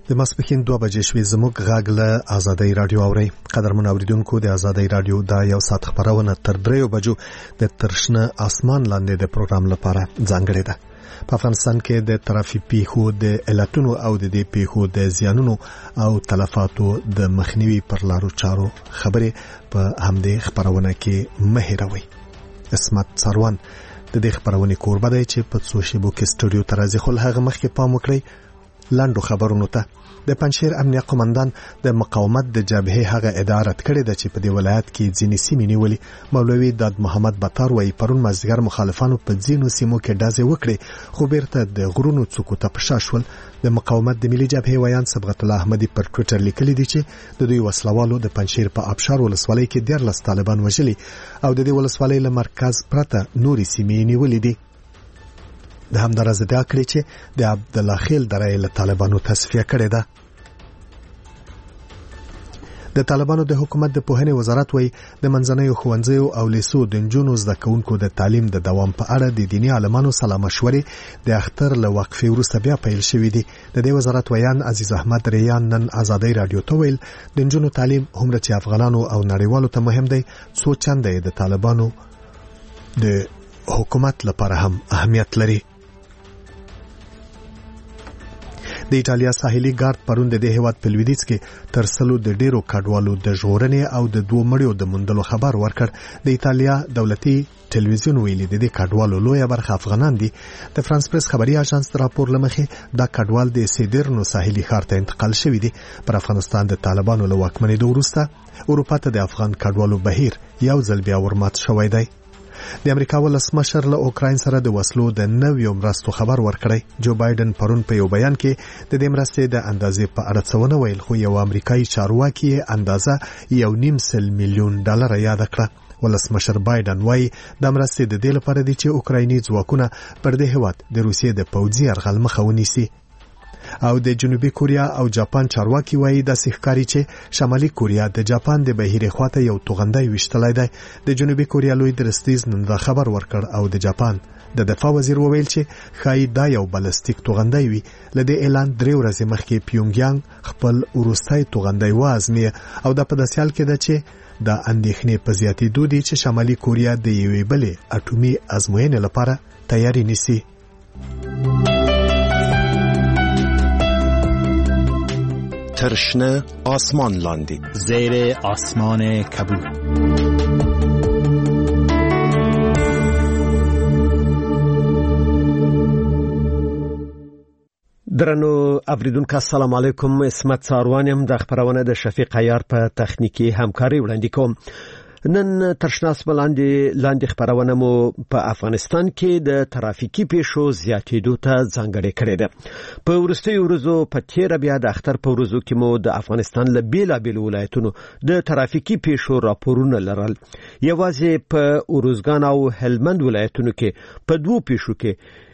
د ماسپښین 2 بجې شوې زموږ غږ له آزادۍ رادیو اوري. قدرمن اوریدونکو، د آزادۍ رادیو دا یو ساعت خبرونه تر 3 بجو د ترشنه اسمان لاندې د پروګرام لپاره ځانګړې ده. په افغانستان کې د ترافیکي پیښو د علتونو او د دې پیښو د زیانونو او تلفاتو د مخنیوي پر لارو چارو خبرې په همدې خبرونه کې مهیروي. اسمت سروان د دې خبرونه کوربه دی چې په څو شیبو کې سټوډیو ته راځي. خو هغه مخکې پام وکړئ لاندو خبرونو ته. د پنځشیر امنیه قومندان د مقاومت د جبهه هغه اداره کړې ده چې په دې ولایت کې ځینې سیمې نیولې. مولوي داد محمد بطار وايي پرون مازیګر مخالفانو په ځینو سیمو کې ډازې وکړې، خو بیرته د غرونو څوکو ته پښاشول. د مقاومت د ملي جبهه ویان صبغت الله احمدي پر ټوئیټر لیکلي دي چې د دوی وسلوالو د پنځشیر په ابشار ولسوالۍ کې 14 طالبان وژلي او د دې ولسوالۍ له مرکز پرته نورې سیمې نیولې دي. د همدارز ادعا کړې چې د عبد الله خیل درې له طالبانو تصفیه کړې ده. د طالبانو د حکومت د پوهنې وزارت وایي د منځنیو ښوونځیو او لیسو د نجونو زده کوونکو د تعلیم د دوام په اړه د دیني عالمانو سلا مشورې د اختر له وقفې وروسته بیا پیل شوې دي. د دې وزارت ویان عزیز احمد ریان نن آزادۍ رادیو ته ویل د نجونو تعلیم هم چې افغانانو او نړیوالو ته مهم دی، څو چنده د طالبانو د حکومت لپاره هم اهمیت لري. د ایټالیا ساحلي ګارد پرون د دې هیواد په لویدیځ کې تر سلو د ډیرو کډوالو د ژغورنې او د 2 مړیو د موندلو خبر ورکړ. د ایټالیا دولتي ټلویزیون ویلي د دې کډوالو لویه برخه افغانان دي. د فرانس پریس خبري اژانس راپور لمخې دا کډوال د سیدرنو ساحلي ښار ته انتقال شوی دي. پر افغانستان د طالبانو له واکمنۍ وروسته اروپا ته د افغان کډوالو بهیر یو ځل بیا ورمات شوی دی. د امریکا ولسمشر له اوکراین سره د وسلو د نویو مرستو خبر ورکړی. جو بایدن پرون په یو بیان کې د دې مرستې د اندازې په اړه څه ونه ویل، خو یو امریکایي چارواکي اندازه $1.5 میلیون یاد کړه. ولسمشر بایدن وايي د مرستې د دې لپاره دي چې اوکرایني ځواکونه پر دې هیواد د روسیې د پوځي یرغل مخه ونیسي. او د جنوبي کوریا او جاپان چارواکي وایي د سیخکاری چې شمالي کوریا د جاپان د بهیرې خواته یو توغندۍ وشتلای دی. د جنوبي کوریا لوی درستیز نن دا خبر ورکړ او د جاپان د دفاع وزیر وویل چې خای دا یو بالستیک توغندۍ وي. لدې اعلان 3 ورځې مخکې پیونګیانګ خپل وروستۍ توغندۍ وازمي او د پداسیال کې ده چې د اندېښنې په زیاتېدو دي چې شمالي کوریا د یوې بلې اټومي ازموینې لپاره تیاری نیسي. ترشنه آسمان لاندې زیر آسمان کبود. درنو اوریدونکو السلام علیکم. اسمت ساروان يم. د خبرونه د شفیق عیار په تخنیکی همکاري وړاندې کوم. نن ترشنه اسمان لاندې خبرونه مو په افغانستان کې د ترافیکي پیښو زیاتېدو ته ځانګړې کړې ده. په ورستي ورځو په تیر بیا د اختر په ورځو کې مو د افغانستان له بیلابیل ولایتونو د ترافیکي پیښو راپورونه لرل. یوازې په اروزګان او هلمند ولایتونو کې په 2 پیښو کې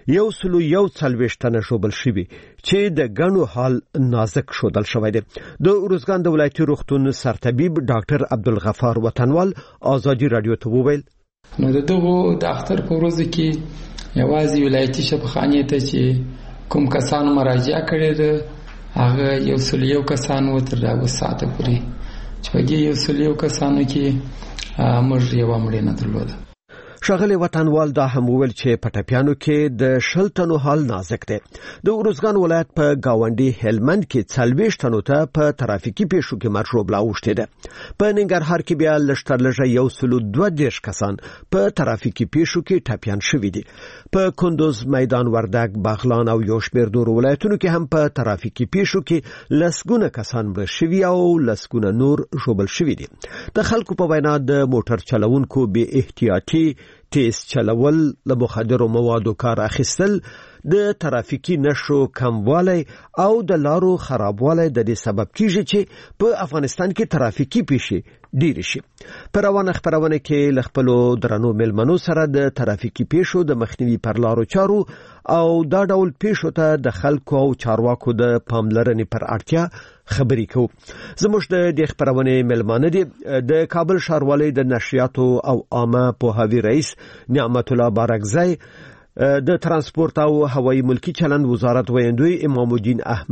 141 تنه شوبل شوي چې د غنو حال نازک شودل شوی دی. د اروزګان د ولایتي روغتون سرطبيب ډاکټر عبدالغفار وطنوال آزادي رادیو ته وویل نو دغه د اختر په ورځ کې یوازې ولایتي شفاخانې ته چې کوم کسانو مراجعه کړې ده هغه 101 کسان وتر راو ساعته پورې چې په دې 101 کسانو کې موږ یو مړینه درلوده. شاغلی وطنوال دا هم ویل چې په ټپیانو کې د 20 تنو حال نازک دی. د اروزګان ولایت په گاونډي هلمند کې 40 تنو ته په ترافیکي پیښو کې مرشوب لاوښته ده. په ننګرهار کې بیا لشترلږه 122 کسان په ترافیکي پیښو کې ټپیان شوي دي. په کندوز، میدان وردګ، بغلان او یوشمیر نور ولایتونو کې هم په ترافیکي پیښو کې لسګونه کسان مړ شوي او لسګونه نور ژوبل شوي دي. د خلکو په وینا د موټر چلوونکو بې احتیاطي تیز چلول، له مخدرو موادو کار اخیستل، د ترافیکي نشو کموالی او د لارو خرابوالی د دې سبب کیږي چې په افغانستان کې ترافیکي پیښې ډیر شي. پر روانه خبرونه کې لخپلو درنو ملمنو سره د ترافیکي پیښو د مخنیوي پر لارو چارو او دا ډول پیښو ته د خلکو او چارواکو د پاملرنې پر اړتیا خبرې کوو. زموږ د دې خبرونه ملمانه دي د کابل ښاروالۍ د نشریاتو او عامه پوهاوي رئیس نعمت الله بارکزی، د ترانسپورت او هوایي ملکی چلند وزارت ویندوی امام الدین احمدی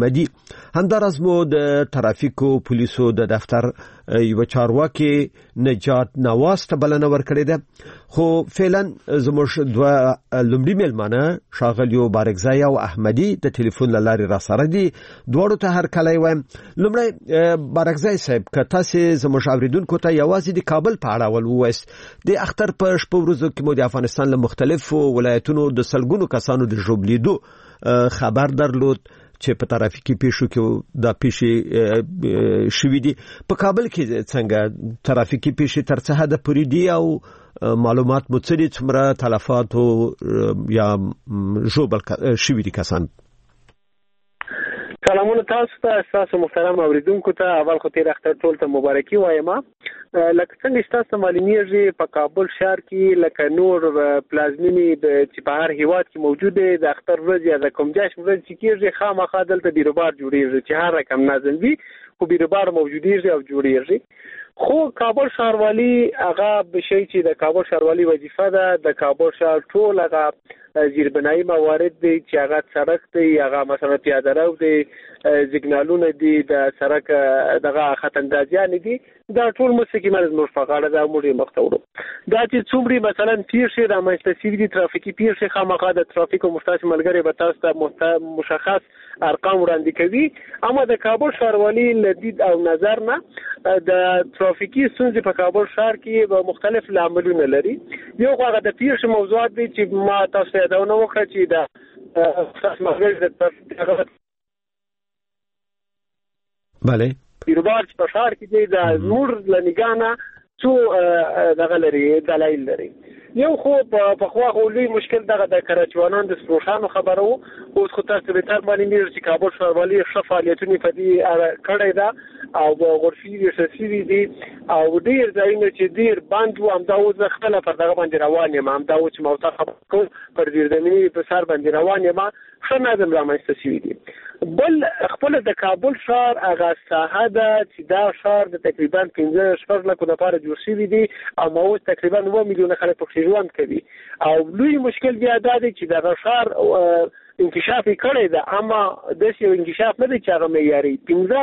همدارس مو د ترافیکو پولیسو د دفتر یو چارواکي نجات نواز ته بلنه ورکړې ده خو فعلا زموږ دوه لومړي ملمانه شاغلیو بارکزای او احمدي د ټلیفون لارې را سره دي دوړو ته هر کله وایم لومړی بارکزای صاحب که تاسو زموږ اوریدونکو ته یوازې د کابل په اړه ولوست د اختر په شپه ورځو کې مو د افغانستان له مختلفو ولایتونو د سلګونو کسانو د ژوبلیدو خبر درلود چې په ترافیکي پیښو کې د پیښې شوې دي په کابل کې څنګه ترافیکي پیښې تر څه حد پورې دي او معلومات مو څه دي څومره تلفات او یا ژوبل شوې دي کسان سلامونه تاسو محترم اوریدونکو ته اول خو تیر اختر ټول ته مبارکي وایم لکه څنګه تاسو معلومیږي په کابل شهر کې لکه نور پلازمینی چې په هر هیواد کې موجود دي د اختر ورځ یا د کوم جشن ورځ چې کېږي خامخا دلته بیروبار جوړیږي چې هر رقم نازل وي خو بیروبار موجودیږي او جوړیږي خو کابل ښاروالي هغه بشي چې د کابل ښاروالي وظیفه ده د کابل ښار ټول هغه زیربنایي موارد دي چې هغه سړک دی هغه مثلا پیاده رو دی سیګنالونه دي د سړک دغه خطندازیان دي دا ټول مسکی مرز مرفقاله دا موږ مختورو دا چې څومره مثلا پیښې د منځتسیب دي ترافیکي پیښې خامخا د ترافیک او مشترک ملګری به تاسو ته مشخص ارقام وړاندې کوي اما د کابل ښاروالي لدید او نظر نه د ترافیکي ستونزې په کابل ښار کې به مختلف لاملونه لري یو هغه د پیښې موضوعات دي چې ما تاسو ته دا ونه وکړه چې د خاص مګر د ترافیک بله بیروبار چې په ښار کې دی د نور لنګانا څو دغه لري دلایل لري یو خو په خوا غولي مشکل دغه د کراچوانان د سروشانو خبرو اوس خو تاسو به تر باندې چې کابل ښاروالي ښه فعالیتونه په دې کړی دا او غرفي شسيري دي او ډیر ځایونه چې ډیر باندې هم دا اوس خپل پر دغه باندې روان یم هم دا اوس موضوع خبر پر دې زميني په سر باندې روان یم ښه نظم رامنځته شوی دی بل خپل د کابل ښار هغه ساحه ده چې دا ښار د تقریبا 15 لکه لپاره جوړ شوی دی او موږ تقریبا 9 میلیونه خلک په ژوند کوي او لوی مشکل بیا دا دی چې دا ښار انکشاف کړی ده اما د یو انکشاف نه دی چې هغه معیاري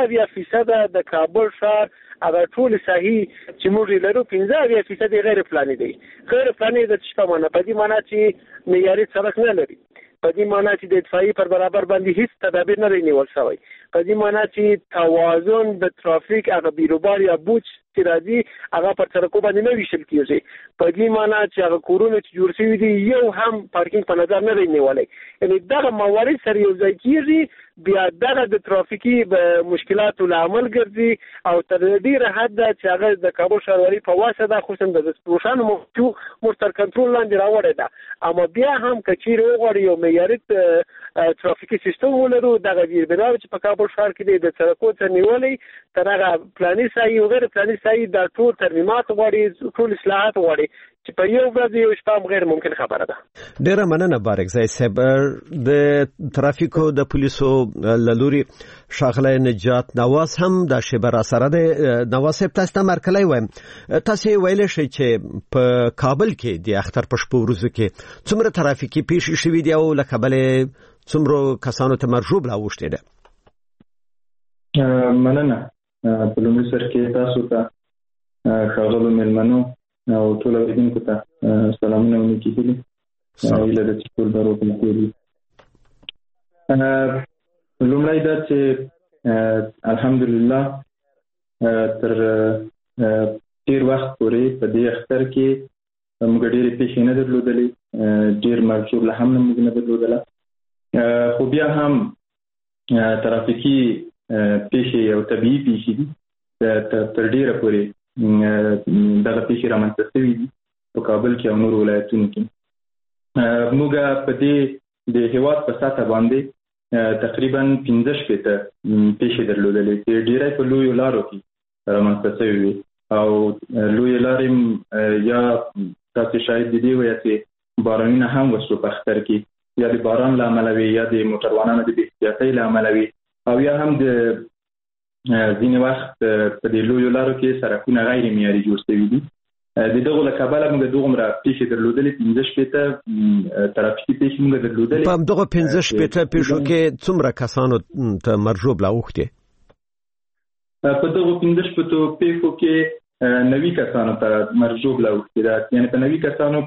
15% د کابل ښار هغه ټول صحیح چې موږ لرو 15% غیر پلاني دی غیر پلاني د څه په معنا په دې معنا چې معیاري سړک نه لري په دې معنی چې د اطفائي پر برابر باندې هیڅ تدابیر نه نیول شوی په دې معنی چې توازن د ترافیک هغه بیروبار یا بوج چې راځي هغه پر سړکو باندې نه ویشل کیږي په دې معنی چې هغه کورونه چې جوړ شوي دي یو هم پارکینګ په نظر نه نیولای یعنی دغه موارد سره یو ځای کیږي بیا دغه د ترافیکي مشکلاتو لامل ګرځي او تر ډیره حد چې هغه د کابل ښاروالي په واسطه د خصوصا د سپروشانو مستر کنټرول لاندې راوړی ده اما بیا هم کچیر وغوړي یو معیاري ترافیکي سیستم ولرو دغه بیربنا چې په کابل ښار کې د سړکو څخه نیولې تر هغه پلاني سایي او غیر پلاني سایي د ټول ترمیمات غواړي ټول اصلاحات غواړي چې په یو ورځ یو شپه غیر ممکن خبره ده ډیره مننه بارکزای صاحب د ترافیکو د پولیسو لوري شاغله نجات نواز هم د شبر سره د نواز صاحب تاسو ته مرکلای وایم تاسو ویل شئ چې په کابل کې د اختر په شپه ورځو کې څومره ترافیکي پیښې شوې دي او لکه بل څومره کسانو ته مرجوب لا وشته ده مننه په لومړي سر کې تاسو ته ښاغلو مېلمنو او ټول اوریدونکو ته سلامونه ونیکي دي ایله د ټول درو په کوي لومړی دا چې الحمدلله تر ډیر وخت پورې په دې اختر کې موږ ډېرې پیښې نه درلودلې ډېر مرجوب لا هم موږ نه درلودله خو بیا هم ترافیکي پیښې او طبیعي پیښې دي تر ډیره پورې دغه پیښې رامنځته شوي دي په کابل کې او نور ولایتونو کې موږ په دې د هیواد په سطح باندې تقریبا 15 پیښې درلودلې چې ډیری په لویو لارو کې رامنځته شوي وي او لویې لارې یا تاسو شاید د دې وایي چې بارانونه هم وشو په اختر کې یا د باران له امله وي یا د موټروانانو د بې احتیاطۍ له امله وي او یا هم د ځینې وخت په دې لویو لارو کې سړکونه غیر معیاري جوړ شوي دي د دغه له کبله موږ دومره پیښې درلودلې 15 شپېته ترافیکي پیښې موږ درلودلې. په دغه 15 شپېته پیښو کې څومره کسانو ته مرجوب لاوښتي؟ په دغه 15 شپېته پیښو کې 90 کسانو ته مرجوب لاوښتي ده، یعنی په 90 کسانو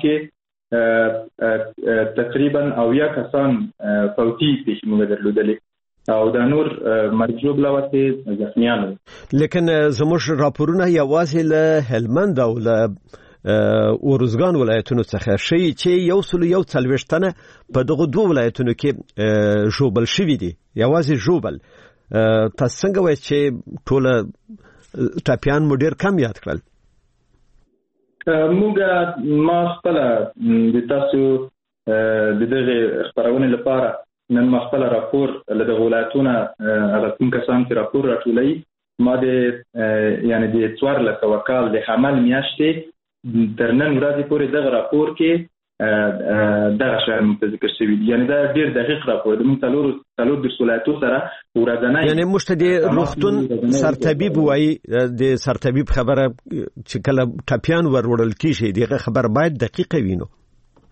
کې تقریبا 80 کسان فوتي پیښې موږ درلودلې او دا نور مرجوب لاوته زخمیان. لیکن زموږ راپورونه یوازې له هلمند او له اورزګان ولایتونو څخه شي چې 140 تنه په دغه دوه ولایتونو کې ژوبل شوي دي، یوازې ژوبل. تاسو څنګه وایئ چې ټول ټاپیان مو ډېر کم یاد کړل؟ ما خپل د تاسو د دغه خبرونه لپاره نن ما خپل راپور له دغه ولایتونو هغه کوم کسان چې راپور راټولوي ما د یعنی د 1400 کال د حمل میاشتې تر نن ورځې پورې دغه راپور کې دغه شی متذکر شوی دی، یعنی دا ډیر دقیق راپور دی. موږ څلور د ولایتو سره ورځنی یعنی موږ د روغتون سرطبیب وایي د سرطبیب خبره چې کله ټاپیان وروړل کیږي دغه خبر باید دقیق وي. نو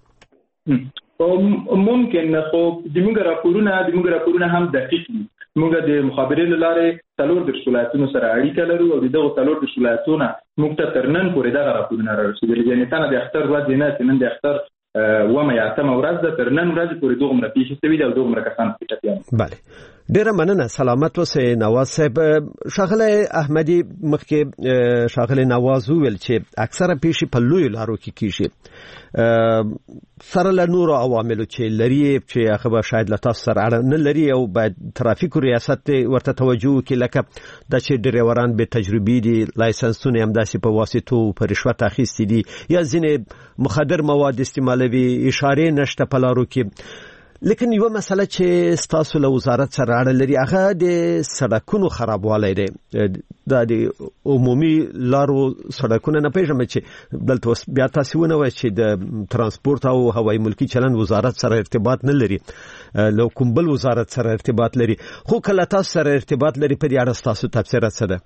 ممکن خو د موږ راپورونه هم دقیق دي. موږ د مخابرې لاره څلور د ولایتونو سره اړیکه لرو او دغه څلور د ولایتونو موږ ته تر نن پورې دغه راپورونه رارسېدلي، یعنی تنه د اختر ورځ نه چې نن د اختر ومه یا اتمه ورځ ده تر نن ورځې پورې دومره پیښې شوي دي او دومره کسان پکې ټپیان. بله، ډیره مننه. سلامت اوسئ نواز صاحب. شاغله احمدي مخکې شاغله نواز ویل چې اکثره پیښې په لوی لارو کې کیږي سره له نورو عواملو چې لري چې هغه شاید له تاسو سره اړه نه لري او باید ترافیکو ریاست ورته توجه وکړي، لکه د چې ډریوران به تجربې دي، لایسنسونه هم داسې په واسطو په رشوت اخیستي دي یا ځینې مخدر مواد استعمالوي، اشاره نشته په لارو کې. لیکن یو مسله چې ستاسو له وزارت سره اړه لري هغه د سړکونو خرابوالی دی. د عمومي لارو سړکونه نه پیژنم چې دلته بیا تاسو ونه وایئ چې د ترانسپورت او هوایي ملکی چلند وزارت سره ارتباط نه لري، له کوم بل وزارت سره ارتباط لري، خو کله تاسو سره ارتباط لري په دې اړه تاسو تفسیرات څه ده؟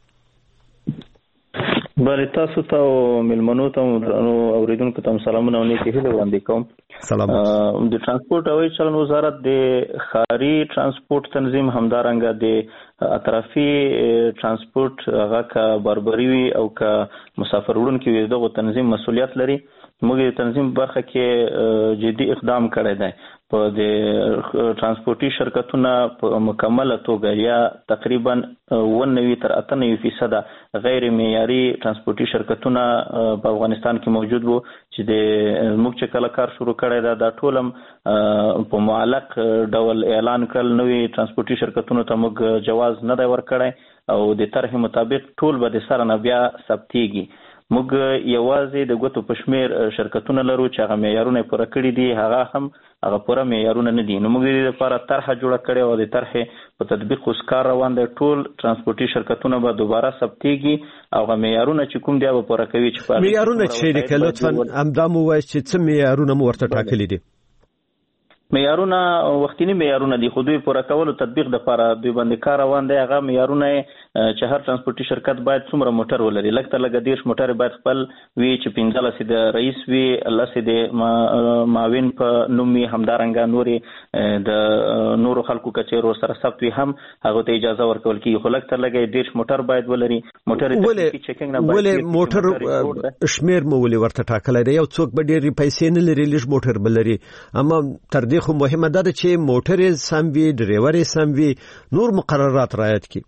بله، تاسو ته او ملمنو ته او اوریدونکو ته سلامونه او نیکې هیلې وړاندې کوم. د ترانسپورت او چلند وزارت د ښاري ترانسپورت تنظیم همدارنګه د اطرافي ترانسپورت هغه که بربري وي او که مسافر وړونکي وي دغه تنظیم مسؤلیت لري. موږ د تنظیم برخه کې جدي اقدام کړی دی. په د ترانسپورتي شرکتونه په مکمله توګه یا تقریبا 90 تر 98% غیر معیاري ترانسپورتي شرکتونه په افغانستان کې موجود وو چې د موږ چې کله کار شروع کړی دا ټول هم په معلق ډول اعلان کړل. نوې ترانسپورتي شرکتونو ته موږ جواز نه دی ورکړی او د طرح مطابق ټول به د سره نه بیا ثبتېږي. موږ یوازې د ګوتو په شمیر شرکتونه لرو چې هغه معیارونه پوره کړي دي، هغه پوره معیارونه نه دي. نو موږ د لپاره طرحه جوړه کړې او د طرحې په تطبیق اوس کار روان دی. ټول ترانسپورتي شرکتونه به دوباره ثبتېږي او هغه معیارونه چې کوم دی به پوره کوي. چې معیارونه چې دي که لطفا همدا مو وایئ چې څه معیارونه مو ورته ټاکلي دي؟ معیارونه وختینی معیارونه دي، خو دوی پوره کولو تطبیق د لپاره دوی باندې کار روان دی. هغه معیارونه چې هر ترانسپورتي شرکت باید څومره موټر ولري، لکه تر لږه 10 موټر باید خپل وي چې 15 د رئیس وي، 10 د معاون په نوم وي، همدارنګه نورې د نورو خلکو کچېرو سره ثبت وي هم هغه ته اجازه ورکول کیږي. خو لکه تر لږه 10 موټر باید ولري. موټر د چیکینګ نه باید ولې موټر شمیر مو ولې ورته ټاکلی دی؟ یو څوک به ډېرې پیسې نه لري، لږ موټر به لري، اما تر دې خو مهمه ده چې موټر سم وي، ډریور سم وي، نور مقررات رعایت کړي.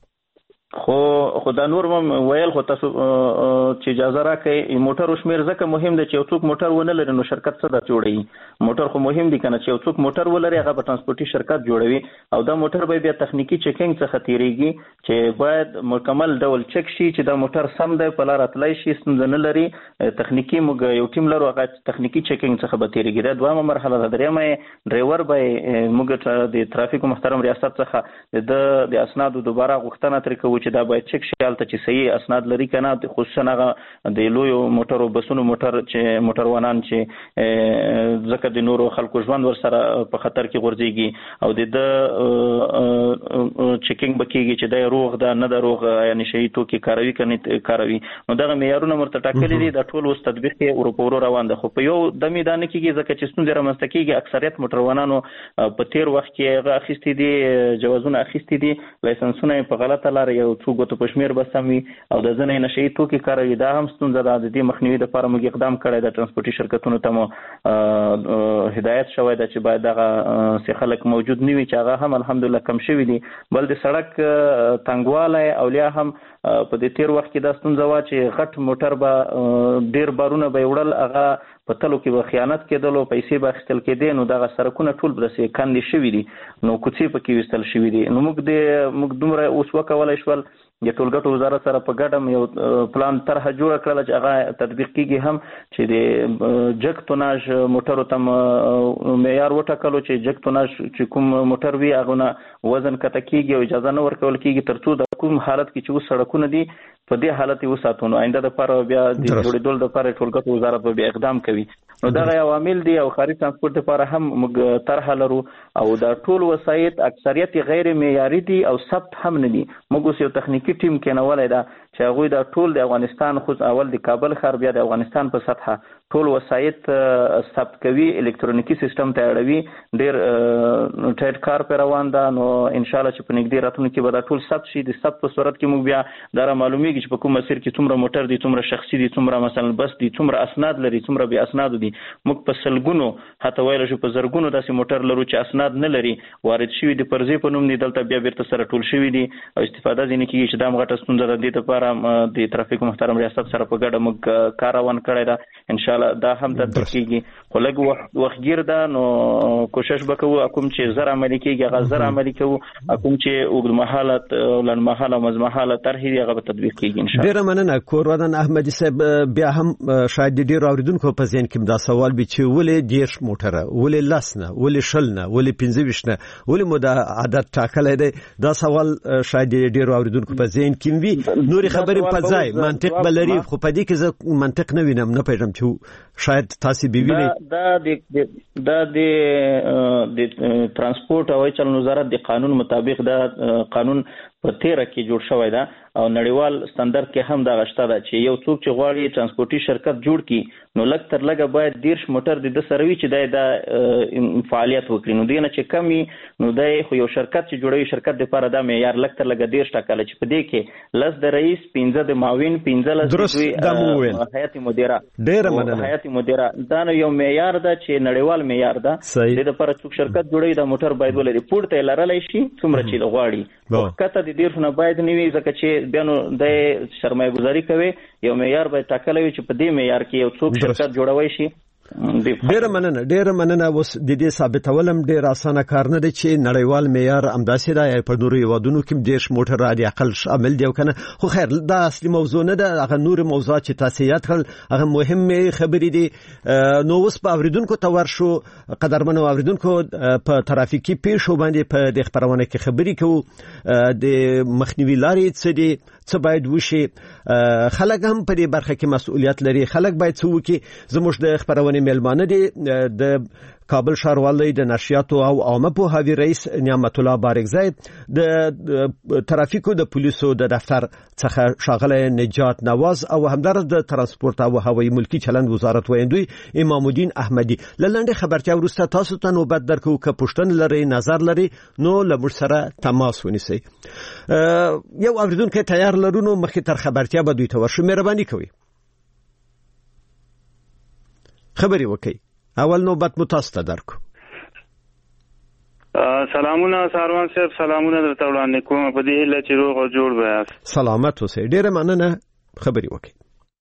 خو دا نور ویل خو تاسو چې اجازه راکړئ موټر شمیر ځکه مهم دی چې یو څوک موټر ونه لري نو شرکت څه دا جوړوي. موټر خو مهم دی کنه چې یو څوک موټر ولري هغه به ترانسپورتي شرکت جوړوي او دا موټر به بیا تخنیکی چیکینګ څخه تیریږي چې باید مکمل ډول چک شي چې دا موټر سم دی، په لار تلای شي، ستونزه نه لري. تخنیکی موږ یو ټیم لرو هغه تخنیکی چیکینګ څخه به تیریږي. دا دویمه مرحله ده. درېیمه ډرایور به موږ د ترافیکو محترم ریاست څخه د اسنادو دوباره غوښتنه ترې کوو چې دا باید چک شي حالت چې صحیح اسناد لري کنه، خصوصا هغه د لویو موټرو بسونو موټروانان چې ځکه ځکه د نورو خلکو ژوند ورسره په خطر کې غورځيږي او د چیکینګ بکیږي چې د روغ ده نه د روغ یعنی شي توکي کاروي کني کاروي نو دغه معیارونه مرته ټاکلي دي د ټول اوس تطبیق یې ورو روان ده خو په یو د میدان کېږي ځکه چې ستونزې رامنځته کېږي اکثریت موټروانانو په تیر وخت کې هغه اخیستي دي جوازونه اخیستي دي لایسنسونه په غلطه لار یو څو ګوتو پښمیر بسمي او د ځنې نشي توکي کاروي دا هم ستونزه ده د دې مخنیوي لپاره موږ اقدام کړی د ترانسپورتي شرکتونو ته مو هدایت شوی ده چې باید دغه خلک موجود نه وي چې هغه هم الحمدلله کم شوی دي بل د سړک تنګوالی او لیا هم په دې تیر وخت کې دا ستونزه وا چې غټ موټر به ډیر بارونه به وړل هغه په تلو کې به خیانت کېدلو پیسې به اخیستل کېدې نو دغه سرکونه ټول به داسې کاندې شوي دي نو کوڅې پکې ویستل شوي دي نو موږ دومره اوس وکولی شول د ټولګټو وزارت سره په ګډه یو پلان طرحه جوړه کړله چې هغه تطبیق کېږي هم چې د جګ توناژ موټرو ته معیار وټاکلو چې جګ توناژ چې کوم موټر وي هغه نه وزن کته کېږي او اجازه نه ورکول کېږي تر څو د کوم حالت کې چې اوس سړکونه دي په دې حالت یې وساتو نو آینده لپاره بیا د جوړېدل لپاره ټولګټو وزارت به اقدام کوي نو دغه عوامل دي او خاري ترانسپورت لپاره هم موږ طرحه لرو او دا ټول وسایط اکثریت غیر معیاري دي او ثبت هم نه دي موږ یو تخنیکی ټیم کېنولای دا چې هغه دا ټول د افغانستان خو اول د کابل ښار بیا د افغانستان په سطحه ټول وسایط ثبت کوي الکترونیکی سیستم ته اړوي ډېر ټیټ کار پر روان ده نو ان شاء الله چې په نږدې راتلونکي کې به دا ټول ثبت شي د ثبت په صورت کې موږ بیا دا معلومیږي چې په کوم مسیر کې څومره موټر دي څومره شخصي دي څومره مثلا بس دي څومره اسناد لري څومره به اسناد دي موږ په سلګونو حتی وایي چې په زرګونو داسې موټر لرو چې اسناد نه لري وارد شوی د پرځې په نوم دي دلته بیا بیرته سره ټول شوی دي او استفاده ځینې کېږي چې دا غټه ستونزه ده د لپاره د ترافیک محترم ریاست سره په ګډه موږ کار روان کړی دا ان شاء الله دا هم تطبیق کېږي خو لږ وخت ګیر ده نو کوشش وکړو کوم چې زر عملي کېږي هغه زر عملي کوو کوم چې اوږدمهاله لنډمهاله مزمهاله طرحې هغه به تطبیق کېږي ان شاء الله ډیره مننه کورودن احمدي صاحب بیا هم شاید ډیر اوریدونکو په ذهن کې دا سوال به چې ولې 10 موټره ولې لسنه ولې شلنه ولې 15 نه ولې مو دا عادت ټاکلې ده دا سوال شاید ډیر اوریدونکو په ذهن کې وي نور خبرې په ځای منطق بلري خو په دې کې منطق نه وینم نه پېژم چې شاید تاسو به وینئ دا د ترانسپورت او چلن وزارت د قانون مطابق دا قانون په 13 کې جوړ شوی دا او نړیوال ستاندرد کې هم دا غشته ده چې یو څوک چې غواړي ترانسپورتي شرکت جوړ کړي نو لږ تر لږه باید 10 موټر د سروي چې دا فعالیت وکړي نو دینه چې کمی نو دا خو یو شرکت چې جوړوي شرکت د لپاره دا معیار لږ تر لږه 10 ټاکل چې په دې کې لس د رئیس 15 د معاون 15 د هيئت مدیره ډېر مننه هيئت مدیره دا نو یو معیار ده چې نړیوال معیار ده د لپاره څوک شرکت جوړوي دا موټر باید ولري پورته لرلای شي څومره چې غواړي کته د 10 نه باید نیوي ځکه چې بیانو د سرمایه گذاري کوي یو معیار باید ټاکلی وي چې په دې معیار کې یو څوک شرکت جوړوي شي ډیر مننه اوس د دې ثابتولم ډیر اسانه کار نه دی چې نړیوال معیار امداسي دا په نورو هیوادونو کې 10 موټر عادي اقل شامل دی کنه خو خیر دا اصلي موضوع نه ده هغه نور موضوعات چې تاسو یاد کړل هغه مهمه خبرې دي نو اوس په اوریدونکو ته ورشو قدرمنو اوریدونکو په ترافیکي پیښو باندې په د خبرونه کې خبرې کوو د مخنیوي لارې څه دي څه باید وشي خلک هم په دې برخه کې مسؤلیت لري خلک باید څه وکړي زموږ د خبرونه ملمانه دي د کابل ښاروالۍ د نشریاتو او عامه پوهاوي رئیس نعمت الله بارکزی د ترافیکو د پولیسو د دفتر څخه ښاغلی نجات نواز او همدارس د ترانسپورت او هوایي ملکی چلند وزارت ویندوی امام الدین احمدی لنډه خبرتیا ورسته تاسو ته نوبت درکو که پښتون لري نظر لري نو لمر سره تماس ونیسئ یو اوریدونکو تیار لرونو مخکې تر خبرتیا به دوی ته ورشو مهرباني کوئ خبري وکي اول نوبت متاسته درکو سلامونه ساروان صاحب سلامونه درته وړاندې کوم په دې هیله چې روغ او جوړ وایاست سلامت اوسئ ډېره مننه خبري وکي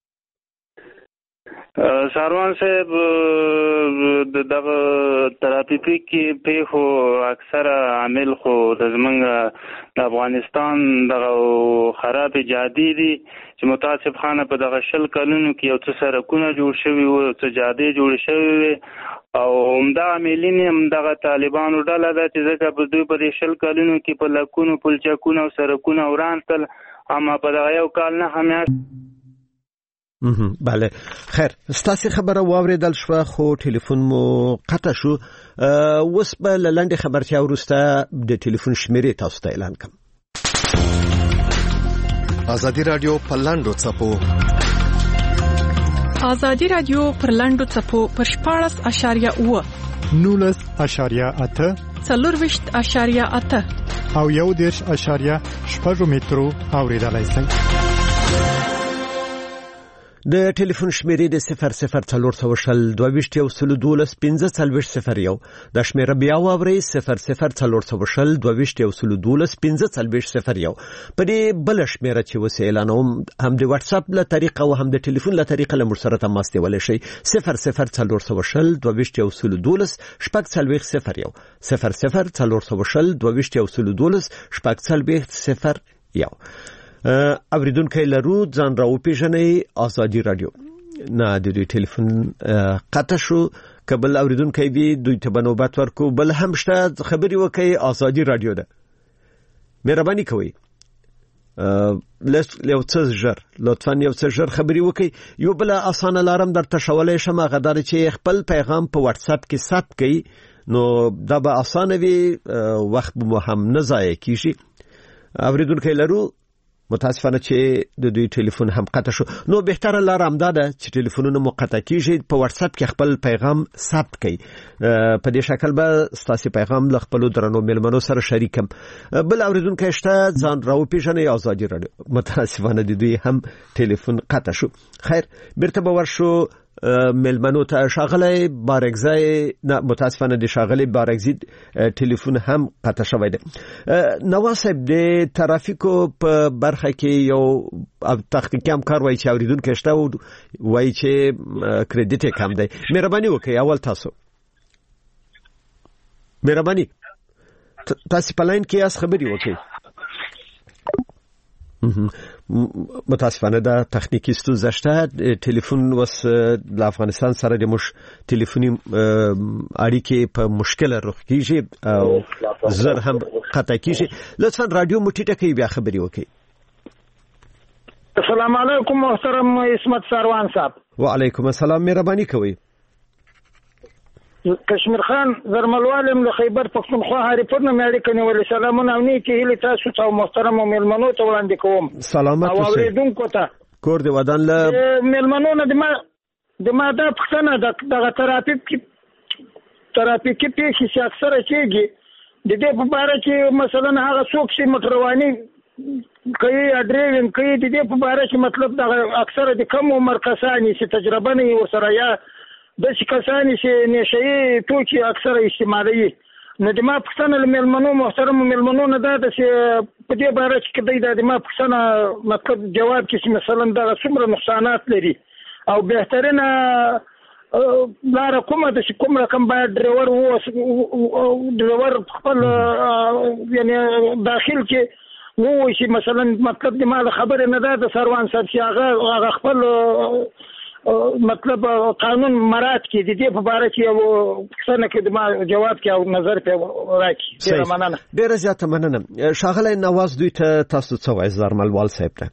ساروان صاحب دغه ترافیکي پیښو اکثر عامل خو د زمونږ د افغانستان دغه خراب جادي دي چې متاسفانه په دغه 20 کلونو کې یو څه سرکونه جوړ شوي وو څه جادي جوړ شوي او همدا عاملین هم دغه طالبانو ډله ده چې ځکه په دوی په 20 کلونو کې په لکونو پلچکونه او سرکونه وران کړل اما په دغه یو کال نه همیاش بله خیر ستاسو خبره واوریدل شو خو ټلیفون مو قطع شو اوس به لاندې خبرتیا ورسته د ټلیفون شمیرې تاسو ته اعلان کوم ازادي رادیو په لاندو څپو ازادي رادیو پر لاندو څپو پر 14.8 19.8 څلورويشت.8 او 1.8 مترو اوریدلای شئ. د ټلیفون شمیرې د 004022121540 د شمیره بیا واوري 004022121540 په دې بل شمیره چې وسه اعلانوم هم د واتس اپ له طریقه او هم د ټلیفون له طریقه له مرسته تماس دیول شي 004022121540 اوریدونکو لرو ځان راو پیژنې ازادي رادیو نه د ټلیفون قطع شو قبل اوریدونکو وی دوی ته بنوبت ورکو بل هم شته خبري وکي ازادي رادیو ده مهرباني کوئ لطفاً یو څه ژر خبري وکي یو بل اسانه لارم در تشولې شمه غدار چې خپل پیغام په واتس اپ کې ثبت کړئ نو دا به اسانه وي وخت مو هم نه ضایع کیږي اوریدونکو لرو متاسفانه چې د دوی ټلیفون هم قطع شو نو بهتره لار هم ده چې ټلیفونونه مو قطع کیږي په واتس اپ کې خپل پیغام ثبت کړئ په دې شکل به تاسو پیغام ل خپل درنو ملمنو سره شریکم بل اوریدونکو شته ځان راو پیژنې ازادي رادیو متاسفانه د دوی هم ټلیفون قطع شو خیر بیرته به ورشو ملمنو ته شاغله بارگزای نه متاسفانه د شاغله بارگزی ټلیفون هم قطع شوی دی نواسب د ترافیکو په برخه کې یو تحقیقي همکار وایي چې اوریدونکو شته وایي چې کریډیټ کم دی مهرباني وکړئ اول تاسو مهرباني تاسو په لاین کې اس خبري وکړئ متاسفانه دا تخنیکی ستونزه شته ټلیفون وس د افغانستان سره د مش ټلیفوني اړیکې په مشکل رخ کیږي او زر هم قطع کیږي لطفا رادیو مټیټه کوي بیا خبري وکړي السلام علیکم محترم اسمت سروان صاحب وعلیکم السلام مهرباني کوي کشمیر خان زرملوالم له خیبر پختونخوا هریپور نه مې اړیکه نیولې سلامونه او نیکی هیله تاسو ته محترم ملمنو ته وړاندې کوم سلامت اوسئ اوریدونکو ته کور دی ودان له ملمنو نه د ما دا پښتنه د ترافیکي پیښې چې اکثره کېږي د دې په اړه چې مثلا هغه څوک چې موټرواني کوي ډرایوینګ کوي د دې په اړه چې مطلب دا اکثره د کم عمر کسانی چې تجربه نه ورسره یا د کسانی چې نشي توکي اکثره استعمالوي نو د ما پښتنه ملمنو محترم ملمنو نه دا چې په دې اړه چې د ما پښتنه مطلب جواب کې مثلا دا څومره نقصانات لري او بهترینه لار کومه د کوم رقم باید ډرایور خپل یعنی داخل کې وو چې مثلا مطلب د ما خبره نه ده د سروان صاحب چې هغه خپل مطلب قانون مراد کې د دې په اړه چې یو څنګه کې د جواب کې او نظر په راکې ډیره زیاته مننه شاغله نواز دوی ته تاسو څه وایي زرملوال صاحب ته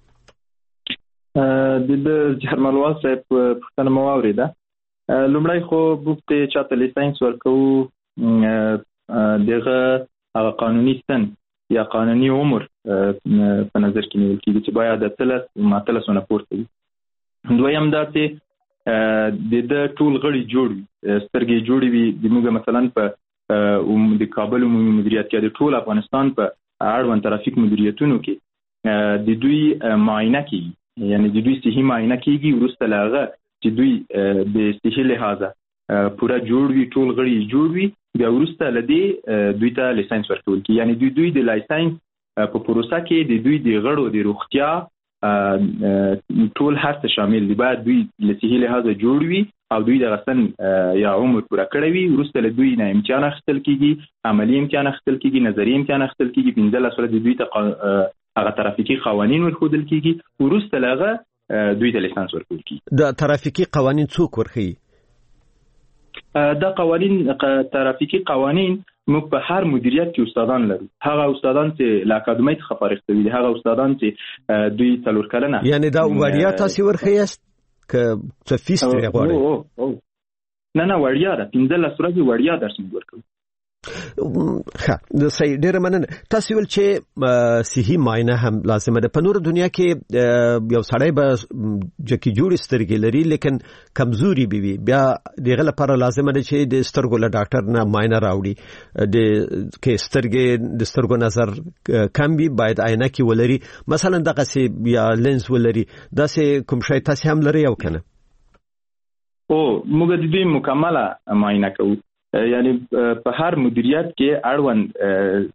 د زرملوال صاحب پښتنه مو اوریده لومړی خو بوکته چاته لیسنس ورکو دغه هغه قانوني سن یا قانوني عمر په نظر کې نیول کېږي چې باید د 13 نه پورته وي دویم دا چې د ټول غړي جوړ سترګې جوړې وي د موږ مثلا په د کابل مدیریت کې د ټول افغانستان په اړوند ترافیک مدیریتونو کې د دوی معاینه کیږي یعنی د دوی صحي معاینه کیږي ورسته لاغه چې دوی د صحي لحاظه پورا جوړ وي ټول غړي جوړ وي بیا ورسته لدی دوی ته لیسنس ورکول کی یعنی دوی د لایسنس په پروسه کې د دوی د غړو د روغتیا ټول هر څه شامل دي باید دوی له صحي لحاظه جوړ وي او دوی د غسن یا عمر پورا کړی وي ورسته له دوی نه امتحان اخیستل کیږي عملی امتحان اخیستل کیږي نظری امتحان اخیستل کیږي 15 سره دوی ته هغه ترافیکي قوانين ورخودل کیږي ورسته لغه دوی ته لیسنس ورکول کیږي د ترافیکي قوانين څوک ورخي دا قوانين ترافیکي قوانين موږ په هر مدیریت کې استادان لرو. هغه استادان چې له اکاډمۍ څخه فارغ شوي دي، هغه استادان چې دوی 4 کلنه، یعنی دا وړیا تاسو ورخیاست که څه فیس ترې غواړئ؟ نه وړیا ده، 15 ورځې وړیا درس موږ ورکوو. ښه، د صحیح، ډېره مننه. تاسو ویل چې صحي معاینه هم لازمه ده. په نور دنیا کې یو سړی به جکې جوړې سترګې لري لیکن کمزوري به وي، بیا دغه لپاره لازمه ده چې د سترګو له ډاکټر نه معاینه راوړي. کې سترګې د سترګو نظر کم وي باید عینه کې ولري، مثلا دغه یا لینز ولري. داسې کوم شی تاسو هم لري او کنه؟ موږ د دې مکمله معاینه کوو. یعنی په هر مدیریت کې اړوند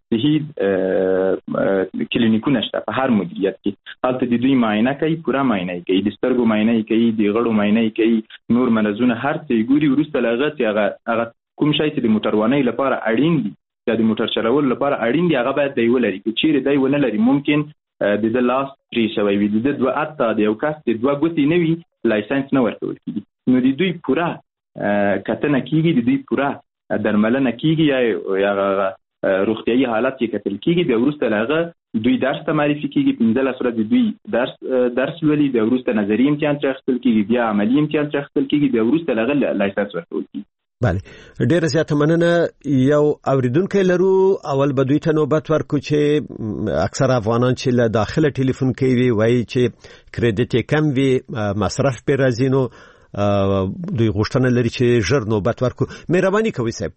صحي کلینیکونه شته. په هر مدیریت کې هلته د دوی معاینه کوي، پوره معاینه کوي، د سترګو معاینه کوي، د غړو معاینه کوي، نور مرزونه هر څه ګوري. وروسته لغه چې هغه کوم شی چې د موټروانۍ لپاره اړین دي یا د موټر چلول لپاره اړین دي، هغه باید دی ولري. که چیرې دی ونه لري، ممکن د لاس پرې شوی وي، د 2 اته د یو کس د 2 ګوتې نه وي، لایسنس نه ورکول کیږي. نو د دوی پوره کتنه کیږي، د دوی پوره درملنه کیږي یا روغتیايي حالت کې کتل کیږي. د وروسته لغه دوی درس ته معرفي کیږي، 15 ورځې دوی درس ولي، د وروسته نظری امتحان اخیستل کیږي، بیا عملی امتحان اخیستل کیږي، د وروسته لغه لایسنس ورکول کیږي. بله، ډیره زیاته مننه. یو اوریدونکو لرو، اول به دوی ته نوبت ورکو چې اکثر افغانان چې له داخله ټلیفون کوي وایي چې کریډټ کم وي، مصرف په راځي، نو دوی غوښتنه لري چې ژر نوبت ورکو. مهرباني کوئ صاحب،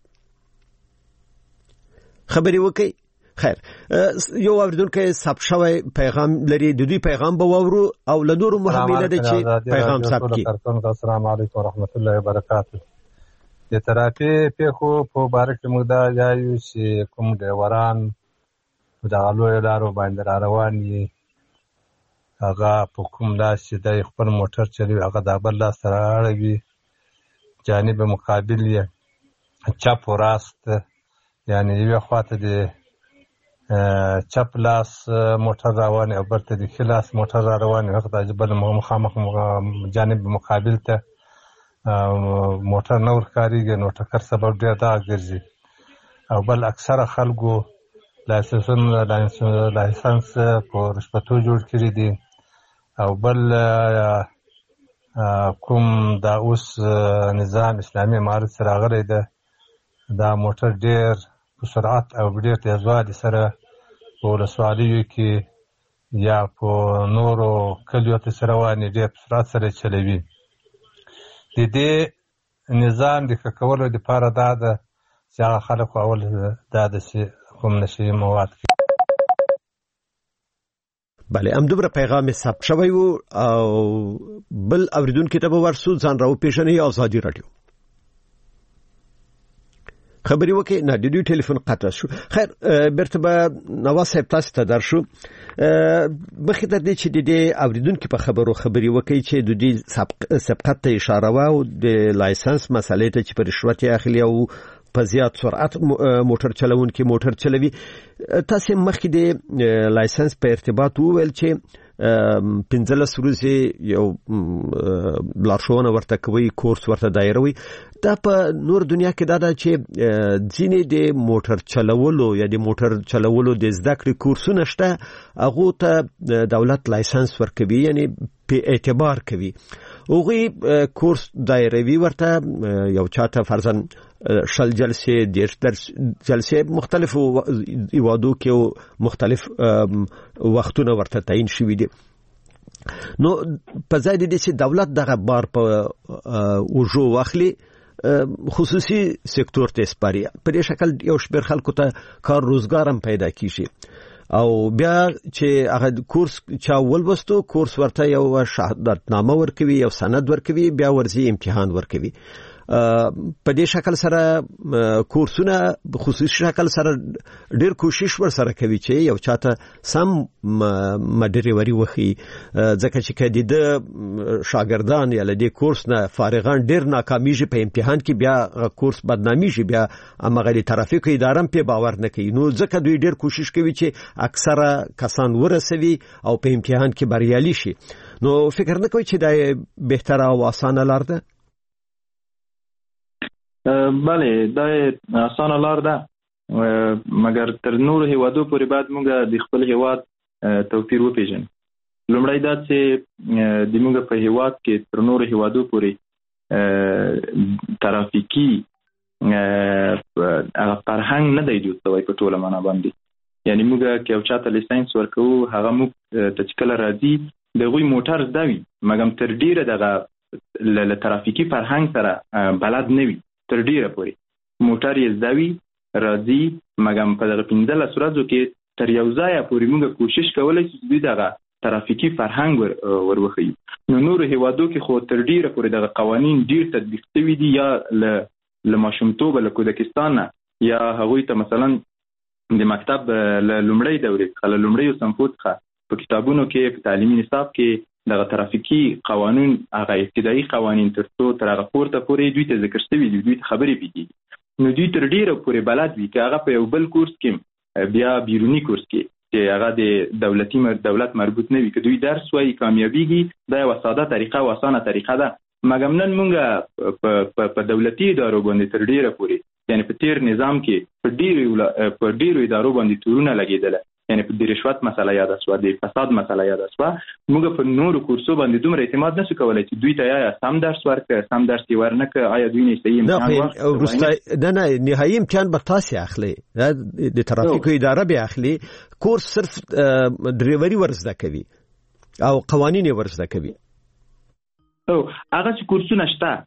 خبرې وکړئ. خیر، یو اوریدونکی ثبت شوی پیغام لري، د دوی پیغام به واورو او له نورو مهمه ده چې پیغام ثبت کړي. السلام علیکم ورحمت الله وبرکاته. د ترافی پیښو په باره کې موږ دا یایو چې کوم ډریوران د لویو لارو باندې را روان دي، هغه په کوم لاس چې د خپل موټر چلوي هغه د بل لاس سره اړوي، جانب مقابل یې چپ و راست، یعنی یوه خواته د چپ لاس موټر روان او بل ته د ښي لاس موټر را روان، هغه د بل مخامخ جانب مقابل ته موټر نه ورښکارېږي، نو ټکر سبب ډېر دغه ګرځي. او بل اکثره خلکو لایسنس په رشوتو جوړ کړي دي. او بل کوم دا اوس نظام اسلامي امارت سره راغلی ده، دا موټر ډېر په سرعت او ډېر تیزوالي سره په ولسوالیو کې یا په نورو کلیو ته سره روانې ډېر په سرعت سره چلوي. د دې نظام د ښه کولو دپاره دا ده چې هغه خلک اول دا ده چې کوم نشوي مواد کوي. بله، همدومره پیغام ثبت شوی و. او بل اوریدونکي ته به ورسو، ځان راوپېژنئ. ازادي راډیو، خبرې وکړئ. نه، د دوی ټلیفون قطع شو. خیر، بیرته به نواز صاحب تاسو ته درشو. مخکې تر دې چې د دې اوریدونکي په خبرو خبرې وکړئ چې د دوی سبقت ته اشاره وه او د لایسنس مسئلې ته چې په رشوت یې اخلي او په زیات سرعت موټر چلونکي موټر چلوي. تاسو مخکې د لایسنس په ارتباط وویل چې 15 ورځې یو لارښوونه ورته کوي، کورس ورته دایروي. دا په نور دنیا کې دا ده چې ځینې د موټر چلولو یا د موټر چلولو د زده کړې کورسونه شته، هغو ته دولت لایسنس ورکوي، یعنی په اعتبار کوي. هغوی کورس دایروي، ورته یو چاته فرضاً 60 جلسې 10 جلسې مختلفو ایوادو کې مختلف وختونه ورته تعیین شوي دي. نو په ځای د دې چې دولت دغه بار په اوږو واخلي، خصوصي سکتور ته سپاري، په دې شکل یو شمېر خلکو ته کار روزګار هم پیدا کیږي. او بیا چې هغه کورس چا ولوستو، کورس ورته یو شهادتنامه ورکوي، یو سند ورکوي، بیا ورځي امتحان ورکوي. په دې شکل سره کورسونه خصوصي شکل سره ډېر کوشش ورسره کوي چې یو چاته سم ډریوري وخی، ځکه چې کله د شاګردان یا د کورس نه فارغان ډېر ناکامیږي په امتحان کې، بیا کورس بدناميږي، بیا امغه ترافیک اداره په باور نه کوي. نو ځکه دوی ډېر کوشش کوي چې اکثره کسان ورسوي او په امتحان کې بریالي شي. نو فکر نه کوي چې دا بهتره او اسانه لار ده؟ بله، دا اسانه لار ده. مګر تر نورو هیوادو پورې باید موږ د خپل هیواد توپیر وپېژنو. لومړی دا چې د موږ په هیواد کې تر نورو هیوادو پورې ترافیکي فرهنګ نه دی جوړ شوی په ټوله معنا باندې. یعنی موږ که یو چاته لایسنس ورکوو هغه موږ ته چې کله راځي د هغوی موټر زده وي مګر تر ډیره دغه له ترافیکي فرهنګ سره بلد نه وي. تر ډیره پورې موټر یې زده وي راځي مګر په دغه 15 ورځو کې تر یو ځایه پورې موږ کوشش کولی چې دوی دغه ترافیکي فرهنګ وروښیو. نو نورو هیوادو کې خو تر ډیره پورې دغه قوانین ډیر تطبیق شوي دي، یا له ماشومتوبه له کودکستان نه، یا هغوی ته مثلا د مکتب له لومړۍ دورې څخه له لومړیو صنفو څخه په کتابونو کې په تعلیمي نصاب کې دغه ترافیکي قوانین هغه ابتدایي قوانین تر څو تر هغه پورته پورې دوی ته ذکر شوي دي، دوی ته خبرې پکې. نو دوی تر ډیره پورې بلد وي که هغه په یو بل کورس کې بیا بیرونی کورس کې چې هغه د دولت مربوط نه وي، که دوی درس وایي کامیابیږي. دا یوه ساده طریقه او اسانه طریقه ده. مګر نن موږ په دولتي ادارو باندې تر ډیره پورې یعنی په تیر نظام کې په ډیرو ادارو باندې تورونه لګېدله، یعنی په د رشوت مسله یاده شوه، د فساد مسله یاده شوه. موږ په نورو کورسو باندې دومره اعتماد نشو کولی چې دوی ته یا سم درس ورکړه سم درس یې ورنکړه، آیا دوی نه صحیح امتحان نه نهایي امتحان به تاسې اخلي، د ترافیکو اداره به اخلي، کورس صرف ډریوري ورزده کوي او قوانین یې ورزده کوي. هغه چې کورسونه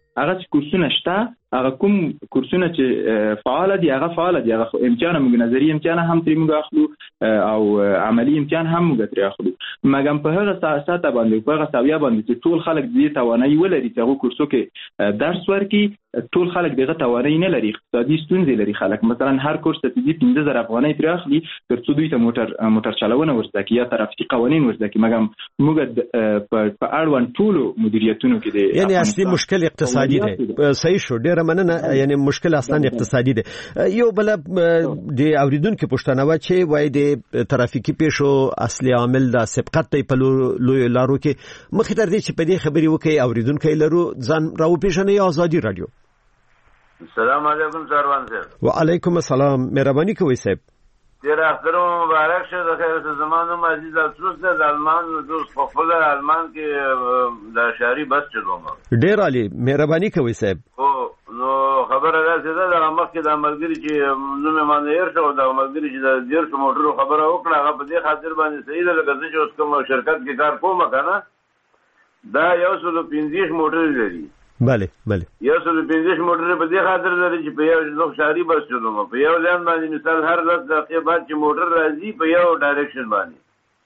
شته هغه کوم کورسونه چې فعال دي هغه فعال دي. هغه امتحان موږ نظری امتحان هم ترې موږ اخلو او عملی امتحان هم موږ ترې اخلو. مګر په هغه ساعت باندې په هغه ساویه باندې چې ټول خلک دې توانایي ولري چې هغه کورسو کې درس ورکړي، ټول خلک دغه توانایي نه لري، اقتصادي ستونزې لري خلک. مثلا هر کورس ته دې 15000 افغانۍ ترې اخلي تر څو دوی ته موټر چلونه ورزده کړي یا ترافیکي قوانین ورزده کړي. مګر موږ په اړوند ټولو مدیریتونو کې دي یعنی اصلي مشکل اقتصادي دی. صحیح شو، ډیره مننه. یعنی مشکل اصلا اقتصادي دی. یو بل د اوریدونکو پوښتنه و چې وای د ترافیکي پیښو اصلي عامل د سبقت دی په لوی لارو کې. مخې تر دې چې په دې خبرې وکړي اوریدونکو لرو ځان راو پیژنې آزادي رادیو. السلام علیکم سروان صاحب. وعلیکم السلام، مهرباني کوئ صاحب. تیر اختر مبارک شه. د خیر زمانو عزیز افسوس ده د آلمان دوست په خپل آلمان کې د شهري بس چلوم. ډیر عالی، مهرباني کوئ صاحب. نو خبره راځي دا د مخکې د عملګری چې نوم یې باندې ير شو د عملګری چې د ډیر موټرو خبره وکړه هغه په دې خاطر باندې صحیح ده لکه چې اوس کوم شرکت کې کار کوم کنه دا 115 موټر لري. بله 115 موټر په دې خاطر لري چې په یو لوک شهري بس چلوم په یو ځان باندې مثال هر 10 دقیقې بعد چې موټر راځي په یو ډایرکشن باندې.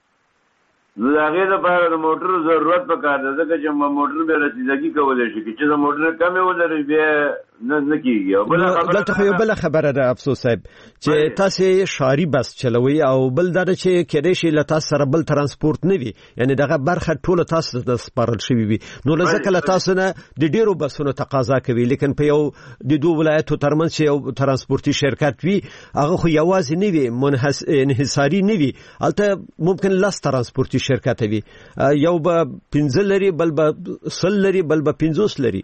نو هغه د پاره د موټر ضرورت پکار ده ځکه چې موټر به رسیدګي کولای شي چې د موټر کمې ولري بیا نه کیږي. دلته یو بل خبره ده افسوس صاحب چې تاسو شهري بس چلوي او بل دا چې کېدې شي له تاسو سره بل ترانسپورت نه وي، یعنی دغه برخه ټوله تاسو د سپارل شوی وي. نو لکه له تاسو نه د ډیرو بسونو تقاضا کوي، لیکن په یو د دوه ولایتو ترمنځ یو ترانسپورتي شرکت وي هغه خو یوازې نه وي انحصاري نه وي، البته ممکن لاس ترانسپورتي شرکت وي، یو به 15 لري بل به 100 لري بل به 50 لري.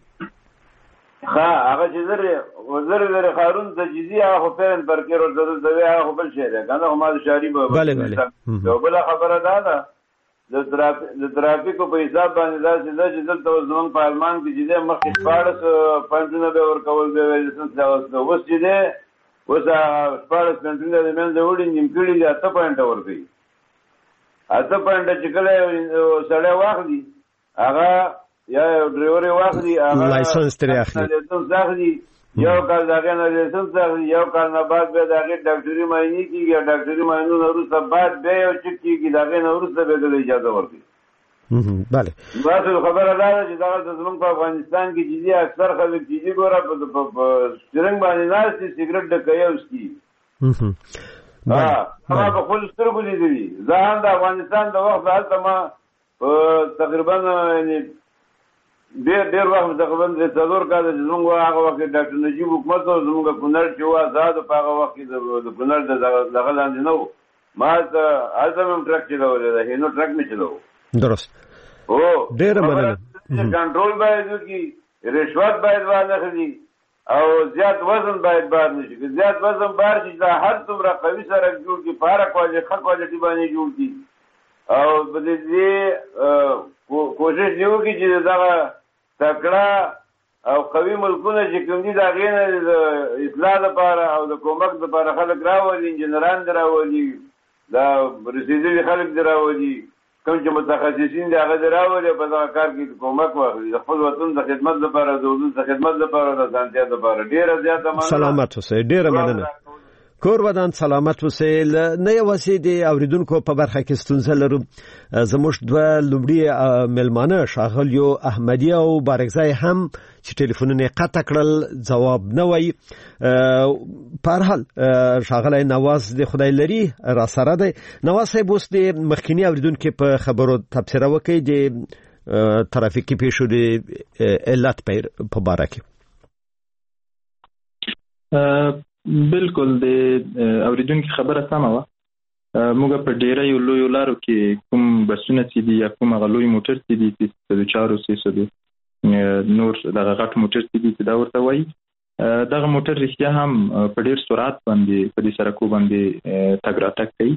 هغه چې زره قانون تجزیه هغه فعلا برکر او دوی هغه بل شي ده کنه ما شهري به بله یو بل خبره ده د ترافیکو په حساب باندې دا چې دلته زمون په آلمان کې چې مخکې 14 به ورکول به لسنس دا اوس چې ده اوس 14 پنځه د من د وړي نیم کړي دا 8 پوینټ ورکړي 8 پوینټ چې کله سړی واخلي هغه یا ډرایور واخلي هغه لایسنس ترې اخلي یو کال داګه نه لایسنس اخلي یو کال نه بعد به داګه ډاکټري معاینه کیږي ډاکټري معاینه وروسته بعد به یو چې کیږي داګه نه وروسته به د اجازه ورکړي. بله تاسو خبره ده چې دا د زمونږ په افغانستان کې چې اکثر خلک چې ګوره په سترنګ باندې ناشتي سیګریټ ډکوي اوسکي هغه په خپل سترګو لیدلي. ځان د افغانستان د وخت حالت ما تقریبا یعنی ډېر وخت تقریبا د څلور کال زموږ هغه وخت ډاکټر نجیب حکومت او زموږ کونړ چې و آزاد په هغه وخت د کونړ دغه لاندې نو ما ته اعظم ټرک چلولې ده هینو ټرک می چلو. درست ډېر مننه. کنټرول باید وکړي، رشوت باید واخلي او زیات وزن باید بار نشي که زیات وزن بار شي دا هر څومره قوي سړک جوړ کړي په هره کوالټي باندې جوړ کړي او په دې کوشش دی وکړي چې دغه تکړه او قوي ملکونه چې کوم دي د هغې نه د اصلاح لپاره او د کومک لپاره خلک راولي انجینران دې راولي دا رسېدلي خلک دې راولي کوم چې متخصصین دي هغه دې راولي په دغه کار کې کومک واخلي د خپل وطن د خدمت لپاره د ولس د خدمت لپاره د ځانتیا لپاره ډېره زیاته مننه. سلامت اوسئ. ډېره مننه. کور ودان سلامت اوسئ. نه یوازې د اوریدونکو په برخه کې ستونزه لرو. زموږ دوه لومړي ملمانه ښاغلیو احمدي او بارکزای هم چې ټلیفونونه قطع کړل جواب نه وای. په هر حال ښاغلی نواز د خدای لري را سره دی. نواز صاحب اوس د مخکینی اوریدونکو په خبرو تبصره وکړي د ترافیکي پیښو د علت په باره کې. بالکل د اوریدونکو خبره سمه وه. موږ په ډیره یو لوی لارو کې کوم بسونه چې دي یا کوم غلوی موټر چې دي چې د 400 نور دغه غټ موټر چې دي چې دا ورته وایي دغه موټر رښتیا هم په ډیر سرعت باندې په دې سرکو باندې تګ راتګ کوي.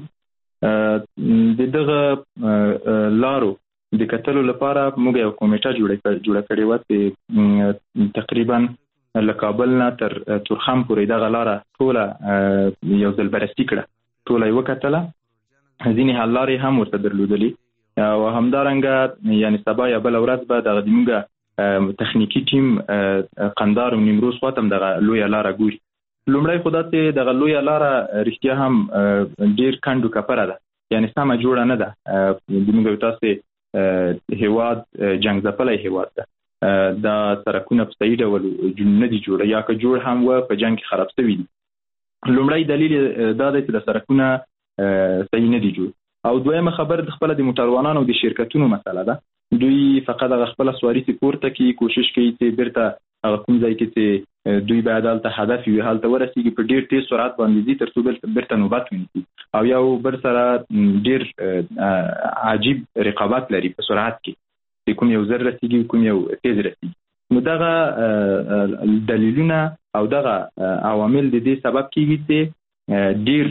د دغه لارو د کتلو لپاره موږ یو کمیټه جوړه کړې وه چې تقریبا له کابل نه تر تورخم پورې دغه لاره ټوله یو ځل بررسي کړه، ټوله یې وکتله، ځینې حل لارې هم ورته درلودلې او همدارنګه یعنې سبا یا بله ورځ به دغه زموږ تخنیکي ټیم قندار او نیمروز خواته هم دغه لویه لاره ګوري. لومړی خو دا چې دغه لویه لاره رښتیا هم ډېر کند و کپره ده، یعنې سمه جوړه نه ده. زموږ یو تاسې هېواد جنګ ځپلی هېواد ده، دا سرکونه په صحیح ډول نه دي جوړه، یا که جوړ هم و په جنګ کې خراب شوي دي. لومړی دلیل دا دی چې د سرکونه صحیح نه دي جوړ. او دویمه خبر د خپله د موټروانانو او د شرکتونو مسله ده. دوی فقط هغه خپله سواري چې پورته کوي، کوشش کوي چې بیرته هغه کوم ځای کې چې دوی باید هلته هدف وي هلته ورسېږي په ډېر تېز سرعت باندې ځي تر څو بیرته نوبت ونیسي، او یو بل سره ډېر عجیب رقابت لري په سرعت کې، کوم یو زر رسیږي کوم یو تیز رسیږي. نو دغه دلیلونه او دغه عوامل د دې سبب کیږي چې ډیر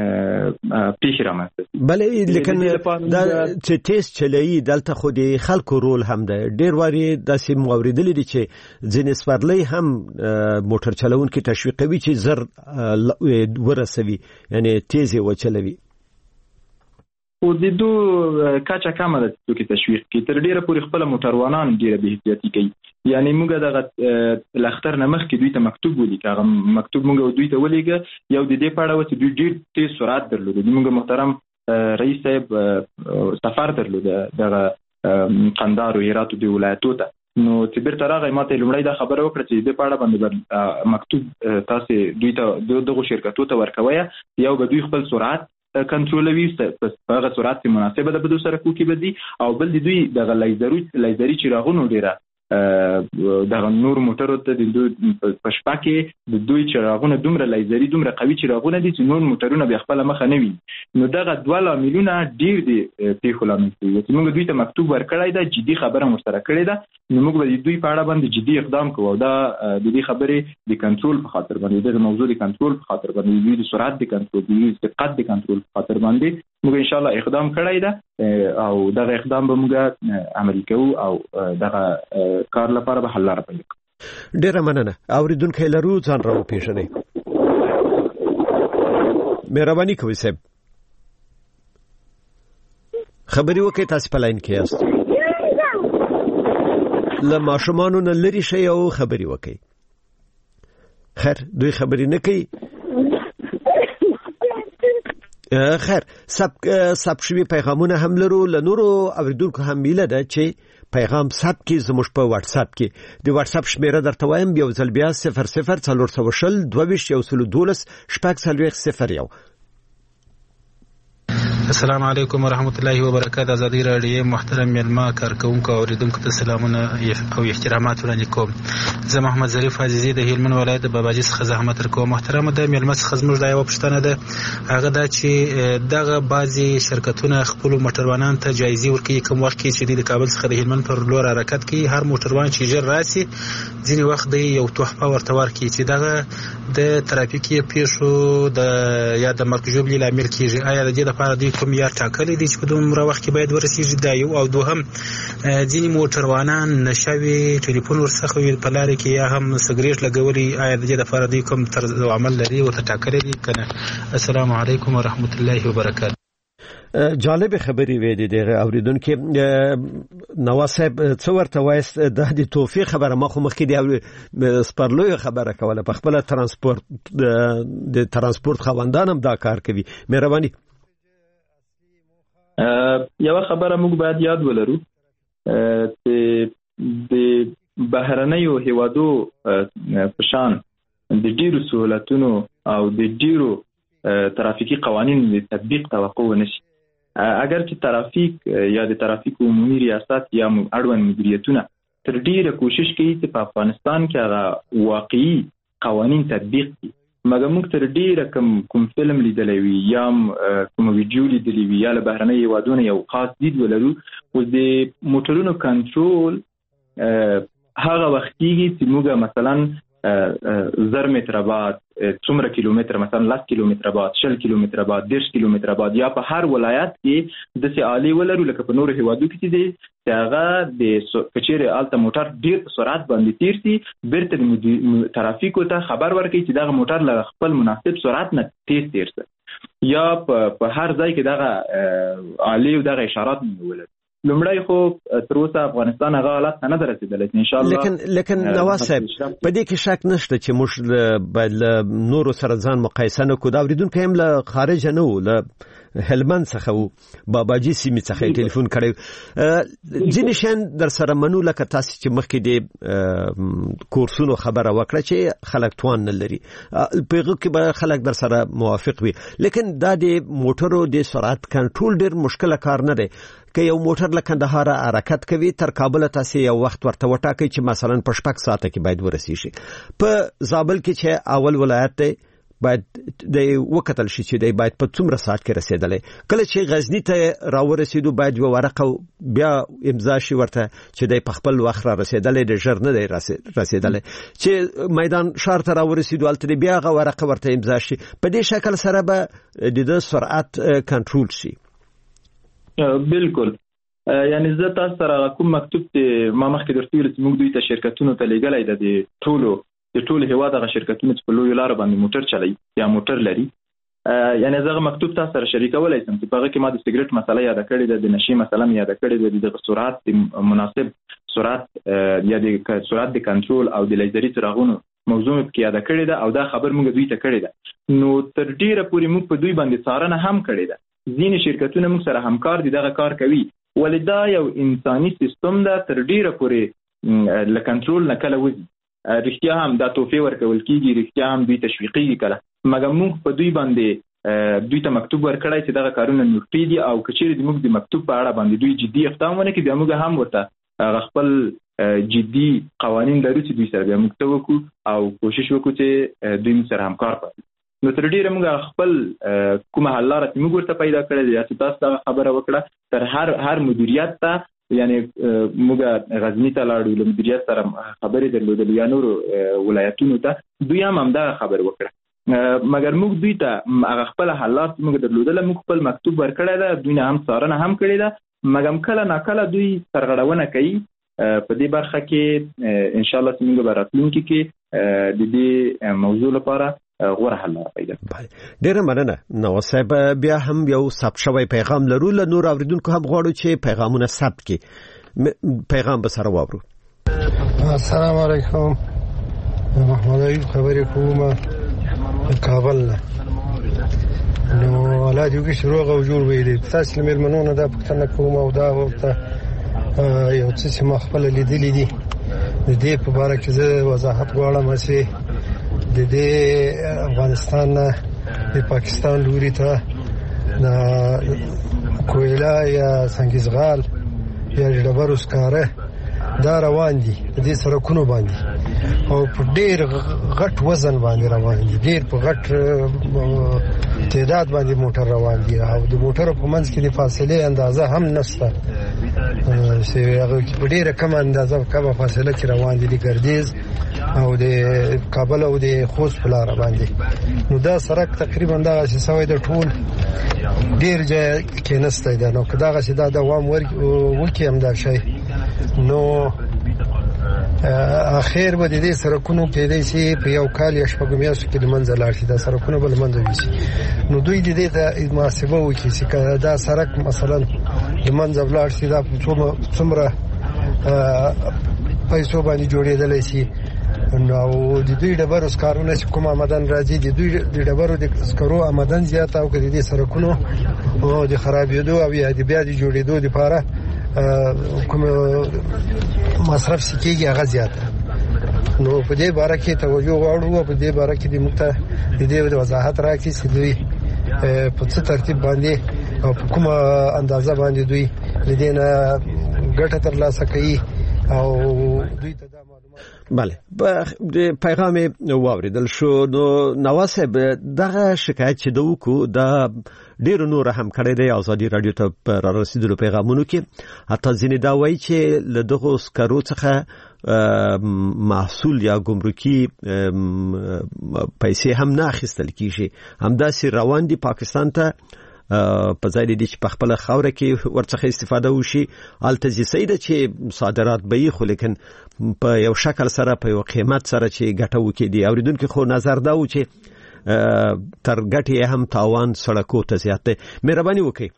پیښې رامنځته شي. بلې لیکن دا چې تیز چلایي دلته خو د خلکو رول هم ده. ډیر واري داسې موریدلې دي چې ځینې سپرلۍ هم موټر چلونکي تشویقوي چې زر ورسوي، یعنی تیز یې وچلوي. او د دو کچه کمه ده چې تشویق کوي، تر ډیره پورې خپل موټروانان ډیره بې احتیاطي کوي. یعنی موږ دغه لختر نه مخکې دوی ته مکتوب ولیکه، هغه مکتوب موږ دوی ته ولیکه یو د دې په اړه و چې دوی ډیر تیز سرعت درلوده. موږ محترم رئیس صاحب سفر درلوده دغه قندار او هرات د ولایتو ته، نو چې بیرته راغی ما ته لومړی دا خبره وکړه چې د په اړه باندې مکتوب تاسې دوی ته دغو شرکتو ته ورکوئ، یو به دوی خپل سرعت کنټرولوي په هغه سرعت چې مناسبه ده په دو سرکو کې به دي، او بل د دوی دغه لیزري چراغونو ډېره دغه نور موټرو ته د دوی په شپه کې د دوی چراغونه دومره لیزري دومره قوي چراغونه دي چې نور موټرونه بیا خپله مخه نه وي. نو دغه دوه لاملونه ډېر دي پیښو لامل کېږي چې موږ دوی ته مکتوب ورکړی ده، جدي خبره مو ورسره کړې ده، نو موږ به د دوی په اړه باندې جدي اقدام کوو. او دا د دې خبرې د کنټرول په خاطر باندې، دغه موضوع د کنټرول په خاطر باندې، دوی د سرعت د کنټرول، د دقت د کنټرول په خاطر باندې موږ ان شاء الله اقدام کړی ده، او دغه اقدام به موږ عملي کوو او دغه کار لپاره به حل لاره پیدا کړو. ډیره مننه. اوریدونکي لرو ځان راو پیژنئ. مهرباني کوئ صاحب خبري وکړئ، تاسو په لاین کې یاست. له ماشومانو نه لرې شئ او خبري وکړئ. خیر دوی خبري نه کوي. خیر سب شوي پیغامونه هم لرو. له نورو اوریدونکو هم میله ده چې پیغام ثبت کړي زموږ په واتس اپ کې. د واتس اپ شمیره درته وایم، یو ځل بیا 00 420 112 شپږ 001. السلام علیکم ورحمت الله وبرکاته. ازادي رادیو محترم ملما کارکونکو او اوریدونکو ته سلامونه او احترامات وړاندې کوم. زه محمد ظریف عزیزی د هلمند ولایت د باباجي څخه زحمت کوم. محترم د ملما څخه زموږ د یو پښتنه ده، هغه دا چې دغه بعضي شرکتونه خپل موټروانان ته جایزه ورکوي کوم وخت کې چې د کابل څخه د هلمند پر لور حرکت کوي. هر موټروان چې ژر راسي ځینې وخت دی یو تحفه ورته ورکوي چې دغه د ترافیکي پیښو د یا د مرګ ژوبلې لامل کیږي. آیا د دې لپاره دوی کوم یار ټاکلی دی چې په دومره وخت کې باید ورسیږي؟ دا یو. او دوهم ځینې موټروانان نشوي ټلیفون ورڅخه وي په لارې کې یا هم سګریټ لګولي، آیا د دې لپاره دوی کوم طرز عمل لري ورته ټاکلی دی که نه؟ السلام علیکم ورحمت الله وبرکاته. جالب خبرې وې دغه اوریدونکو. نواز صاحب څو ورته وایست د توفیق خبره ما خو مخکې دی سپرلوی خبره کوله، په خپل ترانسپورت د ترانسپورت خواندانم دا کار کوي. مهرباني. یو خبره موږ باید یاد ولرو چې د بهرنیو هیوادو په شان د ډیرو سہولتونو او د ډیرو ترافیکی قوانین د تطبیق توقع ونشي. اگر چې ترافیک یا د ترافیک عمومي ریاست یا اړوند مدیریتونه تر ډیره کوشش کوي چې په افغانستان کې هغه واقعي قوانین تطبیق کړي، مګر موږ تر ډیره کوم فلم لیدلی وي یا کوم ویډیو لیدلی وي یا له بهرنیو هیوادونو یو خاص دید ولرو. اوس د موټرونو کنټرول هغه وخت کېږي چې موږ مثلا 1000 متره بعد څومره کیلومتر، مثلا 10 کیلومتر بعد 20 کیلومتر بعد 10 کیلومتر بعد یا په هر ولایت کې د سیالي ولرو لکه په نورو هیوادو کې چې دی هغه د کچېره الته موټر ډیر په سرعت باندې تیر سي، بیرته د ترافیکو ته خبر ورکړي چې دغه موټر له خپل مناسب سرعت نه تیز تیر سي، یا په هر ځای کې دغه عالی او دغه اشارات ولري. لمړی خو تر اوسه افغانستان هغه حالت نه دررسیدلی ان شاء الله. لیکن نواز صاحب په دې کې شک نشته چې موږ باید نورو سره ځان مقایسه نه کوو. دا اوریدونکو هم له خارج نه وو، له هلمند څخه وو، باباجي سیمې څخه ټلیفون کړی. ځینې شیان در سره منو لکه تاسو چې مخکې د کورسونو خبره وکړه چې خلک توان نه لري، په هغه کې به خلک در سره موافق وي. لیکن دا د موټرو د سرعت کنټرول ډیر مشکل کار نه دی. که یو موټر له کندهار حرکت کوي تر کابل تاسو یو وخت ورته وټاکئ چې مثلا په 6 ساعته کې باید ورسیږي. په زابل کې چې اول ولایت دی باید د وکتل شي چې دی باید په څومره ساعت کې رسیدلی. کله چې غزنی ته راورسیدو باید یو ورقه بیا امضا شي ورته چې دی په خپل وخت را رسیدلی، د ژر نه دی رسیدلی. چې میدان شهر ته راورسیدو هلته بیا هغه ورقه ورته امضا شي. په دې شکل سره به د سرعت کنټرول شي. بالکل. یعنی زه تاسو سره کوم مکتوب ته ما مخکې درته ویل چې موږ دوی ته شرکتونو ته لېږلی ده د ټولو هیواد هغه شرکتونه چې په لویو لارو باندې موټر چلوي یا موټر لري. یعنی زه هغه مکتوب تاسو سره شریکولی شم چې په هغه کې ما د سګرټ مسله یاده کړې ده، د نشې مسله مې یاده کړې ده، د سرعت د مناسب سرعت یا د سرعت د کنټرول او د لیزري څراغونو موضوع کې یاده کړې ده او دا خبر موږ دوی ته کړې ده. نو تر ډیره پورې موږ په دوی باندې څارنه هم کړې ده. ځینې شرکتونه موږ سره همکار دي، دغه کار کوي، ولې دا یو انساني سیستم ده. تر ډیره پورې له کنټرول نه کله وځي. رښتیا هم دا توفیق ورکول کېږي، رښتیا هم دوی تشویقېږي کله، مګر موږ په دوی باندې دوی ته مکتوب ورکړی چې دغه کارونه نږدې دي او که چېرې موږ د مکتوب په اړه باندې دوی جدي اقدام ونه کړي بیا موږ هم ورته خپل جدي قوانین لرو چې دوی سره بیا موږ ته وکړو او کوشش وکړو چې دوی موږ سره همکار پاتې. نو تر ډیره موږ خپل کومه حل لاره چې موږ ورته پیدا کړې یا چې تاسو ته خبره وکړه تر هر مدیریت ته، یعنی موږ غزنی ته لاړو له مدیریت سره خبرې درلودلې یا نورو ولایتونو ته، دوی هم همدغه خبره وکړه، مګر موږ دوی ته هغه خپل حالات موږ درلودل، موږ خپل مکتوب ورکړی ده، دوی نه هم څارنه هم کړې ده، مګر کله ناکله دوی سرغړونه کوي. په دې برخه کې ان شاء الله چې موږ به راتلونکي کې د دې موضوع لپاره غوره حل پیدا کړو. ډیره مننه نواز صاحب. بیا هم یو ثبت شوی پیغام لرو، له نور اوریدونکو هم غواړو چې پیغامونه ثبت کړي. پیغام به سره واورو. السلام علیکم، محمد ایوب خبرې کوم کابل نه. نو ولادت یو کې شروع او جوړ ویلې تاسو مېلمنونو دا پښتنه کوم او دا وخت یو څه ما خپل لیدلې دي. د دې په اړه چې زه وضاحت غواړم چې د افغانستان د پاکستان لوري ته کویلا یا سنگیزغال یا ډبرو سکاره دا روان دي د دې سرکونو باندې او په ډېر غټ وزن باندې روان دي، ډېر په غټ تعداد باندې موټر روان دي او د موټرو په منځ کې د فاصلې اندازه هم نشته، چې هغه په ډېره کم اندازه کمه فاصله کې روان دي د ګردیز او د کابل او د خوست په لاره باندې. نو دا سرک تقریبا دغسې سوی د ټول ډېر ځای کې نستی دی. نو که دغسې دا دوام وکړي همدا شی نو اخر به د دې سرکونو کېدای شي په یو کال یا شپږو میاشتو کې له منځه لاړ شي، دا سرکونه به له منځه یوسي. نو دوی د دې ته محاسبه وکړي چې که دا سرک مثلا له منځه ولاړ شي دا څومره پیسو باندې جوړېدلی شي. او د دوی ډبرو سکارونه چې کوم آمدن راځي د دوی د ډبرو د سکرو آمدن زیات او که د دې سرکونو د خرابېدو او یا د بیا د جوړېدو دپاره کوم مصرف چې کېږي هغه زیاته. نو په دې باره کې توجه غواړو او په دې باره کې د موږ ته د دې وضاحت راکړي چې دوی په څه ترتیب باندې او په کومه اندازه باندې دوی له دې نه ګټه ترلاسه کوي او دوی ته دا بله د پیغام واوریدل شو. نو نواز صاحب دغه شکایت چې د وکړو دا ډیر نور هم کړی دی ازادي رادیو ته را رسیدلو پیغامونو کې، حتی ځینې دا وایي چې له دغو سکرو څخه محصول یا ګمرکي پیسې هم نه اخیستل کیږي، همداسې روان دي پاکستان ته په ځای دي چې په خپل خاوره کې ورڅخه استفاده وشي. الته زیسي ده چې صادرات به یې خو لیکن په یو شکل سره په یو قیمت سره چې ګټه وکړي دي. اوریدونکو خو نظر دا و چې تر ګټې هم تاوان سړکو ته زیات دی. مهرباني وکړئ.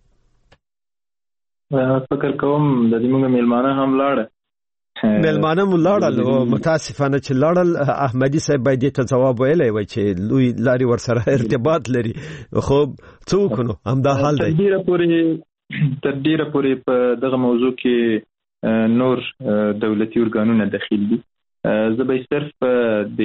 فکر کوم د دې موږ میلمانه هم لاړه ملمانه ملاړل او متاسفانه چې لاړل. احمدي صاحب باید ته جواب ویلی وای چې لوی لاري ور سره ارتباط لري، خو څوک نو همدا حال دی. تر ډیره پورې په دغه موضوع کې نور دولتي ارګانونه دخیل دي. زه به صرف د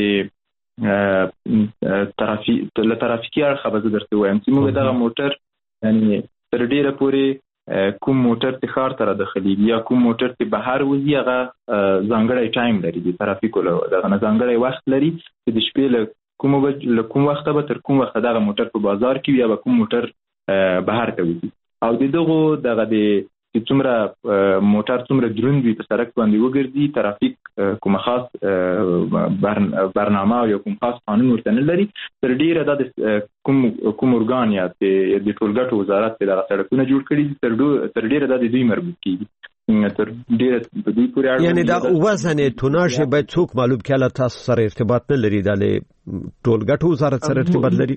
ترافیکي اړخه به درته وایم چې موږ دغه موټر یعنی تر ډیره پورې کوم موټر ته ښار ته داخلي یا کوم موټر ته بهر وځي هغه ځانګړی ټایم لري، د ترافیکو دغه ځانګړی وخت لري چې د شپې له کوم وخت به تر کوم وخت دغه موټر په بازار کې یا کوم موټر بهر ته وځي. او دغه د چې څومره موټر څومره دروند وي په سړک باندې وګرځي، ترافیک کوم خاص برنامه او کوم خاص قانون ورته نه لري. تر ډیره د کوم ارګان یا د ټولګټو وزارت د سړکونو جوړ کړي تر ډیره د دوی مربوط کیږي. تر ډیره په دوی پورې اړه یعنی دا وزن توناژ به څوک معلوم کړي تاسو سره ارتباط نه لري، د ټولګټو وزارت سره ارتباط لري.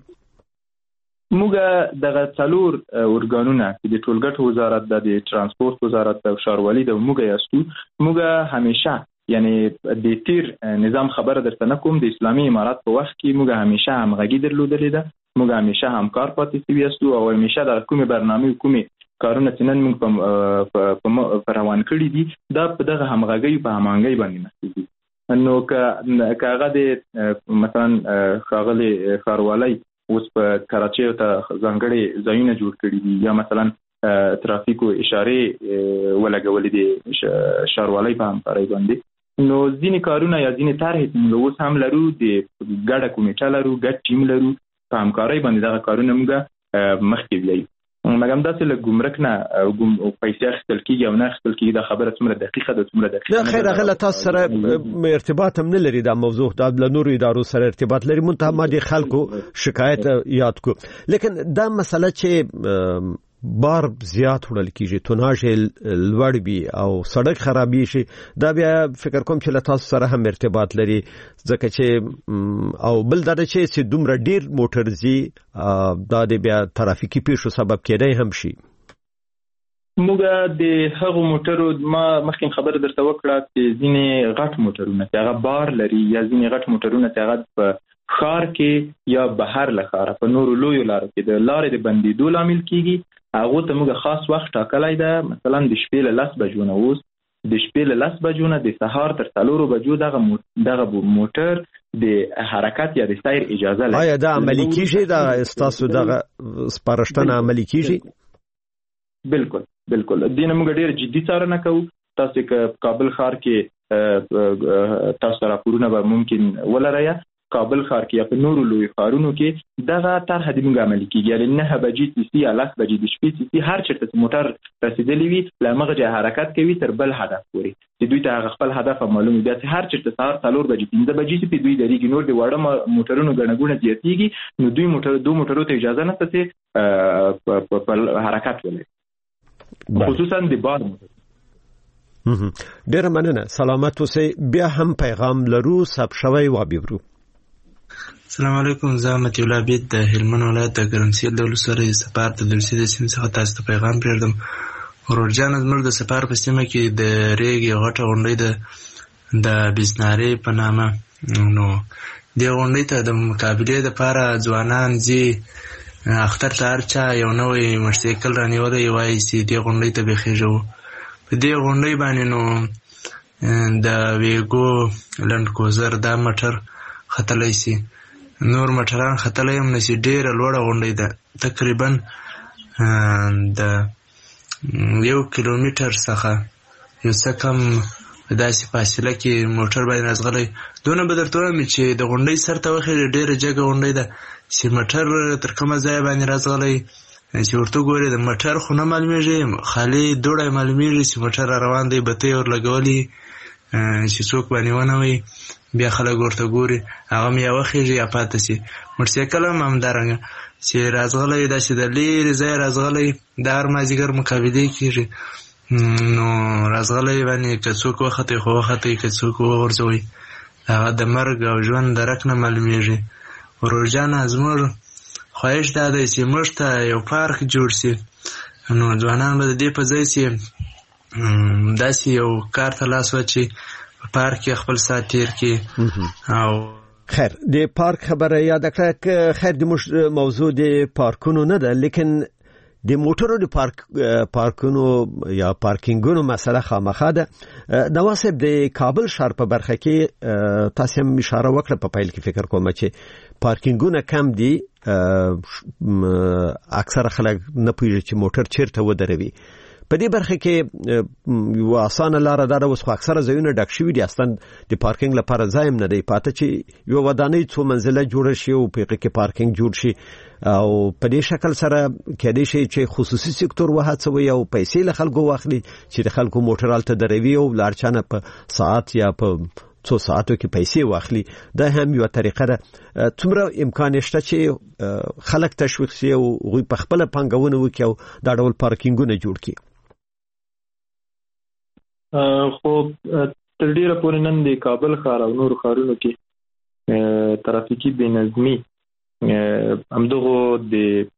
موږ دغه څلور ارګانونه د ټولګټو وزارت د ترانسپورت وزارت او ښاروالي د موږ یاستو. موږ همیشه یعنی د تیر نظام خبره درته نه کوم، د اسلامي امارات په وخت کې موږ همیشه همغږي درلودلې ده، موږ همیشه همکار پاتې شوي یاستو او همیشه د کومې برنامې کومې کارونه چې نن موږ په روان کړي دي دا په دغه همغږۍ په هماهنګۍ باندې مخکې دي. نو که هغه د مثلا ښاغلي ښاروالۍ اوس په کراچۍ ته ځانګړي ځایونه جوړ کړي دي یا مثلا ترافیکو اشارې ولګولې دي ښاروالۍ په همکارۍ باندې، نو ځینې کارونه یا ځینې طرحې موږ اوس هم لرو، د ګډه کمیټه لرو، ګډ ټیم لرو، په همکارۍ باندې دغه کارونه موږ مخکې بیایو. مګم داسې له ګمرک نه پیسې اخیستل کېږي او نه اخیستل کېږي دا خبره څومره دقیقه ده څومره دقیقه نه. خیر هغه له تاسو سره ارتباط هم نه لري، دا موضوع دا له نورو ادارو سره ارتباط لري. منتها ما د خلکو شکایت یاد کو، لیکن دا مسله چې بار زیات وړل کیږي، توناژ لوړ وي او سړک خرابي شي، دا بیا فکر کوم چې له تاسو سره هم ارتباط لري ځکه چې او بل دا چې دومره ډیر موټر زی دا د بیا ترافیکي پیښو سبب کېدای هم شي. موږ د هغو موټرو ما مخکې خبره درته وکړه چې ځینې غټ موټرونه چې هغه بار لري یا ځینې غټ موټرونه چې هغه په ښار کې یا بهر له ښاره په نورو لویو لارو کې د لارې د بندېدو لامل کېږي، هغه ته موږ خاص وخت ټاکلی ده. مثلا د شپې له 10 بجو نه اوس د شپې له 10 بجو نه د سهار تر 4 بجو دغه موټر د حرکت یا د سیر اجازه لري. آیا دا عملی کیږي؟ دا استاسو دغه سپارښتنه عملی کیږي؟ بالکل دینه موږ ډیر جدي څارنه کوو. تاسو که کابل ښار کې تاسو راپورونه به ممکن ولرئ، کابل ښار کې یا په نورو لوی ښارونو کې دغه طرح د موږ عملي کیږي. یعنی 9 بجې سي یا 10 بجې د شپې سي هر چیرته موټر رسیدلی وي له مغه ځای حرکت کوي تر بل هدف پورې چې دوی ته خپل هدف معلوم وي. چې هر چیرته سهار 4 بجې 15 بجې په دوی درېږي، نور د وړه موټرونو غنغونه زیاتېږي، نو دوی موټرو ته اجازه نه ستې په حرکت ولري، خصوصا د بار موټر. ډیر مننه، سلامت اوسئ. بیا هم پیغام لرو، سب شوی و بیبرو. السلام علیکم، زه متی الله عبید د هلمند ولایت د ګرمسیر د ولسوالۍ سپار ته د رسیدو سیمې څخه تاسو ته پیغام پرېږدم. ورور جان زموږ د سپار په سیمه کې د ریګ یو غټه غونډۍ ده د بزنارې په نامه. نو دې غونډۍ ته د مقابلې دپاره ځوانان ځي، اختر ته هر چا یو نوی موټرسایکل رانیولی وایي چې دې غونډۍ ته بېخېږو. په دې غونډۍ باندې نو د ویګو لنډ کوزر دا موټر ختلی سي، نور موټران ختلی هم نشي. ډېره لوړه غونډۍ ده، تقریبا د 1 کیلومتر څخه یو څه کم په داسې فاصله کې موټر باندې راځغلی. دونه به درته وایم چې د غونډۍ سر ته وخېږي، ډېره جګه غونډۍ ده چې موټر تر کومه ځایه باندې راځغلی چې ورته ګورې د موټر خو نه معلومېږي، خالي دوړی معلومېږي چې موټر را روان دی. بتۍ ورلګولي چې څوک باندې ونه وي، بیا خلک ورته ګوري، هغه هم یا وخېږي یا پاته سي. موټرسایکل هم همدارنګه چې راځغلی داسې د لرې ځای راځغلی، د هر مازدیګر مقابلې کېږي، نو راځغلی باندې که څوک وختوي خو وختوي، که څوک وغورځوي هغه د مرګ او ژوند درک نه معلومېږي. ورور جانه زموږ خواهش دا دی چې موږ ته یو پارک جوړ سي، نو ځوانان به د دې په ځای چې داسې یو کار ته لاس واچي، په پارک کې خپل ساعت تیر کړي. او خیر د پارک خبره یاد کړه که خیر د موضوع د پارکونو نه ده، لیکن د موټرو د پارکونو یا پارکینګونو مسله خامخا ده. نواسب د کابل ښار په برخه کې تاسو هم اشاره وکړه په پیل کې، فکر کوم چې پارکینګونه کم دي، اکثر خلک نه پوهیږي چې موټر چیرته ودروي. په دې برخه کې یو اسانه لار ده، اوس خو اکثره ځایونه ډک شوي دي، اصلا د پارکینګ لپاره ځای هم نه دی پاته چې یو ودانۍ 2 منزله جوړه شي او په کې پارکینګ جوړ شي. او په دې شکل سره کېدای شي چې خصوصي سکتور وهڅوي او پیسې له خلکو واخلي چې د خلکو موټر الته دروي او لارچانه په ساعت یا په 2 ساعتو کې پیسې واخلي. دا هم یو طریقه ده. څومره امکان شته چې خلک تشویق شي او غوي په خپل پنګونه وکړي او دا ډول پارکینګونه جوړ کړي. خو تر ډیره پورې نن د کابل ښار او نور ښارونو کې ترافیکي بېنظمي همدغو د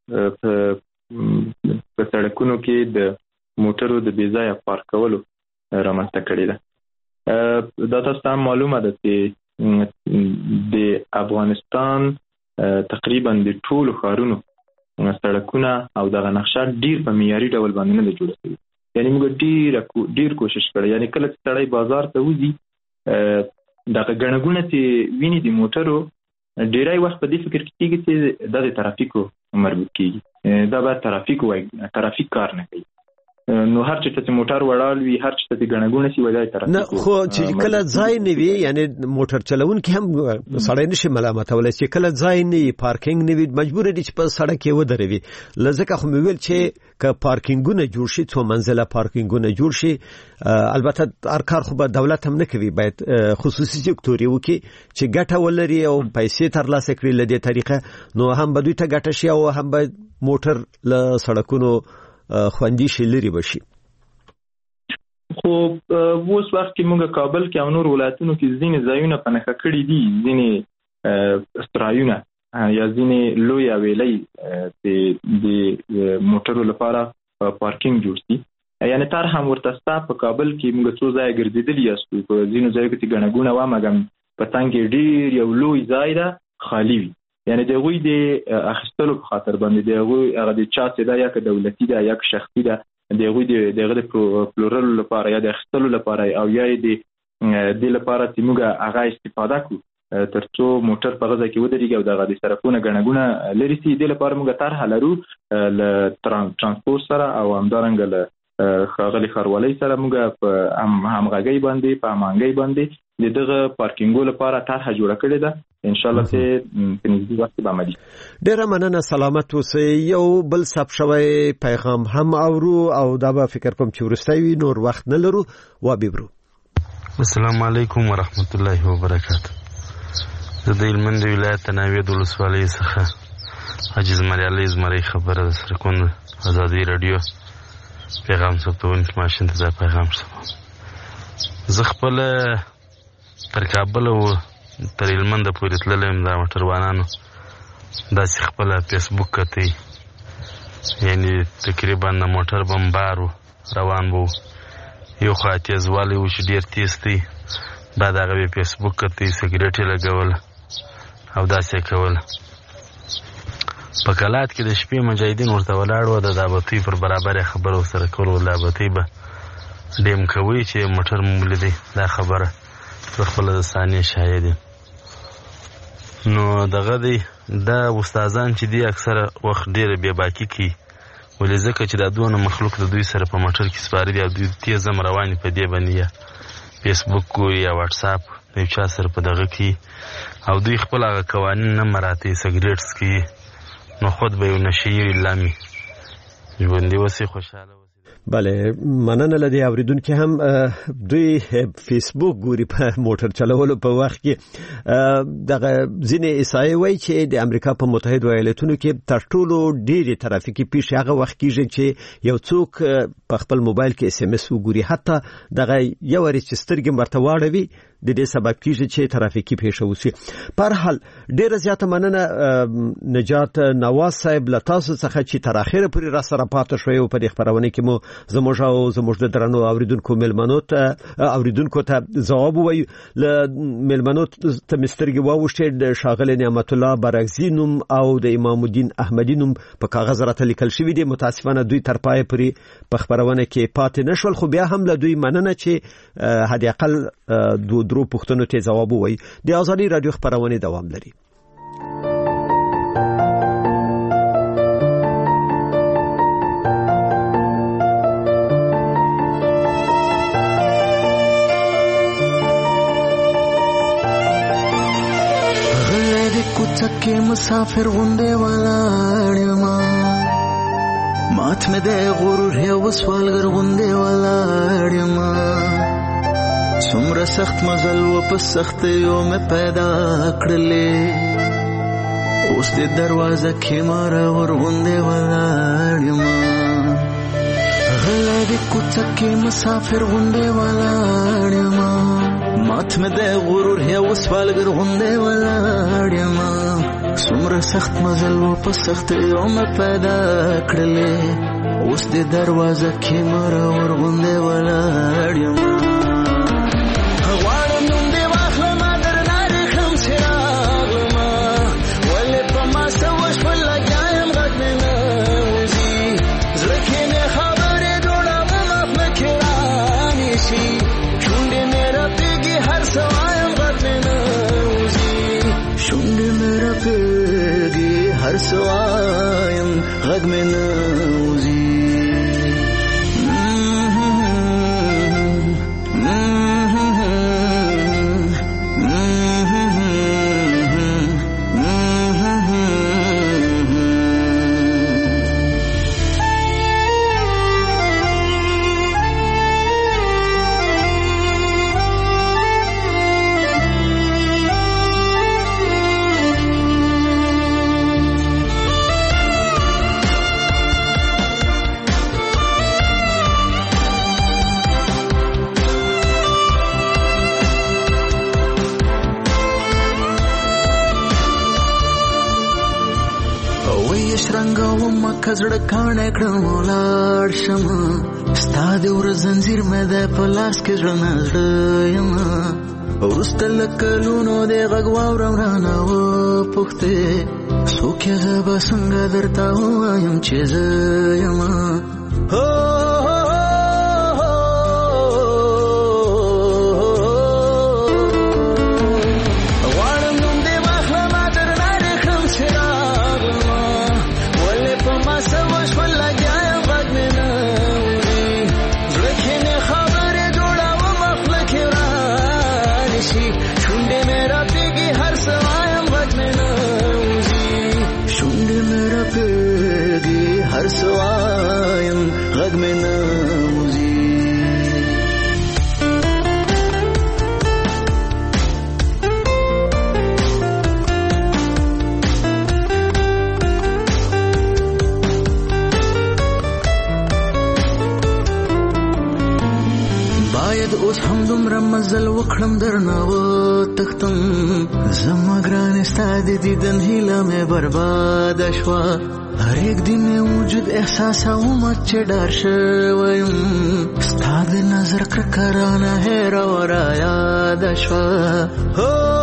په سړکونو کې د موټرو د بې ځایه پارک کولو رامنځته کړې ده. دا تاسو ته معلومه ده چې د افغانستان تقریبا د ټولو ښارونو سړکونه او دغه نقشه ډیر په معیاري ډول باندې نه جوړه شوې. یعنی موږ ډیر کوشش کړی، یعنی کله چې سړی بازار ته وځي دغه ګڼګونه چې ویني د موټرو ډیری وخت په دې فکر کې کېږي چې دا د ترافیکو مربوط کېږي، دا به ترافیک کار نه کوي. نو هر چېرته چې موټر وړال وي، هر چېرته چې ګڼګونه شي وایي ترافیک نه. خو چې کله ځای نه وي، یعنی موټر چلونکي هم سړی نشي ملامتولی چې کله ځای نه وي، پارکینګ نه وي، مجبور دي چې په سړک کې ودروي. لکه خو مې ویل چې که پارکینګونه جوړ شي، 2 منزله پارکینګونه جوړ شي، البته هر کار خو به دولت هم نه کوي، باید خصوصي سکتور یې وکړي چې ګټه ولري او پیسې ترلاسه کړي له دې طریقه، نو هم به دوی ته ګټه شي او هم به موټر له سړکونو خوندي شي، لري بشي. خو اوس وخت کې موږ کابل کې او نور ولایتونو کې ځینې ځایونه په نښه کړي دي، ځینې استرایونه یا ځینې لوی ویلې د موټرو لپاره پارکینګ جوړ شي. یعنی تر هم ورته ستا په کابل کې موږ څو ځای ګرځېدلی یاستو، په ځینو ځایو کې ګڼګونه وه، مګم په څنګ کې ډیر یو لوی ځای ده خالی وي. یعنی د هغوی د اخیستلو په خاطر باندې د هغوی هغه د چا چې ده یا که دولتي ده یا که شخصي ده، دغه د پلورلو لپاره یا د اخیستلو لپاره او یا د لپاره چې موږ هغه استفاده کوو ترڅو موټر په غزه کې ودرېږي او دغه د سرکونو ګڼهګونه لرې سي. د لپاره موږ طرحه لرو له ترانسپورت سره او همدارنګه له ښاغلي ښاروالۍ سره موږ په همغږۍ باندې په هماهنګۍ باندې دغه پارکینګو لپاره طرحه جوړه کړې ده. ان شاء الله چې په نږدې وخت کې به عملي. ډېره مننه، سلامت اوسئ. یو بل ثبت شوی پیغام هم اورو او دا به فکر کوم چې وروستی وي، نور وخت نه لرو. وابیبرو. السلام علیکم ورحمت الله وبرکاته. زه د هلمند ولایت ناوید ولسوالۍ څخه حاجي زمري علي زمري خبره د سرکونو ازادي رادیو پیغام ثبتونکي ماشین ته دا پیغام شوم. زه خپل تر کابل او تر هلمند پورې تللی یم. دا موټروانانو داسې خپل فیسبوک کتی، یعنی تقریبا د موټر بمبار روان بو، یو خوا تیزوالی و چې ډېر تیز دی، بعد هغه به فیسبوک کتی، سګریټ یې لګول او داسې کول. په کلات کې د شپې مجاهدین ورته ولاړ وو، د دابتۍ پر برابر خبره ورسره کول و. دابتۍ به ډیم کوي چې موټر مو ولیدی. دا خبره زه خپله د ثانیې شاهد یم. نو دغه دی دا استادان چې دی اکثره وخت ډېره بېباکي کوي، ولې ځکه چې دا دونه مخلوق د دوی سره په موټر کې سپاره دي او دوی تیز هم روان په دې باندې یا فیسبوک یا واټساپ د یو چا سره په دغه کې، او دوی خپل هغه قوانین نه مراعاتوي، سګریټ څکوي، نو خود به یو نشهیي لامي ژوندي اوسي، خوشحاله اوسي. بله، مننه لدی اوریدونکو هم دوی فیسبوک ګوري په موټر چلولو په وخت کې. دغه ځینې احصایې وایي چې د امریکا په متحده ایالاتونو کې تر ټولو ډېرې ترافیکي پیښې هغه وخت کېږي چې یو څوک په خپل موبایل کې اس ام اس وګوري، حتی دغه یو وارې چې سترګې ورته واړوي د دې سبب کېږي چې ترافیکي پیښه وشي. په هر حال ډېره زیاته مننه نجات نواز صاحب له تاسو څخه چې تر اخره پورې را سره پاتې شوئ او په دې خپرونه کې مو زموږ او زموږ د درنو اوریدونکو ته ځواب ووایو. له میلمنو ته مې سترګې واوښتې، د ښاغلي نعمت الله برغزي نوم او د امام الدین احمدي نوم په کاغذ راته لیکل شوي دي. متاسفانه دوی تر پایه پورې په خپرونه کې پاتې نشول، خو بیا هم له دوی مننه چې حد اقل درو پوښتنو ته ځواب ووایي. د ازادي رادیو خپرونه دوام لري. کوڅه مسافر غونډه ولاړ ما، مات مې د غرور یو سوالګر غونډه ولاړ ما، څومره سخت مزل و په سخت یو مې پیدا کړلې، اوس د دروازه کې ماره ور غونډه ولاړ ما، غلی د کوڅه کې مسافر غونډه ولاړ ما، مات مې د غرور یو سوالګر غونډه ولاړ ما، څومره سخت مزل و په سخت یو مې پیدا کړلې، اوس د دروازه کې ماره ور غونډه ولاړ ما. हर सवायम गग में नौजी کزړه کانه کړم ولاړ شمه، ستا د ور زنجیر مې د پلاس کې ژوند یم، ورسته لکلونو د غږ واورم رانه و پوښتې، څوک یې زه به څنګه درته ووایم چې زه یم. اوس هم دومره مزل وکړم درنه وتښتم زما ګرانې ستا د دیدن هیله مې برباده شوه هر یک دن مې وجود احساسوم چې ډار شوی یم ستا د نظر کرکه رانه هېره ورایاده شوه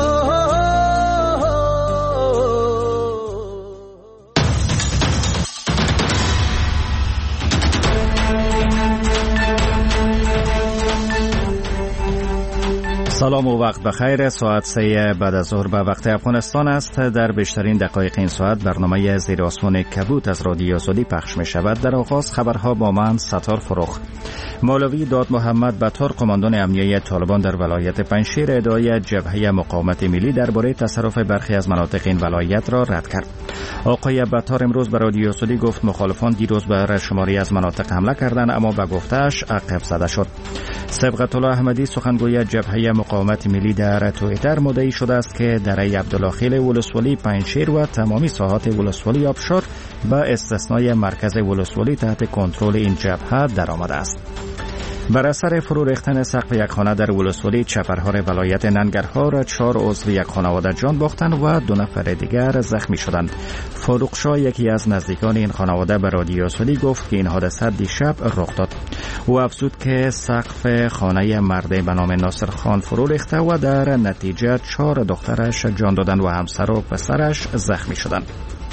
سلام و وقت بخیر. ساعت 3 بعد از ظهر به وقت افغانستان است. در بیشترین دقایق این ساعت برنامه زیر آسمان کبوت از رادیو آزادی پخش می شود. در آغاز خبرها با من ستار فروخ. مولوی داد محمد بطار قماندان امنیه طالبان در ولایت پنجشیر ادعای جبهه مقاومت ملی درباره تصرف برخی از مناطق این ولایت را رد کرد. آقای بطار امروز به رادیو آزادی گفت مخالفان دیروز بر شماری از مناطق حمله کردند اما به گفته‌اش عقب زده شد. صبغت الله احمدی سخنگوی جبهه مقاومت ملی در توییتر مدعی شده است که دره عبدالله خیل ولسوالی پنجشیر و تمامی ساحات ولسوالی آبشار به استثنای مرکز ولسوالی تحت کنترل این جبهه درآمده است. بر اثر فرو ریختن سقف یک خانه در ولسوالی چپرهار ولایت ننگرهار 4 عضو یک خانواده جان باختند و 2 نفر دیگر زخمی شدند. فاروق شاه یکی از نزدیکان این خانواده به رادیو آزادی گفت که این حادثه دیشب رخ داد. او افزود که سقف خانه مردی به نام ناصر خان فرو ریخته و در نتیجه 4 دخترش جان دادند و همسر و پسرش زخمی شدند.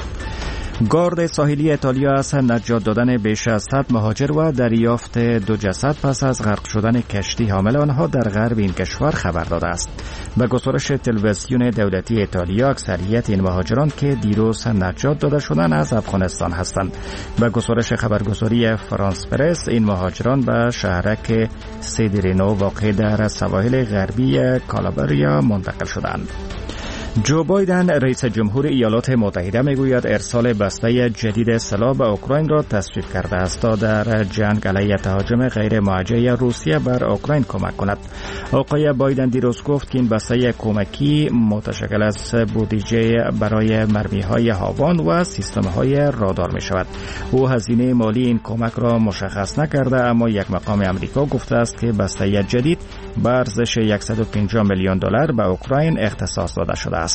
گارد ساحلی ایتالیا از نجات دادن بیش از 100 مهاجر و دریافت 2 جسد پس از غرق شدن کشتی حامل آنها در غرب این کشور خبر داده است. به گزارش تلویزیون دولتی ایتالیا اکثریت این مهاجران که دیروز نجات داده شدند از افغانستان هستند. به گزارش خبرگزاری فرانس پرس این مهاجران به شهرک سیدرینو واقع در سواحل غربی کالابریا منتقل شدند. جو بایدن رئیس جمهور ایالات متحده میگوید ارسال بسته جدید سلاح به اوکراین را تصویب کرده است تا در جنگ علیه تهاجم غیر موجه روسیه بر اوکراین کمک کند. آقای بایدن دیروز گفت که این بسته کمکی متشکل از بودجه برای مرمی‌های هاوان و سیستم‌های رادار می شود. او هزینه مالی این کمک را مشخص نکرده اما یک مقام آمریکا گفته است که بسته جدید به ارزش 150 میلیون دلار به اوکراین اختصاص داده شده است.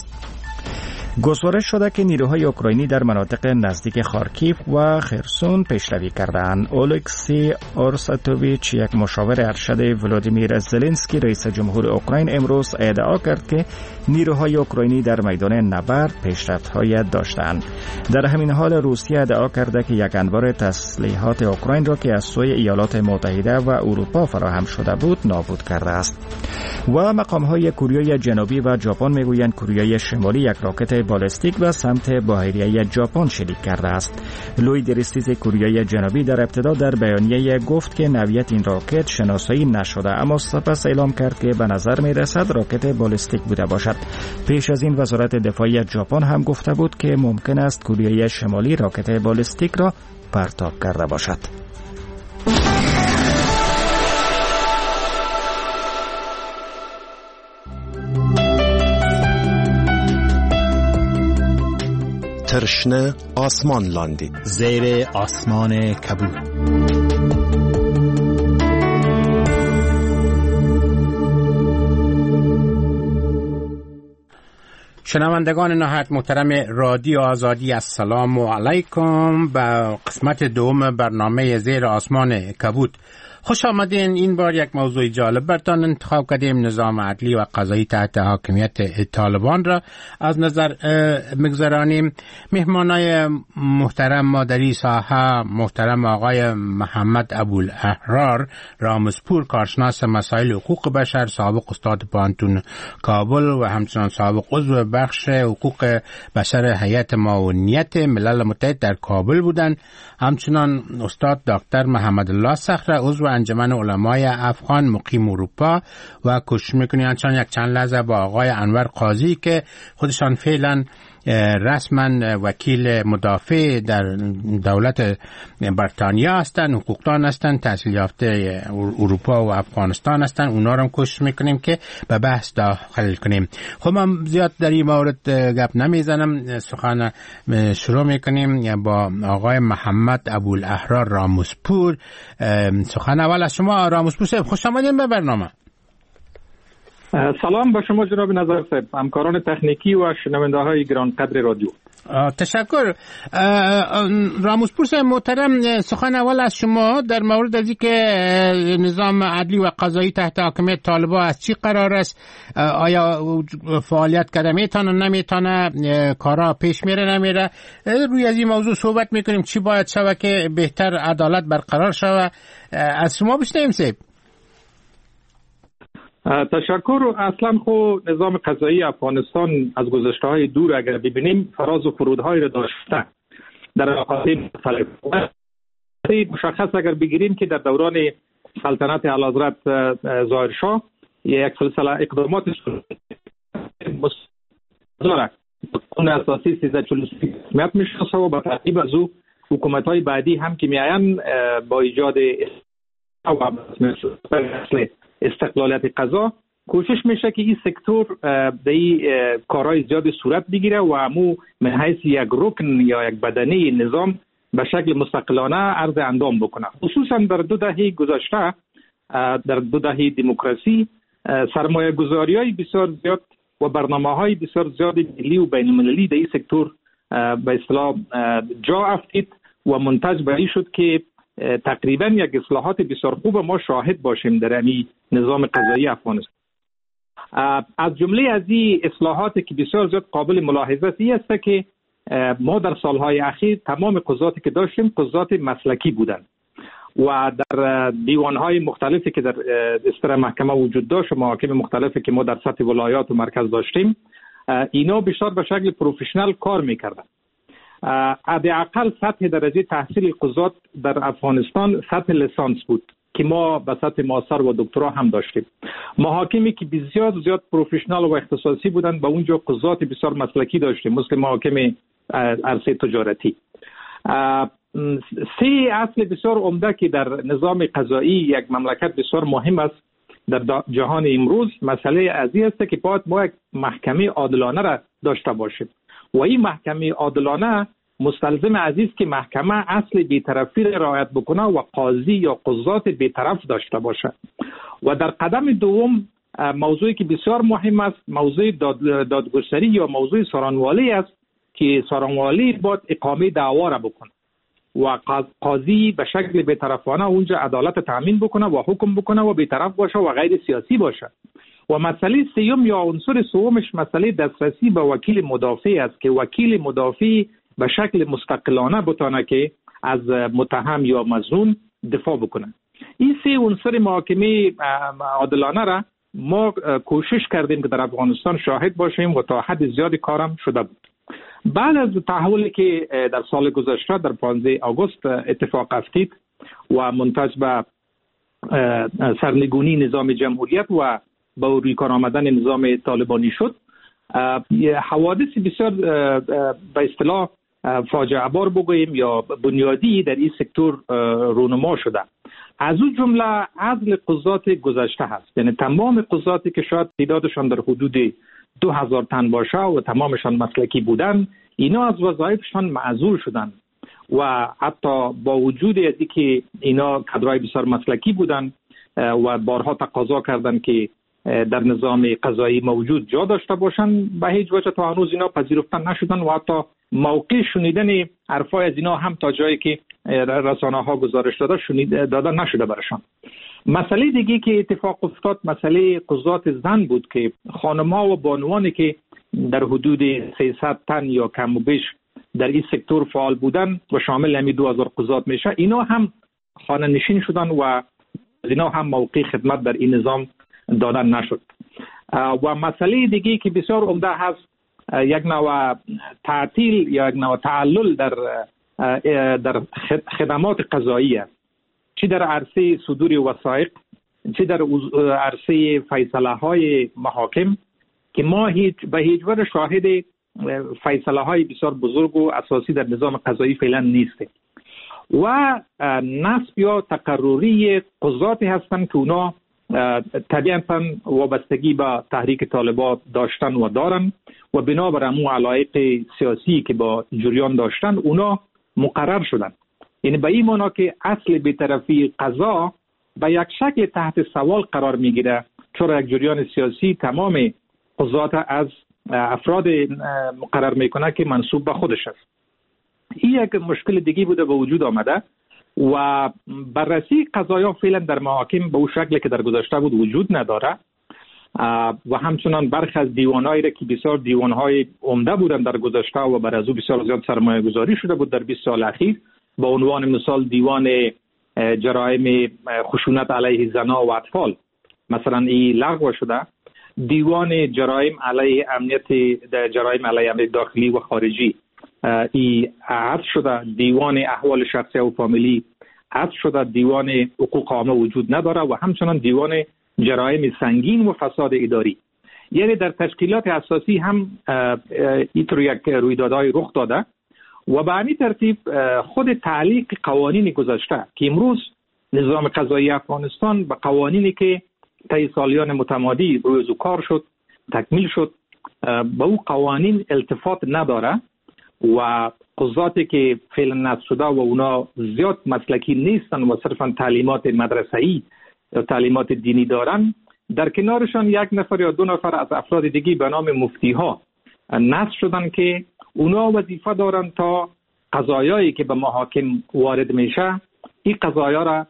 گزارش شده که نیروهای اوکراینی در مناطق نزدیک خارکیف و خرسون پیشروی کردند. اولکسی اورساتوویچ یک مشاور ارشد ولادیمیر زلنسکی رئیس جمهور اوکراین امروز ادعا کرد که نیروهای اوکراینی در میدان نبرد پیشرفت‌های داشتند. در همین حال روسیه ادعا کرده که یک انبار تسلیحات اوکراین را که از سوی ایالات متحده و اروپا فراهم شده بود نابود کرده است. و مقام‌های کره جنوبی و ژاپن میگویند کره شمالی یک راکت بالستیک و سمت بحیره ژاپن شلیک کرده است. لوی درستیز کره جنوبی در ابتدا در بیانیه گفت که نوعیت این راکت شناسایی نشده اما سپس اعلام کرد که به نظر می‌رسد راکت بالستیک بوده باشد. پیش از این وزارت دفاع ژاپن هم گفته بود که ممکن است کره شمالی راکت بالستیک را پرتاب کرده باشد. ترشنه آسمان لاندی زیر آسمان کبود. شنوندگان نهایت محترم رادیو آزادی السلام علیکم به قسمت دوم برنامه زیر آسمان کبود. خوش آمدین. این بار یک موضوع جالب برتان انتخاب کردیم. نظام عدلی و قضایی تحت حاکمیت طالبان را از نظر مگذرانیم. مهمانای محترم ما در این ساحه محترم آقای محمد ابوالاحرار رامزپور، کارشناس مسائل حقوق بشر، سابق استاد پانتون کابل و همچنان سابق عضو بخش حقوق بشر هیئت معاونیت ملل متحد در کابل بودند. همچنان استاد دکتر محمد الله صخره عضو انجمن علمای افغان مقیم اروپا و کوشش میکنیم یک چند لحظه با آقای انور قاضی که خودشان فعلا رسما وکیل مدافع در دولت بریتانیا هستند، حقوقدان هستند، تحصیل یافته اروپا و افغانستان هستند. اونا رو هم کوشش میکنیم که به بحث داخل کنیم. خب من زیاد در این مورد گپ نمیزنم، سخن شروع میکنیم با آقای محمد ابوالاحرار رامزپور. سخن اول از شما رامزپور صاحب. خوش آمدین به برنامه. سلام به شما جناب نظر صاحب، همکاران تکنیکی و شنونده های گرانقدر رادیو. تشکر. راموسپور صاحب محترم، سخن اول از شما در مورد از اینکه نظام عدلی و قضایی تحت حاکمیت طالبان از چی قرار است، آیا فعالیت کرده میتونه نمیتونه، کارا پیش میره نمیره، روی از این موضوع صحبت میکنیم. چی باید شود که بهتر عدالت برقرار شود؟ از شما بشنویم صاحب. تشکر. اصلا خو نظام قضایی افغانستان از گذشته‌های دور اگر ببینیم فراز و فرودهای را داشته در علاقات مختلف. مشخص اگر بگیریم که در دوران سلطنت اعلیحضرت ظاهرشاه یک سلسله اقدامات اون اساسی 1343 رسمیت میشناسه و به ترتیب از او حکومت‌های بعدی هم که میاین با ایجاد استقلالیت قضا کوشش میشه که این سکتور در این کارهای زیاد صورت بگیره و همو من حیث یک رکن یا یک بدنه نظام به شکل مستقلانه عرض اندام بکنه. خصوصا در 2 دهه گذشته، در 2 دهه دموکراسی، سرمایه گذاری های بسیار زیاد و برنامه های بسیار زیاد ملی و بین المللی در این سکتور به اصطلاح جا افتید و منتج به این شد که تقریبا یک اصلاحات بسیار خوب ما شاهد باشیم در این نظام قضایی افغانستان. از جمله از این اصلاحاتی که بسیار زیاد قابل ملاحظه است که ما در سالهای اخیر تمام قضاتی که داشتیم قضات مسلکی بودند و در دیوانهای مختلفی که در استر محکمه وجود داشت و محاکم مختلفی که ما در سطح ولایات و مرکز داشتیم، اینا بیشتر به شکل پروفشنال کار میکردن. حداقل سطح درجه تحصیل قضات در افغانستان سطح لیسانس بود که ما به سطح ماستر و دکترا هم داشتیم. محاکمی که بسیار زیاد پروفشنال و اختصاصی بودند با اونجا قضات بسیار مسلکی داشتیم، مثل محاکم عرصه تجارتی. 3 اصل بسیار عمده که در نظام قضایی یک مملکت بسیار مهم است در جهان امروز، مسئله ازی است که باید ما یک محکمه عادلانه را داشته باشیم و این محکمه عادلانه مستلزم عزیز که محکمه اصل بی‌طرفی را رعایت بکنه و قاضی یا قضات بی‌طرف داشته باشه. و در قدم دوم موضوعی که بسیار مهم است موضوع دادگستری یا موضوع سارنوالی است که سارنوالی باید اقامه دعوا را بکنه و قاضی به شکل بی‌طرفانه اونجا عدالت تامین بکنه و حکم بکنه و بی‌طرف باشه و غیر سیاسی باشه. و مسئله سوم یا عنصر سومش مسئله دسترسی به وکیل مدافع است که وکیل مدافع به شکل مستقلانه بتونه که از متهم یا مظنون دفاع بکنه. این 3 عنصر محاکمه عادلانه را ما کوشش کردیم که در افغانستان شاهد باشیم و تا حد زیادی کارم شده بود. بعد از تحولی که در سال گذشته در 15 آگوست اتفاق افتید و منتج به سرنگونی نظام جمهوریت و با روی کار آمدن نظام طالبانی شد، حوادث بسیار به اصطلاح فاجعه بار بگوییم یا بنیادی در این سکتور رونما شده. از اون جمله عزل قضات گذشته هست، یعنی تمام قضاتی که شاید تعدادشان در حدود 2000 تن باشه و تمامشان مسلکی بودن، اینا از وظایفشان معزول شدن و حتی با وجود از اینکه اینا کادرای بسیار مسلکی بودن و بارها تقاضا کردند که در نظام قضایی موجود جا داشته باشن، به هیچ وجه تا هنوز اینا پذیرفته نشدن و حتی موقع شنیدن حرفای از اینا هم تا جایی که رسانه ها گزارش داده نشده برشان. مسئله دیگه که اتفاق افتاد مسئله قضات زن بود که خانم‌ها و بانوانی که در حدود 300 تن یا کم و بیش در این سکتور فعال بودن و شامل همی 2000 قضات میشه، اینا هم خانه نشین شدن و اینا هم موقع خدمت در این نظام دادن نشد. و مسئله دیگه که بسیار عمده هست یک نوع تعطیل یا یک نوع تعلل در خدمات قضایی است، چی در عرصه صدور وثایق، چی در عرصه فیصله های محاکم که ما به هیچ وجه شاهد فیصله های بسیار بزرگ و اساسی در نظام قضایی فعلا نیست و نصب یا تقرری قضاتی هستند که اونا طبیعتاً وابستگی به تحریک طالبان داشتن و دارن و بنابر امو علایق سیاسی که با جریان داشتن اونا مقرر شدن. یعنی به این معنا که اصل بی‌طرفی قضا به یک شکل تحت سوال قرار میگیره چرا یک جریان سیاسی تمام قضات از افراد مقرر میکنه که منسوب به خودش است. این یک مشکل دیگه بوده به وجود آمده و بررسی قضایا فعلا در محاکم به اون شکلی که در گذشته بود وجود نداره و همچنان برخی از دیوانهایی را که بسیار دیوانهای عمده بودن در گذشته و بر از او بسیار زیاد سرمایه گذاری شده بود در 20 سال اخیر، با عنوان مثال دیوان جرایم خشونت علیه زنان و اطفال مثلا این لغو شده، دیوان جرایم علیه امنیت داخلی و خارجی ای حذف شده، دیوان احوال شخصی و فامیلی حذف شده، دیوان حقوق عامه وجود نداره و همچنان دیوان جرایم سنگین و فساد اداری. یعنی در تشکیلات اساسی هم اینطور یک رویدادهای رخ داده و به همین ترتیب خود تعلیق قوانین گذشته که امروز نظام قضایی افغانستان به قوانینی که طی سالیان متمادی روی کار شد تکمیل شد به او قوانین التفات نداره و قضاتی که فعلا نصب شده و اونا زیاد مسلکی نیستن و صرفا تعلیمات مدرسه‌ای یا تعلیمات دینی دارن، در کنارشان یک نفر یا دو نفر از افراد دیگی به نام مفتی ها نصب شدن که اونا وظیفه دارن تا قضایایی که به محاکم وارد میشه این قضایا را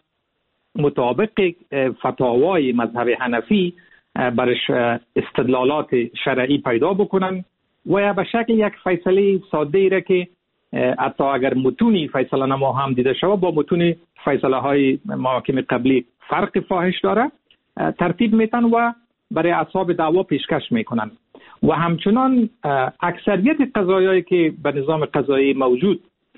مطابق فتاوای مذهب حنفی برش استدلالات شرعی پیدا بکنن و یا به شکل یک فیصله ساده ای را که حتی اگر متونی فیصله نما هم دیده شود با متونی فیصله های محاکم قبلی فرق فاحش داره ترتیب میتن و برای اصحاب دعوا پیشکش میکنن و همچنان اکثریت قضایایی که به نظام قضایی موجود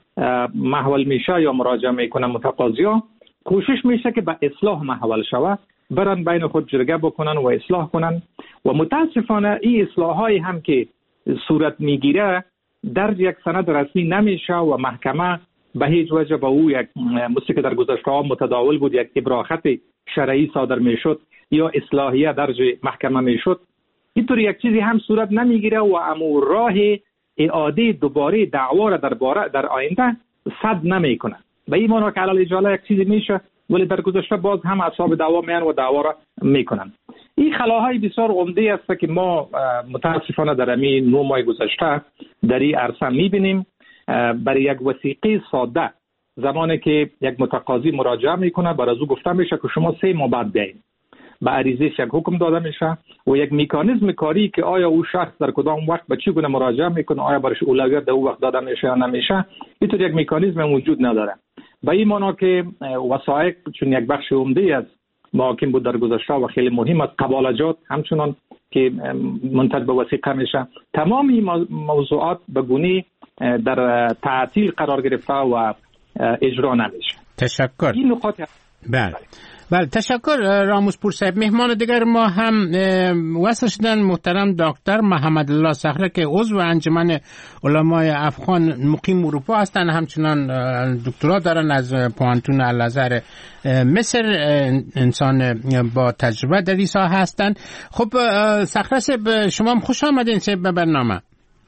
محول میشه یا مراجعه میکنن متقاضیا کوشش میشه که به اصلاح محول شود، برن بین خود جرگه بکنن و اصلاح کنن و متاسفانه این اصلاح های هم که صورت میگیره در یک سند رسمی نمیشه و محکمه به هیچ وجه به او یک مثل که در گذشته ها متداول بود یک ابراخت شرعی صادر میشد یا اصلاحیه درج محکمه میشد، اینطور یک چیزی هم صورت نمیگیره و امو راه اعاده دوباره دعوا را در آینده سد نمیکنه. به این معنی که علل اجاله یک چیزی میشه ولی در گذشته باز هم اصحاب دعوا میان و دعوا را میکنن. این خلاهای بسیار عمده است که ما متاسفانه در همین 9 ماه گذشته در این عرصه میبینیم. برای یک وثیقه ساده زمانی که یک متقاضی مراجعه میکنه بر از او گفته میشه که شما 3 ماه بعد بیاین، به عریضش یک حکم داده میشه و یک مکانیزم کاری که آیا او شخص در کدام وقت به چه گونه مراجعه میکنه، آیا برش اولویت در او وقت داده میشه یا نمیشه، اینطور یک مکانیزم وجود نداره. به این معنی که وثایق چون یک بخش عمده از محاکم بود در گذشته و خیلی مهم است، قبالجات همچنان که منتج به وثیقه میشه، تمام این موضوعات به گونه در تعطیل قرار گرفته و اجرا نمیشه. تشکر. این نقاط بله تشکر راموزپور صاحب. مهمان دیگر ما هم وصل شدن محترم دکتر محمد الله صخره که عضو انجمن علمای افغان مقیم اروپا هستند، همچنان دکترا دارن از پوهنتون الازهر مصر، انسان با تجربه در این ساحه هستند. خب صخره صاحب شما هم خوش آمدین به برنامه.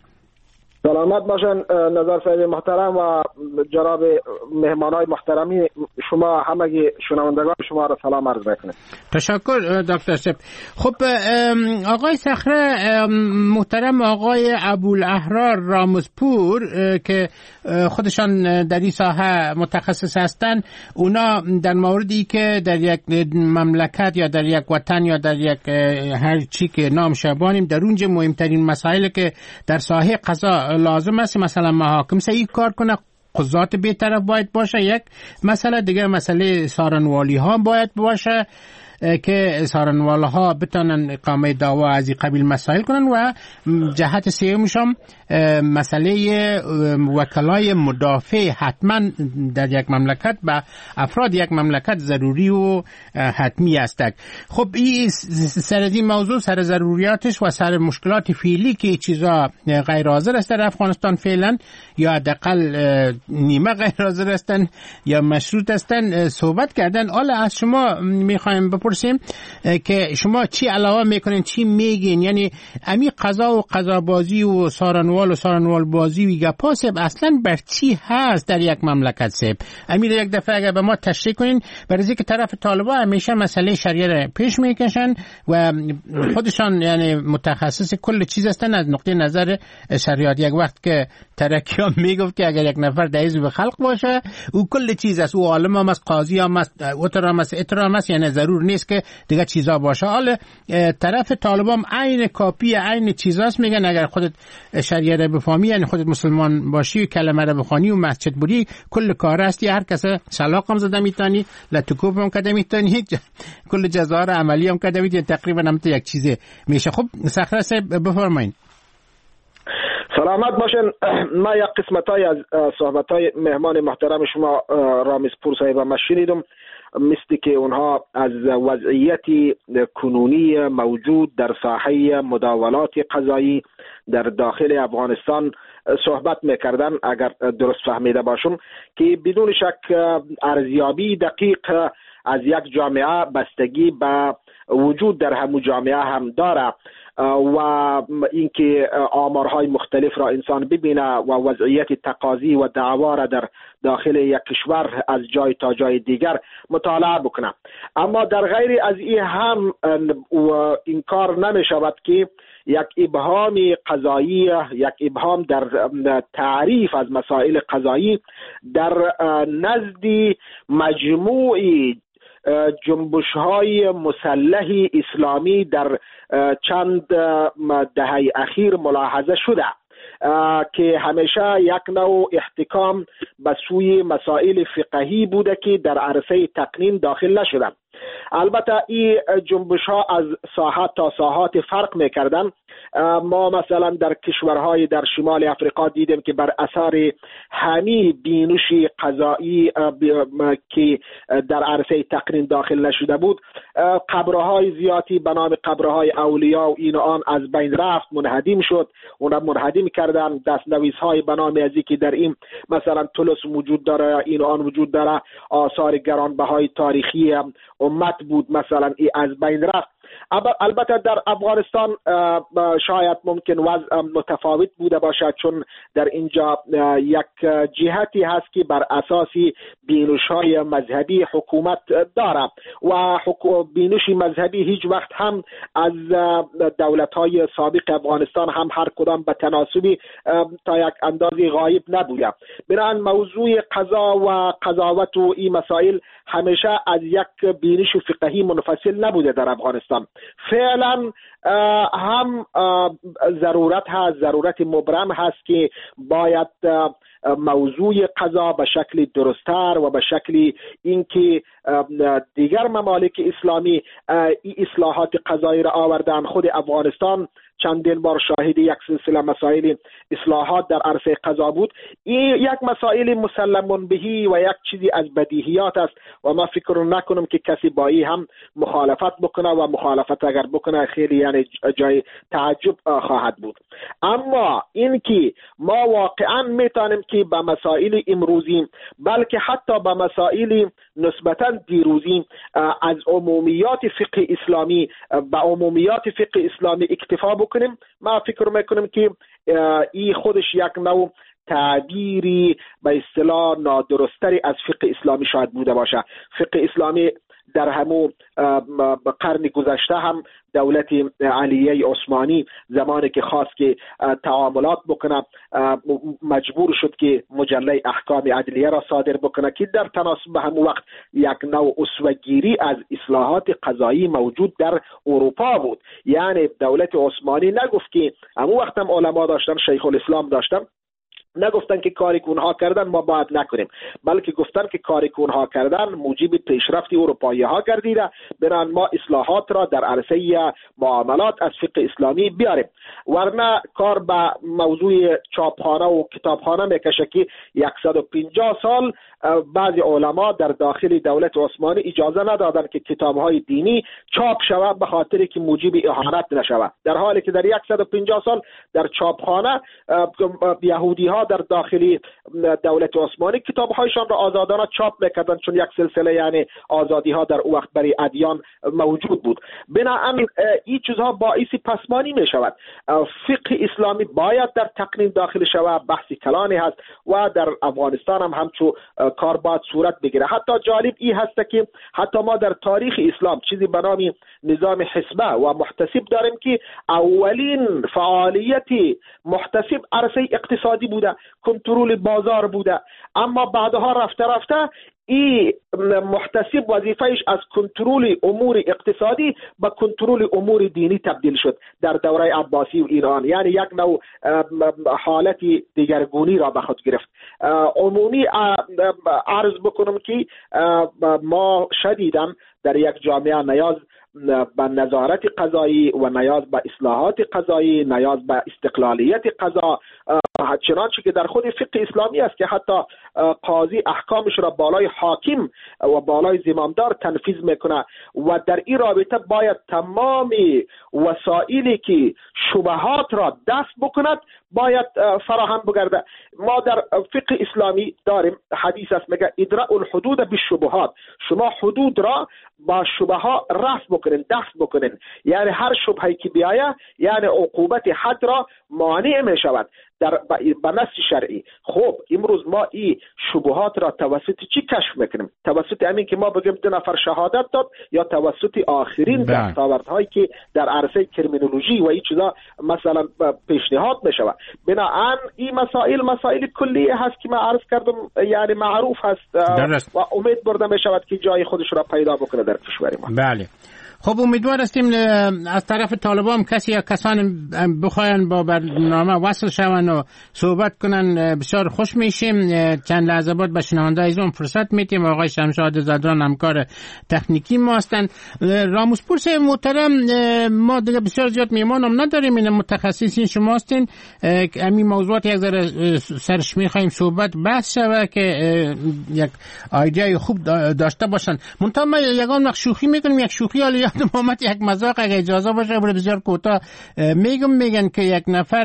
سلامت باشن نظر صاحب محترم و جناب مهمانای محترمی شما، همگی شنوندگان شما را سلام عرض میکنم. تشکر دکتر صاحب. خب آقای صخره محترم، آقای ابوالاحرار راموزپور که خودشان در این ساحه متخصص هستند، اونا در موردی که در یک مملکت یا در یک وطن یا در یک هر چی که نام شبانیم در اونجا مهمترین مسائل که در ساحه قضا لازم است مثلا محاکم صحیح کار کنه، قضات بی‌طرف باید باشه، یک مسئله دیگه مسئله سارنوالی ها باید باشه که سارنوالی ها بتونن اقامه دعوا از این قبیل مسائل کنن و جهت سومش هم مسئله وکلای مدافع حتما در یک مملکت به افراد یک مملکت ضروری و حتمی است. خب این سر این موضوع سر ضروریاتش و سر مشکلات فعلی که چیزا غیر حاضر است در افغانستان فعلا یا حداقل نیمه غیر حاضر هستن یا مشروط هستن صحبت کردن. حالا از شما میخوایم بپرسیم که شما چی علاوه میکنین، چی میگین؟ یعنی امی قضا و قضابازی و سارنوال بازی و گپاسب اصلا بر چی هست در یک مملکت سب؟ امی یک دفعه اگر به ما تشریح کنین، برای که طرف طالبا همیشه مسئله شریعه را پیش میکشن و خودشان یعنی متخصص کل چیز هستن از نقطه نظر شریعت. یک وقت که ترکی ها میگفت که اگر یک نفر در حزب خلق باشه او کل چیز است، او عالم هم است، قاضی هم است، اترام است، اترام است، یعنی ضرور نیست که دیگه چیزا باشه. حالا طرف طالبان عین کاپی عین چیزاست، میگن اگر خودت شریعه را بفهمی، یعنی خودت مسلمان باشی و کلمه را بخوانی و مسجد بری، کل کار هستی، هر کس سلاق هم زده میتونی، لتکوب هم کده میتونی، کل جزایر عملی هم کده میتونی، تقریبا هم یک چیزه میشه. خب صخره صاحب بفرمایید. سلامت باشین. ما یک قسمتای از صحبتای مهمان محترم شما رامیز پور صاحب ما شنیدم، مثل که اونها از وضعیت کنونی موجود در ساحه مداولات قضایی در داخل افغانستان صحبت میکردن. اگر درست فهمیده باشم که بدون شک ارزیابی دقیق از یک جامعه بستگی به وجود در همون جامعه هم داره و اینکه آمارهای مختلف را انسان ببینه و وضعیت تقاضی و دعوا را در داخل یک کشور از جای تا جای دیگر مطالعه بکنه. اما در غیر از این هم این کار نمی شود که یک ابهام قضایی، یک ابهام در تعریف از مسائل قضایی در نزد مجموعی جنبش‌های مسلح اسلامی در چند دهه اخیر ملاحظه شده که همیشه یک نوع احتکام به سوی مسائل فقهی بوده که در عرصه تقنین داخل نشده. البته این جنبش‌ها از ساحات تا ساحات فرق می‌کردن. ما مثلا در کشورهای در شمال افریقا دیدیم که بر اثر همین بینش قضایی که در عرصه تقنین داخل نشده بود، قبرهای زیادی به نام قبرهای اولیاء و این آن از بین رفت، منهدم شد. اونا منهدم کردن. دستنویس‌های به نام ازی که در این مثلا طلس وجود داره، این آن وجود داره، آثار گرانبهای تاریخی امت بود، مثلا این از بین رفت. البته در افغانستان شاید ممکن وضع متفاوت بوده باشد، چون در اینجا یک جهتی هست که بر اساس بینش‌های مذهبی حکومت داره و بینش مذهبی هیچ وقت هم از دولت‌های سابق افغانستان هم هر کدام به تناسبی تا یک اندازی غایب نبوده. بنابراین موضوع قضا و قضاوت و این مسائل همیشه از یک بینش فقهی منفصل نبوده در افغانستان. فعلا هم ضرورت مبرم هست که باید موضوع قضا به شکل درست‌تر و به شکلی اینکه دیگر ممالک اسلامی این اصلاحات قضایی را آوردن. خود افغانستان چندین بار شاهد یک سلسله مسائل اصلاحات در عرصه قضا بود. این یک مسائل مسلمون بهی و یک چیزی از بدیهیات است و ما فکر نکنم که کسی با این هم مخالفت بکنه و مخالفت اگر بکنه خیلی یعنی جای تعجب خواهد بود. اما اینکه ما واقعا میتونیم که به مسائل امروزی بلکه حتی به مسائل نسبتا دیروزی از عمومیات فقه اسلامی به عمومیات فقه اسلامی اکتفا بکنیم، ما فکر میکنم که این خودش یک نوع تعبیری به اصطلاح نادرستری از فقه اسلامی شاید بوده باشه. فقه اسلامی در همون قرن گذشته هم دولت علیه عثمانی زمانی که خواست که تعاملات بکنه مجبور شد که مجله احکام عدلیه را صادر بکنه که در تناسب به همون وقت یک نوع اسوه‌گیری از اصلاحات قضایی موجود در اروپا بود. یعنی دولت عثمانی نگفت که همون وقت هم علما داشتن، شیخ الاسلام داشتن، نگفتن که کاری که اونها کردن ما باید نکنیم، بلکه گفتن که کاری که اونها کردن موجب پیشرفت اروپایی ها گردیده، بران ما اصلاحات را در عرصه معاملات از فقه اسلامی بیاریم. ورنه کار به موضوع چاپخانه و کتابخانه میکشه که 150 سال بعضی علما در داخل دولت عثمانی اجازه ندادن که کتابهای دینی چاپ شود به خاطر که موجب اهانت نشود، در حالی که در 150 سال در چاپخانه یهودی ها در داخلی دولت عثمانی کتاب‌هایشان را آزادانه چاپ می‌کردن، چون یک سلسله یعنی آزادی‌ها در او وقت برای ادیان موجود بود. بنابراین این چیزها باعث پسمانی می‌شود. فقه اسلامی باید در تقنین داخل شود، بحث کلانی هست و در افغانستان هم همچو کار باید صورت بگیره. حتی جالب این هست که حتی ما در تاریخ اسلام چیزی به نام نظام حسبه و محتسب داریم که اولین فعالیت محتسب عرصه اقتصادی بوده، کنترل بازار بوده، اما بعدها رفته این محتسب وظیفهش از کنترل امور اقتصادی به کنترل امور دینی تبدیل شد در دوره عباسی و ایران، یعنی یک نوع حالت دیگرگونی را به خود گرفت. عمومی عرض بکنم که ما شدیداً در یک جامعه نیاز به نظارت قضایی و نیاز به اصلاحات قضایی، نیاز به استقلالیت قضا، چنانچه که در خود فقه اسلامی است که حتی قاضی احکامش را بالای حاکم و بالای زمامدار تنفیذ میکنه و در این رابطه باید تمام وسایلی که شبهات را دفع بکند باید فراهم بگرده. ما در فقه اسلامی داریم حدیث است میگه ادراء الحدود بالشبهات، شما حدود را با شبهات رفع بکنین، دفع بکنین، یعنی هر شبهه‌ای که بیاید یعنی عقوبت حد را مانع می شود در به نص شرعی. خب امروز ما این شبهات را توسط چی کشف میکنیم؟ توسط همین که ما بگیم 2 نفر شهادت داد، یا توسط آخرین دستاوردهایی که در عرصه کرمینولوژی و این چیزا مثلا پیشنهاد میشود. بنابراین این مسائل کلیه هست که من عرض کردم، یعنی معروف هست و امید برده میشود که جای خودش را پیدا بکنه در کشور ما. بله. خب امیدوار هستیم از طرف طالبان کسی یا کسان بخواین با برنامه وصل شون و صحبت کنن بسیار خوش میشیم. چند لحظه بعد به شنونده ایزون فرصت میتیم. آقای شمشاد زدران همکار تکنیکی ما هستن. راموسپورس محترم، ما دیگه بسیار زیاد میمان هم نداریم، این متخصصین شما هستین. همین موضوعات یک ذره سرش میخواییم صحبت بحث شوه که یک ایده خوب داشته باشن. منتها ما یگان وقت شوخی میکنیم، یک شوخی حالی یادم آمد، یک مذاق اگه اجازه باشه بسیار کوتاه میگن که یک نفر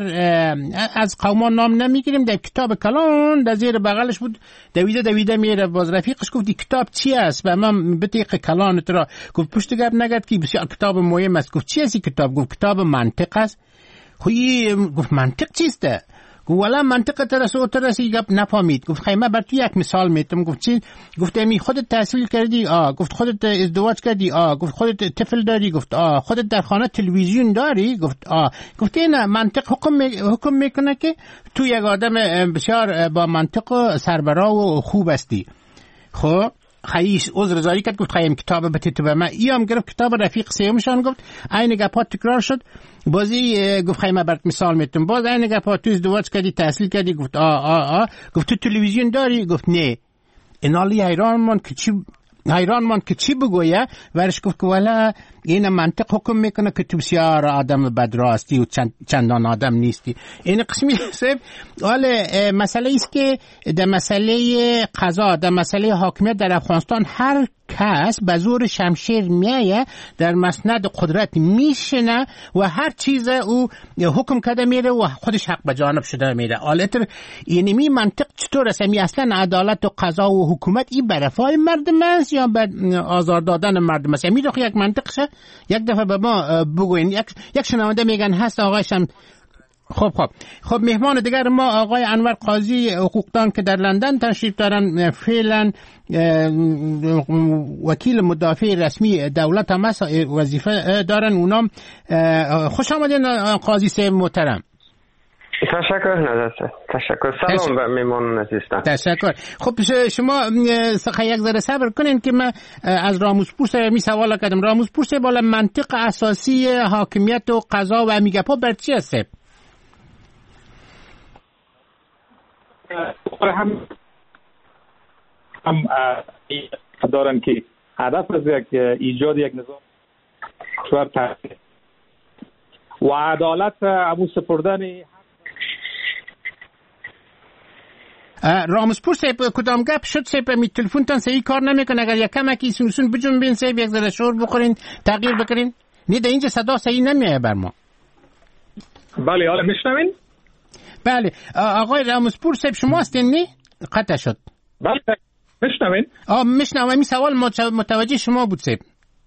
از قومان نام نمیگیریم، در کتاب کلان در زیر بغلش بود، دویده میره، باز رفیقش گفت کتاب چی است؟ و من بطیق کلان ترا گفت پشت گپ نگرد که بسیار کتاب مهم است. گفت چی است کتاب؟ گفت کتاب منطق است. خوی گفت منطق چیست؟ گفت والا منطق ترسی گپ نفهمید. گفت خیمه بر تو یک مثال میتم. گفت چی؟ گفت امی خودت تحصیل کردی؟ گفت خودت ازدواج کردی؟ گفت خودت طفل داری؟ گفت خودت در خانه تلویزیون داری؟ گفت گفت این منطق حکم میکنه که تو یک آدم بسیار با منطق و سربراه و خوب هستی. خب خیش عذر زاری کرد، گفت خیلی کتاب بتیت به من ایام گرفت، کتاب رفیق سیومشان گفت عین گپا تکرار شد. بازی گفت خیلی برات مثال میتونم، باز عین گپا تو ازدواج کردی، تحصیل کردی؟ گفت گفت تو تلویزیون داری؟ گفت نه. اینالی حیران من که چی بگویه. ورش گفت که والا این منطق حکم میکنه که تو بسیار آدم بدراستی و چندان آدم نیستی. این قسمی حساب حالا مسئله ایست که در مسئله قضا، در مسئله حاکمیت در افغانستان هر کس به زور شمشیر میایه، در مسند قدرت میشنه و هر چیز او حکم کرده میره و خودش حق به جانب شده میره. حالت اینمی منطق چطور است؟ اصلا عدالت و قضا و حکومت این برفای مردم است یا بر آزار دادن مردم است؟ میره یک منطق شه. یک دفعه به ما بگوین. یک شنونده میگن هست آقایشم. خب مهمان دیگر ما آقای انور قاضی حقوقدان که در لندن تشریف دارن، فعلا وکیل مدافع رسمی دولت هم وظیفه دارن. اونام خوش آمدین قاضی صاحب محترم. تشکر نظر. تشکر. سلام به میمون عزیزم. تشکر. خب شما یک ذره صبر کنین که من از راموسپورس می سوال کردم. راموسپورس بالا منطق اساسی حاکمیت و قضا و میگپا بر چی است؟ هم دارن که هدف از ایجاد یک نظام کشور تحصیل و عدالت ابو سپردن. راموسپور صاحب کدام گپ شد صاحب؟ می تلفن تان صحیح کار نمیکنه. اگر یک کمکی سونسون بجنبین صاحب، یک ذره شور بخورین، تغییر بکنین. نه در اینجا صدا صحیح نمیاد بر ما. بله حالا میشنوین؟ بله آقای راموسپور صاحب شما هستین نی؟ قطع شد. بله میشنوین؟ میشنوم. این سوال متوجه شما بود صاحب.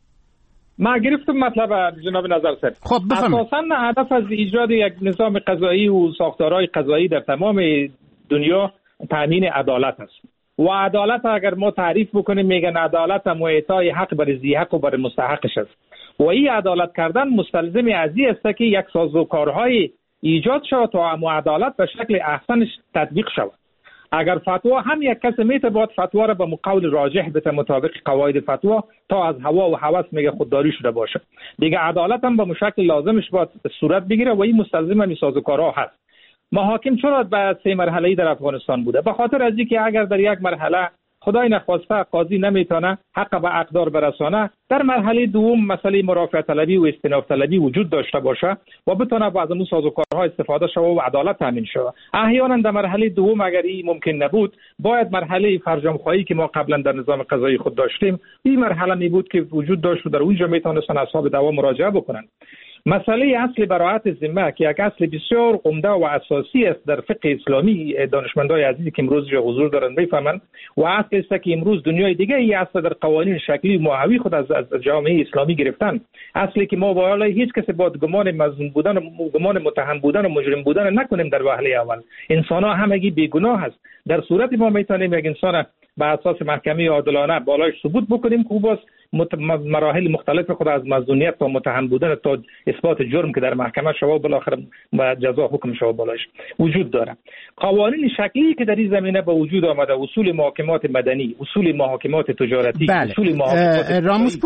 ما گرفتم مطلب جناب نظر صاحب. خب بفرمایید. اساساً هدف از ایجاد یک نظام قضایی و ساختارهای قضایی در تمام دنیا تامین عدالت است. و عدالت اگر ما تعریف بکنیم میگن عدالت هم اعطای حق بر ذی حق و بر مستحقش است. و این عدالت کردن مستلزم از این است که یک سازوکارهای ایجاد شود تا عدالت به شکل احسنش تطبیق شود. اگر فتوا هم یک کس میتواند فتوا را به قول راجح به مطابق قواعد فتوا تا از هوا و هوس میگه خودداری شده باشه. دیگه عدالت هم به شکل لازمش باید صورت بگیره و این مستلزم همین سازوکارها هست. محاکم چرا به 3 مرحله در افغانستان بوده؟ به خاطر از اینکه اگر در یک مرحله خدای نخواسته قاضی نمیتونه حق به اقدار برسانه، در مرحله دوم مسئله مرافعه طلبی و استئناف طلبی وجود داشته باشه و بتونه از اون سازوکارها استفاده شود و عدالت تامین شود. احیانا در مرحله دوم اگر این ممکن نبود، باید مرحله فرجام خواهی که ما قبلا در نظام قضایی خود داشتیم، این مرحله می بود که وجود داشت و در اونجا میتونستن اصحاب دعوا مراجعه بکنن. مسئله اصل براءت ذمه که یک اصل بسیار عمده و اساسی است در فقه اسلامی، دانشمندای عزیزی که امروز حضور دارن بفهمند و اصل است که امروز دنیای دیگه این اصل در قوانین شکلی ماهوی خود از جامعه اسلامی گرفتن. اصلی که ما باید هیچ کسی با گمان مظنون بودن و گمان متهم بودن و مجرم بودن نکنیم. در وهله اول انسان ها همگی بیگناه است. در صورت ما میتونیم یک انسان به اساس محکمه عادلانه بالایش ثبوت بکنیم که باز مراحل مختلف خود از مظنونیت تا متهم بودن تا اثبات جرم که در محکمه شوا بالاخره جزا حکم شوا بالایش وجود داره. قوانین شکلی که در این زمینه به وجود آمده، اصول محاکمات مدنی، اصول محاکمات تجارتی، بله. اصول محاکمات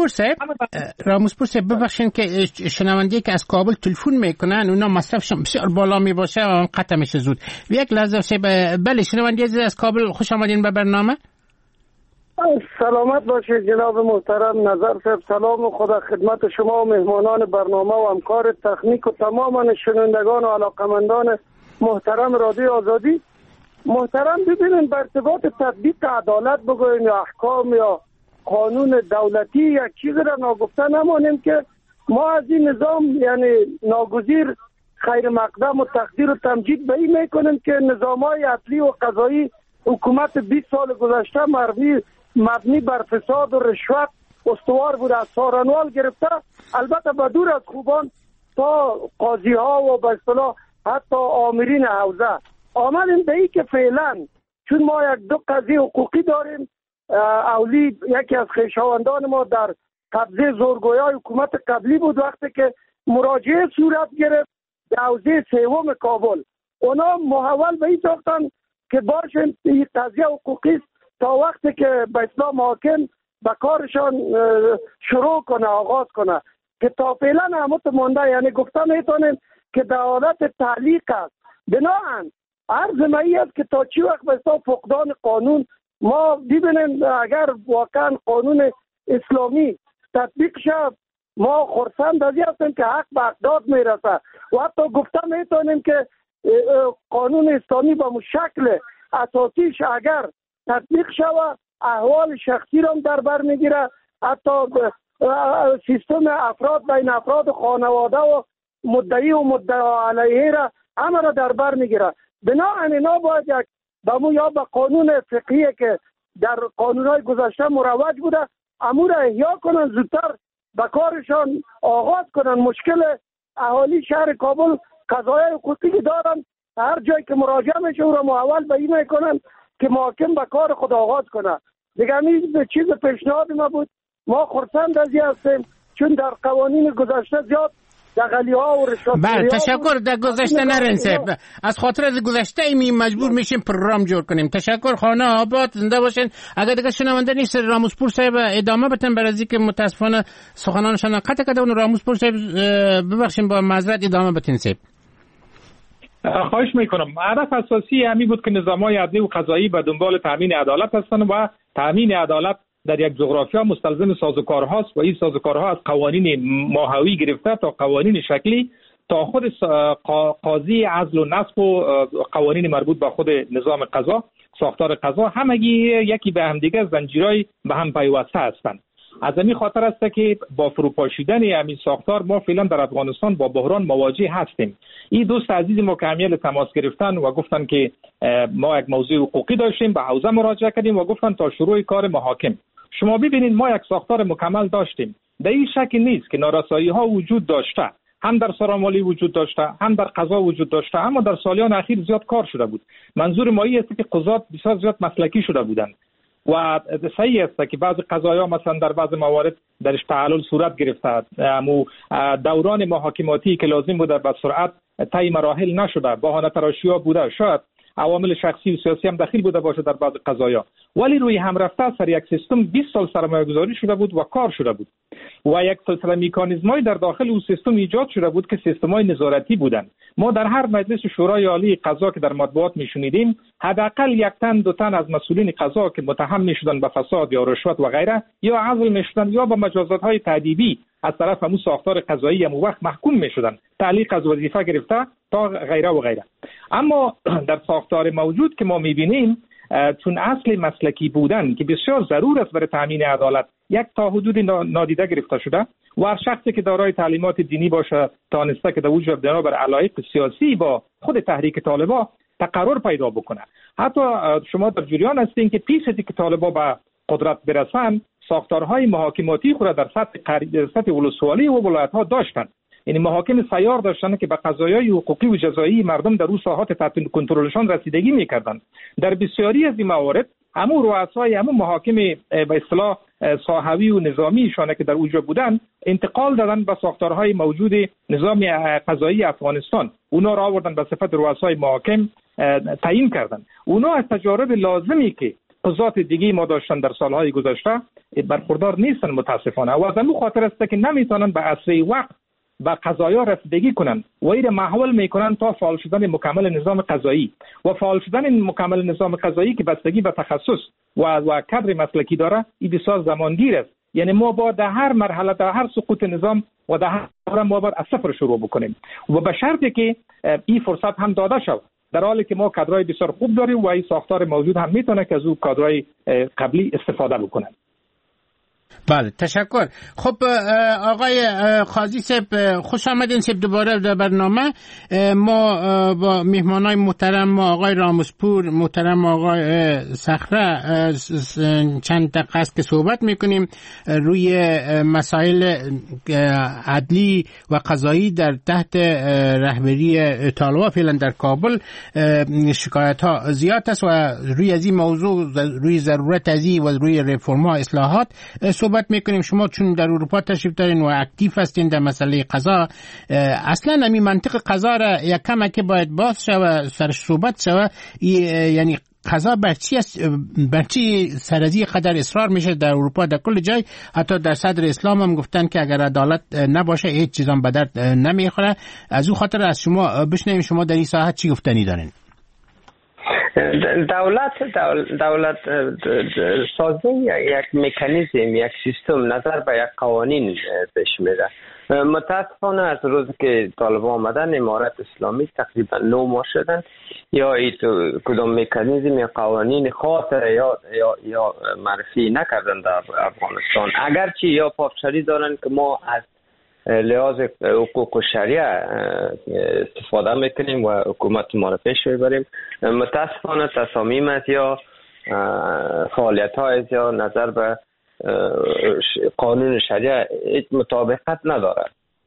راموسپور صاحب ببخشید که شنونده که از کابل تلفن میکنن اونا مصرفشون بسیار بالا میباشه و قطع میشه زود. یک لحظه صاحب. بله شنونده از کابل خوش آمدین به برنامه. سلامت باشید جناب محترم نظر صاحب. سلام و خدا خدمت شما و مهمانان برنامه و همکار تکنیک و تمام شنوندگان و علاقمندان محترم رادیو آزادی. محترم ببینید بر ارتباط تطبیق عدالت بگویم یا احکام یا قانون دولتی یک چیز را ناگفته نمانیم که ما از این نظام یعنی ناگزیر خیر مقدم و تقدیر و تمجید به این میکنیم که نظامهای عدلی و قضایی حکومت 20 سال گذشته مبنی بر فساد و رشوت استوار بوده، از سارنوال گرفته البته به دور از خوبان تا قاضی ها و به اصطلاح حتی آمرین حوزه آمدیم به این که فعلا چون ما یک دو قضیه حقوقی داریم. اولی یکی از خویشاوندان ما در قبضه زورگویای حکومت قبلی بود، وقتی که مراجعه صورت گرفت در حوزه سوم کابل اونا محول به این ساختن که باشن این قضیه حقوقی تا وقتی که به اسلام حاکم به کارشان شروع کنه آغاز کنه که تا فعلا همت مونده. یعنی گفته میتونیم که در حالت تعلیق است. بناهن عرض مایی است که تا چی وقت به اسلام فقدان قانون ما ببینیم اگر واقعا قانون اسلامی تطبیق شد ما خرسند از این هستیم که حق به اقداد میرسه و حتی گفته میتونیم که قانون اسلامی به شکل اساسیش اگر تطبیق شود احوال شخصی را در بر میگیره، حتی سیستم افراد بین افراد خانواده و مدعی و مدعا علیه را همه را در بر میگیره. بنابراین اینا باید یک بمو یا به قانون فقهی که در قانونهای گذشته مروج بوده امور احیا کنن، زودتر به کارشان آغاز کنن. مشکل اهالی شهر کابل قضایای حقوقی دارن، هر جایی که مراجعه میشه او را محول به این میکنن که محاکم به کار خود آغاز کنه. دیگه این چیز پیشنهاد ما بود. ما خرسند از این هستیم چون در قوانین گذشته زیاد دغلی‌ها و رشوت. بله تشکر. در گذشته نرین صاحب، از خاطر از گذشته مجبور میشیم پروگرام جور کنیم. تشکر. خانه آباد زنده باشین. اگر دیگه شنونده نیست راموسپور صاحب ادامه بدن برای اینکه متاسفانه سخنانشان قطع کرده. اون راموسپور صاحب ببخشید با معذرت ادامه بدین صاحب. خواهش میکنم. هدف اساسی همین بود که نظام‌های عدلی و قضایی به دنبال تامین عدالت هستند و تامین عدالت در یک جغرافیا مستلزم سازوکارهاست و این سازوکارها از قوانین ماهوی گرفته تا قوانین شکلی تا خود قاضی عزل و نصب و قوانین مربوط به خود نظام قضا، ساختار قضا، همگی یکی به هم دیگه زنجیرهای به هم پیوسته هستند. از این خاطر است که با فروپاشیدن همین ساختار ما فعلا در افغانستان با بحران مواجه هستیم. این دوست عزیز ما که همیل تماس گرفتن و گفتن که ما یک موضوع حقوقی داشتیم، به حوزه مراجعه کردیم و گفتن تا شروع کار محاکم. شما ببینید ما یک ساختار مکمل داشتیم، در این شک نیست که نارسایی ها وجود داشته، هم در سرامالی وجود داشته، هم در قضا وجود داشته، اما در سالیان اخیر زیاد کار شده بود. منظور ما است که قضات بسیار زیاد مسلکی شده بودند و صحیح است که بعضی قضایا مثلا در بعض موارد درش تعلل صورت گرفته، اما دوران محاکماتی که لازم بوده به سرعت طی مراحل نشده، بهانه تراشی‌ها بوده، شاید عوامل شخصی و سیاسی هم دخیل بوده باشه در بعض قضایا، ولی روی هم رفته سر یک سیستم 20 سال سرمایه‌گذاری شده بود و کار شده بود و یک سلسله مکانیزم‌های در داخل اون سیستم ایجاد شده بود که سیستم‌های نظارتی بودند. ما در هر مجلس شورای عالی قضا که در مطبوعات میشنیدیم، حداقل یک تن دو تن از مسئولین قضا که متهم میشدن به فساد یا رشوت و غیره یا عزل میشدن یا به مجازات‌های تأدیبی از طرف همون ساختار قضایی همون وقت محکوم میشدن، تعلیق از وظیفه گرفته تا غیره و غیره. اما در ساختار موجود که ما میبینیم، چون اصل مسلکی بودن که بسیار ضرور است برای تامین عدالت یک تا حدود نادیده گرفته شده و هر شخصی که دارای تعلیمات دینی باشه تانسته که در وجود بنابر علایق سیاسی با خود تحریک طالبان تقرر پیدا بکنه. حتی شما در جریان هستین که پیش از اینکه طالبان به قدرت برسن، ساختارهای محاکماتی خود در سطح ولسوالی و ولایت‌ها داشتن. یعنی محاکم سیار داشتن که به قضایای حقوقی و جزایی مردم در اون ساحات تحت کنترلشان رسیدگی می‌کردند. در بسیاری از این موارد همون رؤسای همون محاکم به اصطلاح صحوی و نظامیشان که در اونجا بودن انتقال دادن به ساختارهای موجود نظام قضایی افغانستان، اونا را آوردن به صفت رؤسای محاکم تعیین کردن. اونا از تجارب لازمی که قضات دیگه ما داشتن در سالهای گذشته برخوردار نیستن متاسفانه و از همون خاطر است که نمیتونن به اسرع وقت به قضایا رسیدگی کنن و این محول میکنن تا فعال شدن مکمل نظام قضایی و فعال شدن مکمل نظام قضایی که بستگی به تخصص و کادر مسلکی داره، این بسیار زمانگیر است. یعنی ما با در هر مرحله در هر سقوط نظام و در هر دوره ما باید از صفر شروع بکنیم و به شرطی که این فرصت هم داده شود، در حالی که ما کادرای بسیار خوب داریم و این ساختار موجود هم میتونه که از اون کادرای قبلی استفاده بکنن. بله، تشکر. خب آقای قاضی صاحب، خوش آمدین صاحب دوباره در برنامه. ما با مهمانای محترم آقای رامزپور، محترم آقای صخره چند دقیقه است که صحبت میکنیم روی مسائل عدلی و قضایی در تحت رهبری طالبان. فعلا در کابل شکایت ها زیاد است و روی از این موضوع، روی ضرورت از این و روی رفرم ها اصلاحات صحبت میکنیم. شما چون در اروپا تشریف دارین و اکتیو هستین در مسئله قضا، اصلا همین منطق قضا را یک کم که باید باز شود، سرش صحبت شود. یعنی قضا بر چی سرازی قدر اصرار میشه در اروپا، در کل جای، حتی در صدر اسلام هم گفتن که اگر عدالت نباشه هیچ چیز هم به درد نمیخوره. از اون خاطر از شما بشنویم شما در این ساحت چی گفتنی دارین؟ دولت سازی یک مکانیزم، یک سیستم نظر به یک قوانین پیش میره. متاسفانه از روزی که طالبان آمدن امارت اسلامی تقریبا 9 ماه شدن، یا کدام مکانیزم یا قوانین خاص یا معرفی نکردن در افغانستان. اگرچه یا پافشاری دارن که ما از لحاظ حقوق و شریعه استفاده میکنیم و حکومت ما را پیش میبریم، متاسفانه تصامیم از یا فعالیت ها از یا نظر به قانون شریعه هیچ مطابقت نداره.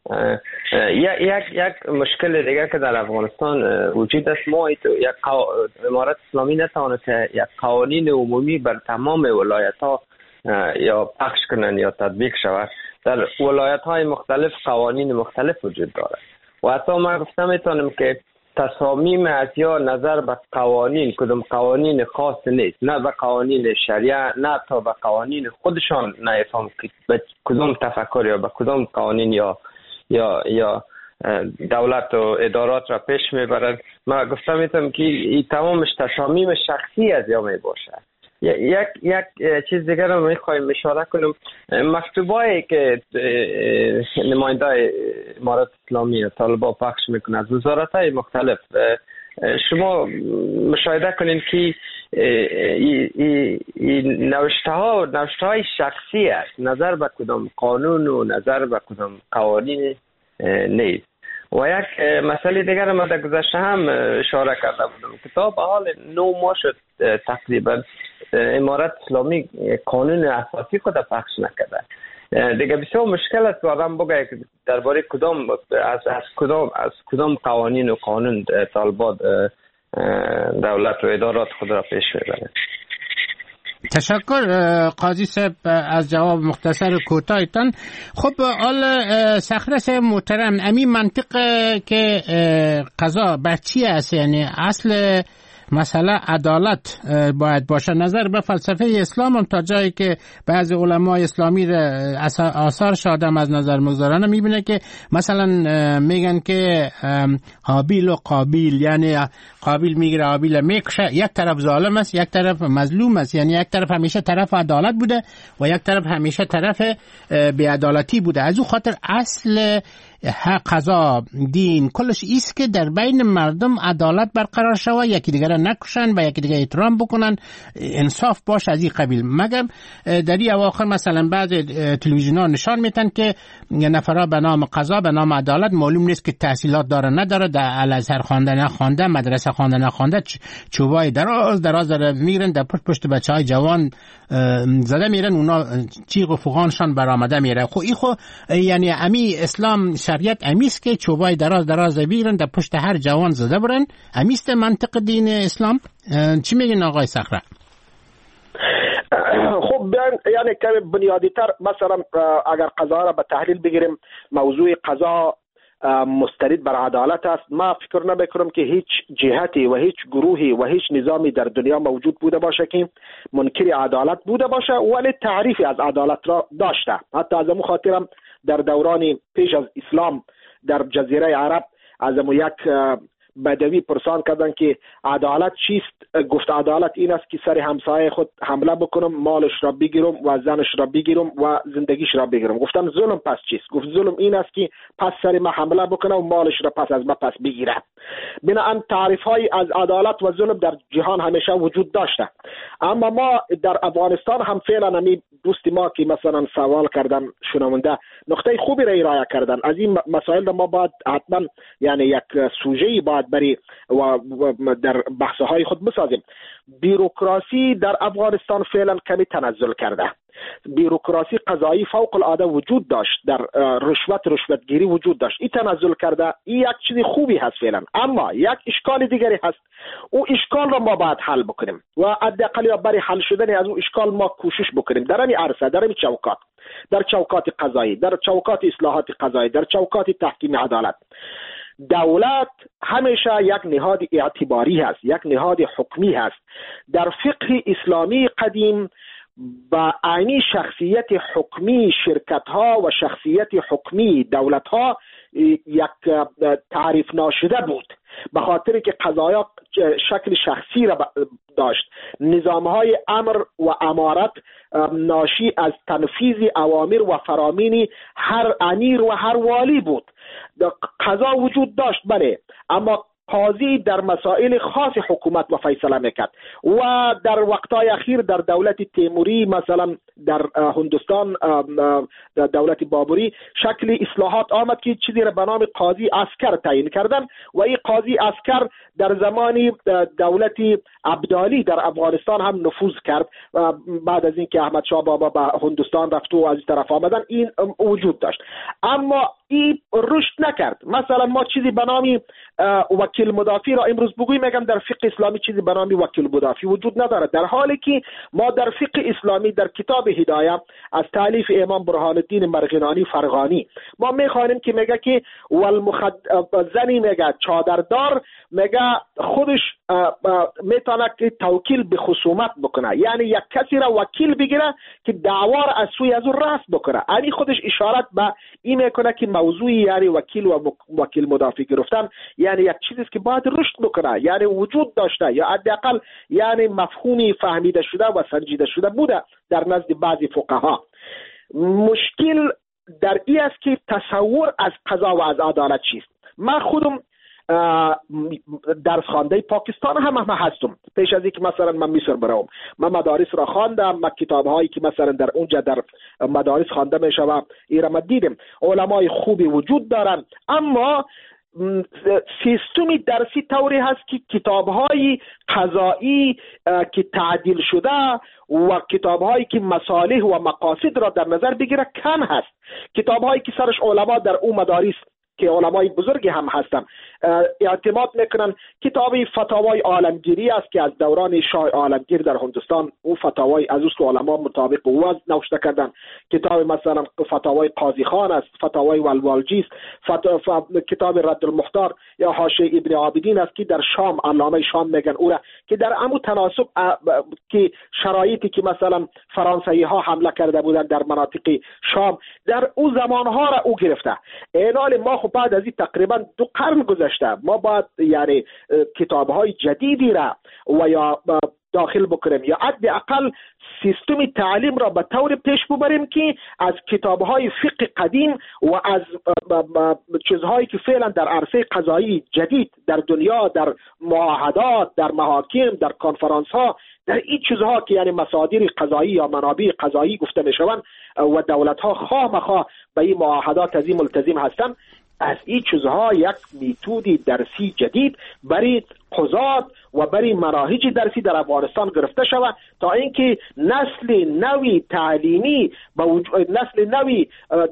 یک مشکل دیگه که در افغانستان وجود است، ما امارت اسلامی نتوانست یک قوانین عمومی بر تمام ولایت ها یا پخش کنن یا تطبیق شود. در ولایت های مختلف قوانین مختلف وجود داره و حتی ما گفتم میتونم که تصامیم از یا نظر به قوانین کدام قوانین خاص نیست، نه به قوانین شریعه نه تا به قوانین خودشان نفهم که به کدام تفکر یا به کدام قوانین یا دولت و ادارات را پیش میبرند. ما گفتم میتونم که این تمامش تصامیم شخصی از یا میباشه. یک چیز دیگر رو میخوایم اشاره کنم. مکتوبایی که نماینده امارت اسلامی و طالبان پخش میکنه از وزارت‌های مختلف، شما مشاهده کنین که نوشته‌های شخصی است، نظر به کدام قانون و نظر به کدام قوانین نیست. و یک مسئله دیگر ما در گذشته هم اشاره کرده بودم، کتاب حال 9 ماه شد تقریبا امارت اسلامی قانون اساسی خود پخش نکرده. دیگه بسیار مشکل است که آدم بگه درباره از کدام قوانین و قانون طالبان دولت و ادارات خود را پیش میبرند. تشکر قاضی صاحب از جواب مختصر کوتاهتان. خب آل صخره صاحب محترم، امی منطق که قضا بر چی است؟ یعنی اصل مسئله عدالت باید باشه. نظر به فلسفه اسلام هم تا جایی که بعضی علمای اسلامی آثارش آدم از نظر مگذارانه میبینه که مثلا میگن که حابیل و قابیل، یعنی قابیل میگیره حابیل میکشه، یک طرف ظالم است یک طرف مظلوم است، یعنی یک طرف همیشه طرف عدالت بوده و یک طرف همیشه طرف بی‌عدالتی بوده. از او خاطر اصل قضا دین کلش ایست که در بین مردم عدالت برقرار شود، یکی دیگر را نکشن و یکی دیگر احترام بکنن، انصاف باشه از این قبیل. مگر در این اواخر مثلا بعض تلویزیون‌ها نشان میدن که نفرا به نام قضا به نام عدالت معلوم نیست که تحصیلات داره نداره، در الازهر خوانده نخوانده، مدرسه خوانده نخوانده، چوبای دراز میرن در پشت بچهای جوان زده میرن، اونا چیغ و فوقانشان برآمده میره. خب این خو یعنی امی اسلام شریعت امیست که چوبای دراز بیرن در پشت هر جوان زده برن، امیست منطق دین اسلام. چی میگین آقای صخره؟ خب یعنی که بنیادی تر مثلا اگر قضا را به تحلیل بگیریم، موضوع قضا مستند بر عدالت است. ما فکر نمیکنم که هیچ جهتی و هیچ گروهی و هیچ نظامی در دنیا موجود بوده باشه که منکر عدالت بوده باشه ولی تعریفی از عدالت را داشته. حتی از امو خاطرم در دوران پیش از اسلام در جزیره عرب از امو یک بدوی پرسان کردن که عدالت چیست؟ گفت عدالت این است که سر همسایه خود حمله بکنم، مالش را بگیرم و زنش را بگیرم و زندگیش را بگیرم. گفتم ظلم پس چیست؟ گفت ظلم این است که پس سر ما حمله بکنه و مالش را پس از ما پس بگیره. بنابراین تعریف های از عدالت و ظلم در جهان همیشه وجود داشته، اما ما در افغانستان هم فعلا همی دوستی ما که مثلا سوال کردن شنونده نقطه خوبی را ارائه کردن. از این مسائل ما باید حتما یعنی یک سوژه باید بری و در بحث‌های خود بسازیم. بیروکراسی در افغانستان فعلا کمی تنزل کرده. بیروکراسی قضایی فوق العاده وجود داشت، در رشوتگیری وجود داشت، این تنزل کرده. این یک چیز خوبی هست فعلا، اما یک اشکال دیگری هست. او اشکال را ما باید حل بکنیم و حداقل برای حل شدن از او اشکال ما کوشش بکنیم در این عرصه، در این چوکات، در چوکات قضایی، در چوکات اصلاحات قضایی، در چوکات تحکیم عدالت. دولت همیشه یک نهاد اعتباری هست، یک نهاد حکمی هست. در فقه اسلامی قدیم با عینی شخصیت حکمی شرکت ها و شخصیت حکمی دولت ها یک تعریف ناشده بود، به خاطر که قضایا شکل شخصی را داشت. نظام های امر و امارت ناشی از تنفیذ اوامر و فرامین هر امیر و هر والی بود. قضا وجود داشت بله، اما قاضی در مسائل خاص حکومت و فیصله میکرد و در وقتهای اخیر در دولت تیموری مثلا در هندوستان دولت بابری شکل اصلاحات آمد که چیزی را به نام قاضی عسکر تعیین کردن و این قاضی عسکر در زمان دولت عبدالی در افغانستان هم نفوذ کرد و بعد از اینکه احمد شاه بابا به هندوستان رفت و از این طرف آمدن این وجود داشت، اما این رشد نکرد. مثلا ما چیزی به نام وکیل مدافع را امروز بگوییم میگم در فقه اسلامی چیزی به نام وکیل مدافع وجود ندارد، در حالی که ما در فقه اسلامی در کتاب هدایه از تالیف امام برهان الدین مرغنانی فرغانی ما میخوانیم که میگه که زنی میگه چادردار میگه خودش میتونه که توکیل به خصومت بکنه، یعنی یک کسی را وکیل بگیره که دعوا را از سوی از اون رفع بکنه. یعنی خودش اشارت به این میکنه که موضوعی یعنی وکیل و وکیل مدافع گرفتن یعنی یک چیزی که باید رشد بکنه، یعنی وجود داشته یا حداقل یعنی مفهومی فهمیده شده و سنجیده شده بوده در نزد بعضی فقها. مشکل در این است که تصور از قضا و از عدالت چیست. من خودم درس خوانده پاکستان هم هستم. پیش از اینکه مثلا من مصر برام، من مدارس را خواندم، من کتاب هایی که مثلا در اونجا در مدارس خوانده میشه و ایرم دیدم. علمای خوبی وجود دارن، اما سیستمی درسی طوری هست که کتاب‌های قضایی که تعدیل شده و کتاب‌هایی که مصالح و مقاصد را در نظر بگیره کم هست. کتاب‌هایی که سرش علما در اون مدارس که علمای بزرگی هم هستن اعتماد میکنن، کتابی فتاوای عالمگیری است که از دوران شاه عالمگیر در هندوستان، او فتاوای از اوست علما مطابق او نوشته کردن. کتاب مثلا فتاوای قاضی خان است، فتاوای والوالجی است، کتاب رد المختار یا حاشیه ابن عابدین است که در شام علامه شام میگن او را، که در عمو تناسب که شرایطی که مثلا فرانسوی ها حمله کرده بودن در مناطق شام در او زمان ها را او گرفته. اینال ما خب بعد از این تقریبا 2 قرن گذشته، ما باید یعنی کتاب‌های جدیدی را و یا داخل بکنیم یا حداقل سیستم تعلیم را به طور پیش ببریم که از کتاب‌های فقه قدیم و از چیزهایی که فعلا در عرصه قضایی جدید در دنیا، در معاهدات، در محاکم، در کنفرانس‌ها، در این چیزها که یعنی مصادر قضایی یا منابع قضایی گفته میشوند و دولت‌ها خواه مخواه به این معاهدات از این ملتزم هستند، از این چیزها یک میتودی درسی جدید برای قضات و برای مناهج درسی در افغانستان گرفته شود تا اینکه نسل نوی تعلیمی نسل نوی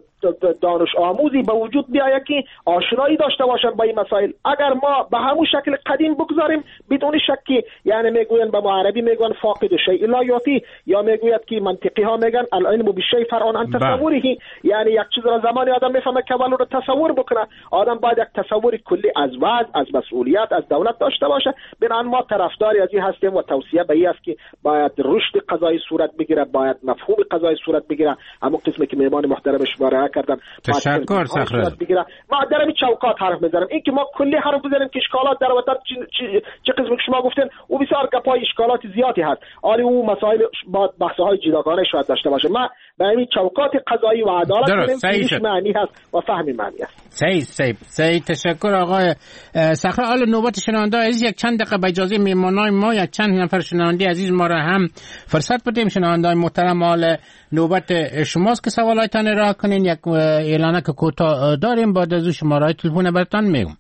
دانش آموزی به وجود بیاید که آشنایی داشته باشند با این مسائل. اگر ما به همون شکل قدیم بگذاریم بدون شک یعنی میگوین به عربی میگن فاقد شیء لا یعطی، یا میگوید که منطقی ها میگن العلم بالشیء فرع عن تصوره، یعنی یک چیز را زمانی آدم میفهمه که اول رو تصور بکنه. آدم باید یک تصور کلی از وضع، از مسئولیت، از دولت داشته باشه. بنابراین ما طرفداری از این هستیم و توصیه به این است که باید رشد قضایی صورت بگیره، باید مفهوم قضایی صورت بگیره. همون قسمی که مهمان محترم اشاره کردن تشکر صخره. ما در این چوکات حرف میزنم، این که ما کلی حرف بزنیم که اشکالات در وطن چه قسمی که شما گفتین و بسیار گپای اشکالات زیادی هست، آلی او مسائل با بحث‌های جداگانه شاید داشته باشه. ما به این چوکات قضایی و عدالت کنیم معنی هست و فهم معنی است. صحیح. تشکر آقای صخره. حالا نوبت شنونده عزیز، یک چند دقیقه به اجازه میهمانای ما یک چند نفر شنونده عزیز ما را هم فرصت بدیم. شنونده‌های محترم، حال نوبت شماست که سوالاتتان را کنین. یک اعلانه که کوتاه داریم، بعد از شماره تلفن براتون میگم.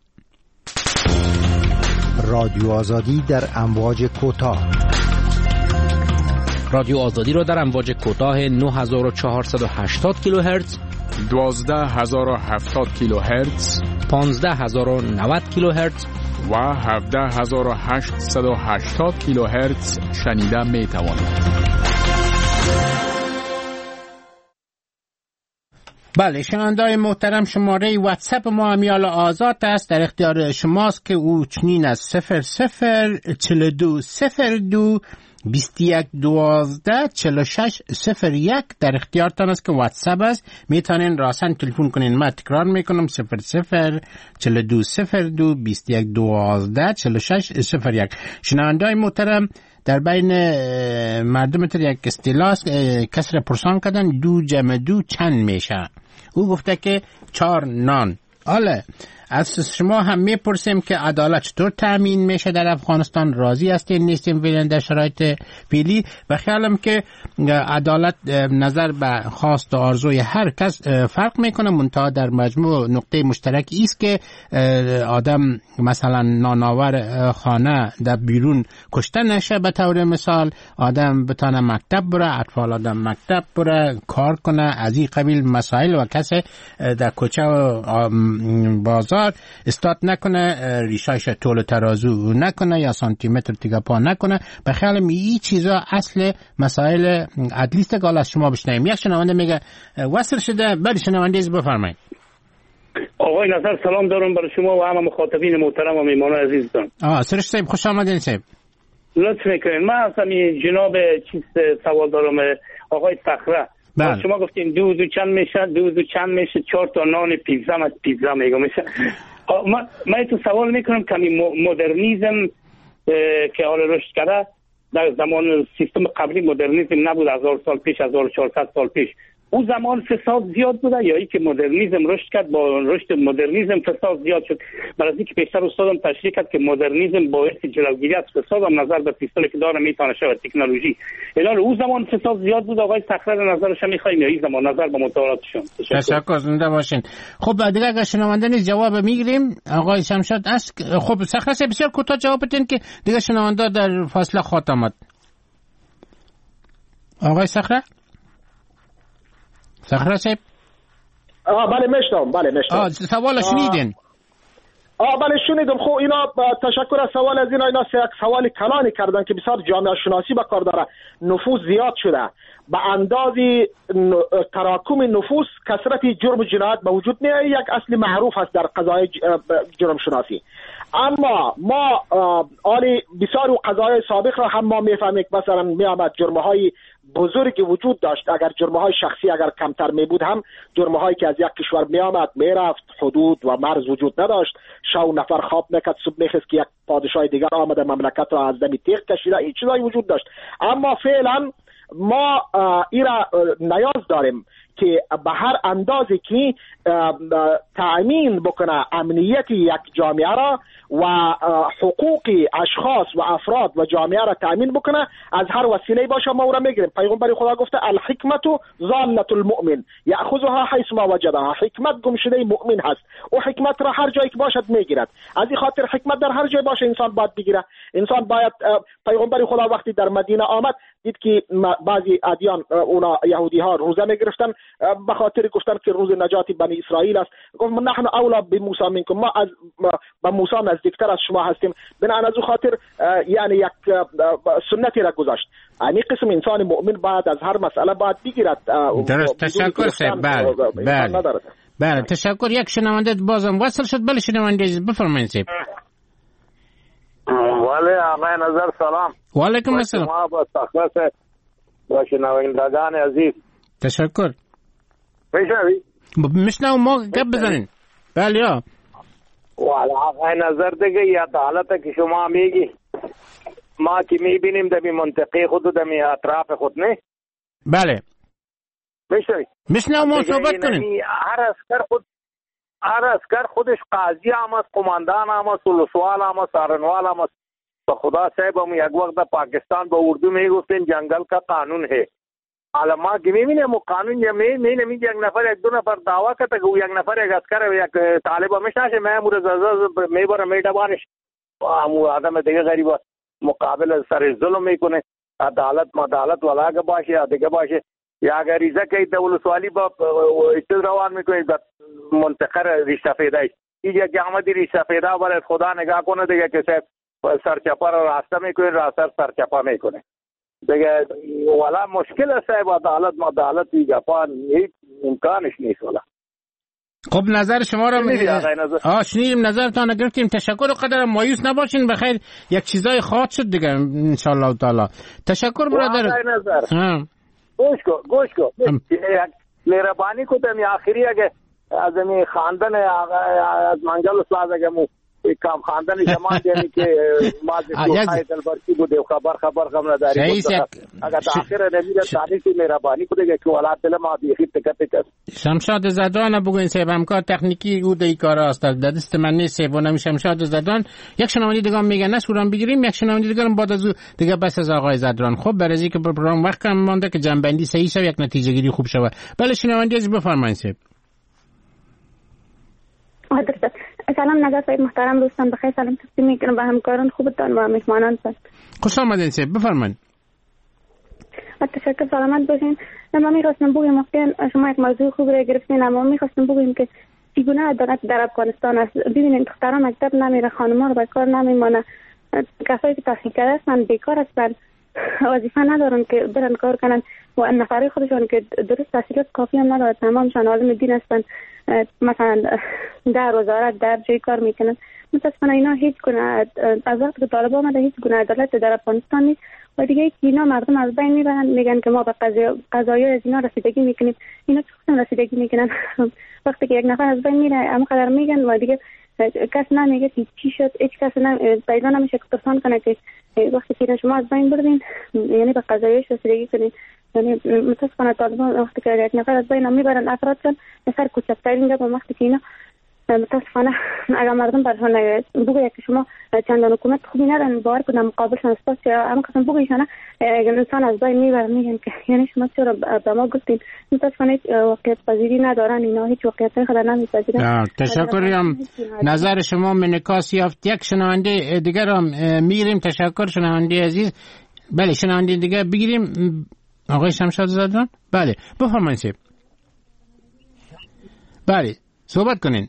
رادیو آزادی در امواج کوتاه. رادیو آزادی را در امواج کوتاه 9480 کیلوهرتز، 12070 کیلوهرتز، 15090 کیلوهرتز و 17880 کیلوهرتز شنیده می توانید. بله شنونده‌های محترم، شماره واتساپ ما امیال آزاد است، در اختیار شماست که او چنین از 004202 21124601 در اختیارتان است که واتساپ است. میتونین راسن تلفن کنین. ما تکرار میکنم 004202 21124601. شنونده‌های محترم، در بین مردم تر یک اصطلاح کس را پرسان کردن 2 جمع 2 چند میشه. او گفته که 4 نان. حالا از شما هم میپرسیم که عدالت چطور تأمین میشه در افغانستان؟ راضی هستین نیستیم فعلا در شرایط فعلی؟ و خیالم که عدالت نظر به خواست و آرزوی هر کس فرق میکنه، منتها در مجموع نقطه مشترکی است که آدم مثلا نانآور خانه در بیرون کشته نشه. به طور مثال آدم بتانه مکتب بره، اطفال آدم مکتب بره، کار کنه، از این قبیل مسائل، و کسی در کوچه و بازار استاد نکنه، ریشایش طول ترازو نکنه یا سانتی متر دیگه پا نکنه. به خیالم این چیزا اصل مسائل عدلیست که از شما بشنویم. یک شنونده میگه وصل شده. بله شنونده بفرمایید. آقای نصر سلام دارم برای شما و همه مخاطبین محترم و میهمان عزیزتان. سرش صاحب خوش آمدین صاحب. لطف میکنین. من اصلا جناب چیز سوال دارم آقای صخره. شما گفتین 2 چند میشه، 2 چند میشه، 4 تا نان پیتزا میگم میشه. من تو سوال میکنم کمی مدرنیزم که حالا رشد کرده در زمان سیستم قبلی مدرنیزم نبود، 1000 سال پیش، 1400 سال پیش اون زمان فساد زیاد بوده یا اینکه مدرنیسم رشد کرد، با رشد مدرنیسم فساد زیاد شد؟ برای اینکه پیشتر استادم تشریح کرد که مدرنیسم باعث جلوگیری از فساد هم نظر به پیستولی که داره میتونه شود تکنولوژی. الان اون زمان فساد زیاد بود. آقای صخره نظرش میخوایم یا این زمان نظر به مطالعاتشون؟ تشکر، زنده باشین. خب دیگه اگه شنونده نیست جواب میگیریم. آقای شمشاد است. خب صخره بسیار کوتاه جواب بدین که دیگه شنونده در فاصله خاطر آمد. آقای صخره صاحب بله میشنم. سوال شنیدین؟ بله شنیدم. خب اینا تشکر از سوال از اینا یک سوال کلانی کردن که بسیار جامعه شناسی به کار داره. نفوذ زیاد شده، به اندازی تراکم نفوذ کثرت جرم و جنایت به وجود میاد. یک اصل معروف است در قضای جرم شناسی. اما ما آلی بسیار قضای سابق را هم ما میفهمیم که مثلا میامد جرمهای بزرگی وجود داشت. اگر جرمهای شخصی اگر کمتر می بود هم جرمهایی که از یک کشور میامد میرفت، حدود و مرز وجود نداشت. شو نفر خواب میکرد، صبح میخست که یک پادشاه دیگر آمده مملکت را از دمی تیغ کشیده. این چیزایی وجود داشت. اما فعلا ما ایرا نیاز داریم که به هر اندازی که تأمین بکنه امنیت یک جامعه را و حقوق اشخاص و افراد و جامعه را تأمین بکنه، از هر وسیله باشه ما او را میگیریم. پیغمبر خدا گفته الحکمت ضالة المؤمن یأخذها حیث ما وجدها. حکمت گمشده مؤمن هست. او حکمت را هر جایی که باشد میگیرد. از این خاطر حکمت در هر جای باشه انسان باید بگیره. انسان باید پیغمبر خدا وقتی در مدینه آمد دید که بعضی ادیان اونا یهودی ها روزه میگرفتن به خاطر گفتن که روز نجات بنی اسرائیل است. گفت نحن اولا بموسی منکم، ما از با موسی نزدیکتر از شما هستیم. بنابراین از خاطر یعنی یک سنتی را گذاشت. یعنی قسم انسان مؤمن بعد از هر مسئله باید بگیرد. درست. تشکر صاحب. بله تشکر. یک شنونده بازم وصل شد. بله شنونده بفرمایید صاحب. ولی آقای نظر سلام. و علیکم السلام. شما با صحبت و شنوندگان عزیز تشکر. میشنوی؟ میشنوم. ما گپ بزنین. بله یا والا آقای نظر دیگه یا حالت که شما میگی ما که میبینیم در منطقه خود و در اطراف خود نه. بله میشنوی؟ میشنوم. ما صحبت کنیم. هر اسکر خودش قاضی هم است، قماندان هم است، ولسوال هم است، سارنوال هم است. به خدا صاحب هم یک وقت در پاکستان به اردو میگفتن جنگل کا قانون ہے. حالا ما که میبینیم قانون یا میبینیم یک نفر یک دو نفر دعوا کرده که یک نفر یک اسکر یک طالب همشناشه میمور زازا میبره میدبانش همو آدم دیگه غریب مقابل سر ظلم میکنه. عدالت ولاگه باشه یا دیگه باشه یا اگر ریزه که ولسوالی با اشتد روان میکنه منتقر ریشته پیدایش اینجا که آمدی ریشته پیدا برای خدا نگاه کنه دیگه که صاحب سرچپا را راسته میکنه راسته سرچپا میکنه دیگه. والا مشکل است صاحب عدالت دیگه پا امکانش نیست. والا خب نظر شما را شنیدیم، نظرتان گرفتیم. تشکر. و قدر مایوس نباشین، بخیر یک چیزای خواهد شد دیگه ان شاء الله تعالی. تشکر برادر. گوش کو مهربانی کو دمی آخری اگه از می خاندان از منجل استاد اگه مو کام خاندان شما یعنی که ما د دلبرکی بوده خبر نداری اگه تاخیر نمیره تاریخی مهربانی کو دیگه که ولات ما بیخی تکت شمشاد زدان بگوین صاحب همکار تکنیکی او دی کار است در دست من نیست. بونم شمشاد زدان. یک شنونده دیگه میگه نه سوران بگیریم، یک شنونده دیگه بعد از دیگه بس از آقای زدران. خب برای اینکه پروگرام وقت کم مونده که جنبندی صحیح شه یک نتیجه گیری خوب شه. بله شنونده از بفرمایید صاحب. حضرت سلام نگاه صاحب محترم، دوستان بخیر، سلام تقدیم میکنم به همکاران خوبتان و مهمانان. خوش آمدین صاحب بفرمایید. تشکر. سلامت باشین. ما می‌خواستم بگیم واقعا شما یک موضوع خوب را گرفتین، اما می‌خواستم بگیم که چگونه عدالت در افغانستان است. ببینید دختران مکتب نمیره، خانم‌ها رو به کار نمیمونه، کسایی که تحصیل کرده هستن بیکار هستن، وظیفه ندارن که برن کار کنن و نفری خودشون که درست تحصیلات کافی هم ندارن، تمامشون عالم دین هستن، مثلا در وزارت در جای کار میکنن. متاسفانه اینا هیچ گونه از وقتی که طالب آمده هیچ گونه عدالت در افغانستان نیست و دیگه که اینا مردم از بین میبرن، میگن که ما به قضایا از اینا رسیدگی میکنیم. اینا چطور رسیدگی میکنن؟ وقتی که یک نفر از بین میره اما قدر میگن و دیگه کس نمیگه که چی شد، هیچ کس پیدا نمیشه که پرسان کنه که وقتی که شما از بین بردین یعنی به قضایاش رسیدگی کنین. یعنی متاسفانه طالبان وقتی که یک نفر از بین میبرن افراد کن سر کوچکترین جا وقتی که اینا متاسفانه اگر مردم برشان بگوید که شما چندان حکومت خوبی ندارن باور کنم مقابلشان اسپاس یا همون قسم بگویشانه اگر انسان از بین میبرن میگن که یعنی شما چرا به ما گفتین متاسفانه واقعیت پذیری ندارن اینا هیچ واقعیت خود نمیپذیرن. تشکرم نظر شما منعکاس یافت. یک شنونده دیگر هم میگیریم. تشکر شنونده عزیز. بله شنونده دیگر بگیریم. آقای شمشاد زادران بله بفرمایید. بله صحبت کنین.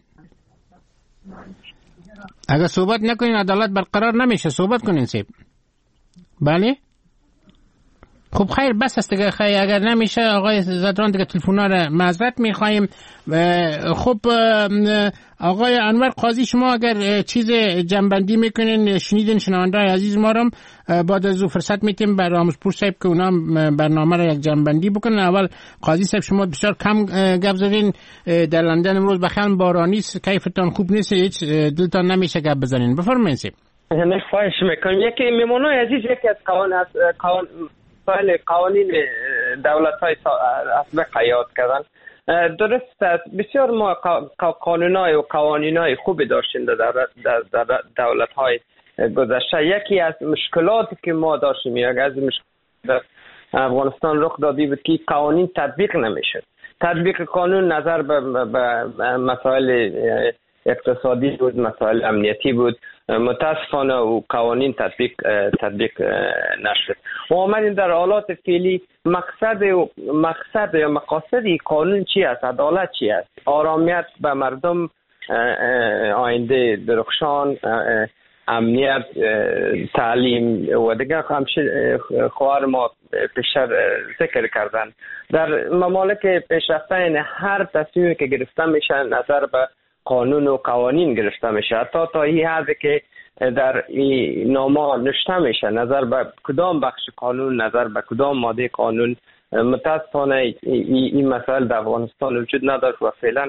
اگر صحبت نکنین عدالت برقرار نمیشه. صحبت کنین سیب. بله خب خیر بس است دیگه. خیر اگر نمیشه آقای زادران دیگه تلفن‌ها رو معذرت میخوایم. خب آقای انور قاضی شما اگر چیز جنبندی میکنین شنیدین شنونده‌های عزیز ما رو بعد از او فرصت میتیم برای رامزپور صاحب که اونا برنامه رو یک جنبندی بکنن. اول قاضی صاحب شما بسیار کم گپ زدین. در لندن امروز بخیرن بارانی است کیفتان خوب نیست هیچ دلتان نمیشه گپ بزنین. بفرمایید صاحب. خواهش میکنم. یکی میمونای عزیز یکی از قوانین دولت‌های اسبق یاد کردن. درست است بسیار ما قانون‌های و قوانین‌های خوبی داشتیم در دولت‌های گذشته. یکی از مشکلاتی که ما داشتیم یک از در افغانستان رخ دادی بود که قوانین تطبیق نمیشد. تطبیق قانون نظر به مسائل اقتصادی بود، مسائل امنیتی بود. متاسفانه و قوانین تطبیق نشد. و آمدیم در حالات فعلی مقصد یا مقاصد قانون چی است؟ عدالت چی است؟ آرامیت به مردم، آینده درخشان، امنیت، تعلیم و دیگر خواهر ما پیشتر ذکر کردن. در ممالک پیشرفته این هر تصمیمی که گرفته میشه نظر به قانون و قوانین گرفته میشه. حتی تا این حدی که در این نامه نوشته میشه نظر به کدام بخش قانون، نظر به کدام ماده قانون. متاسفانه این مسائل در افغانستان وجود نداشت و فعلا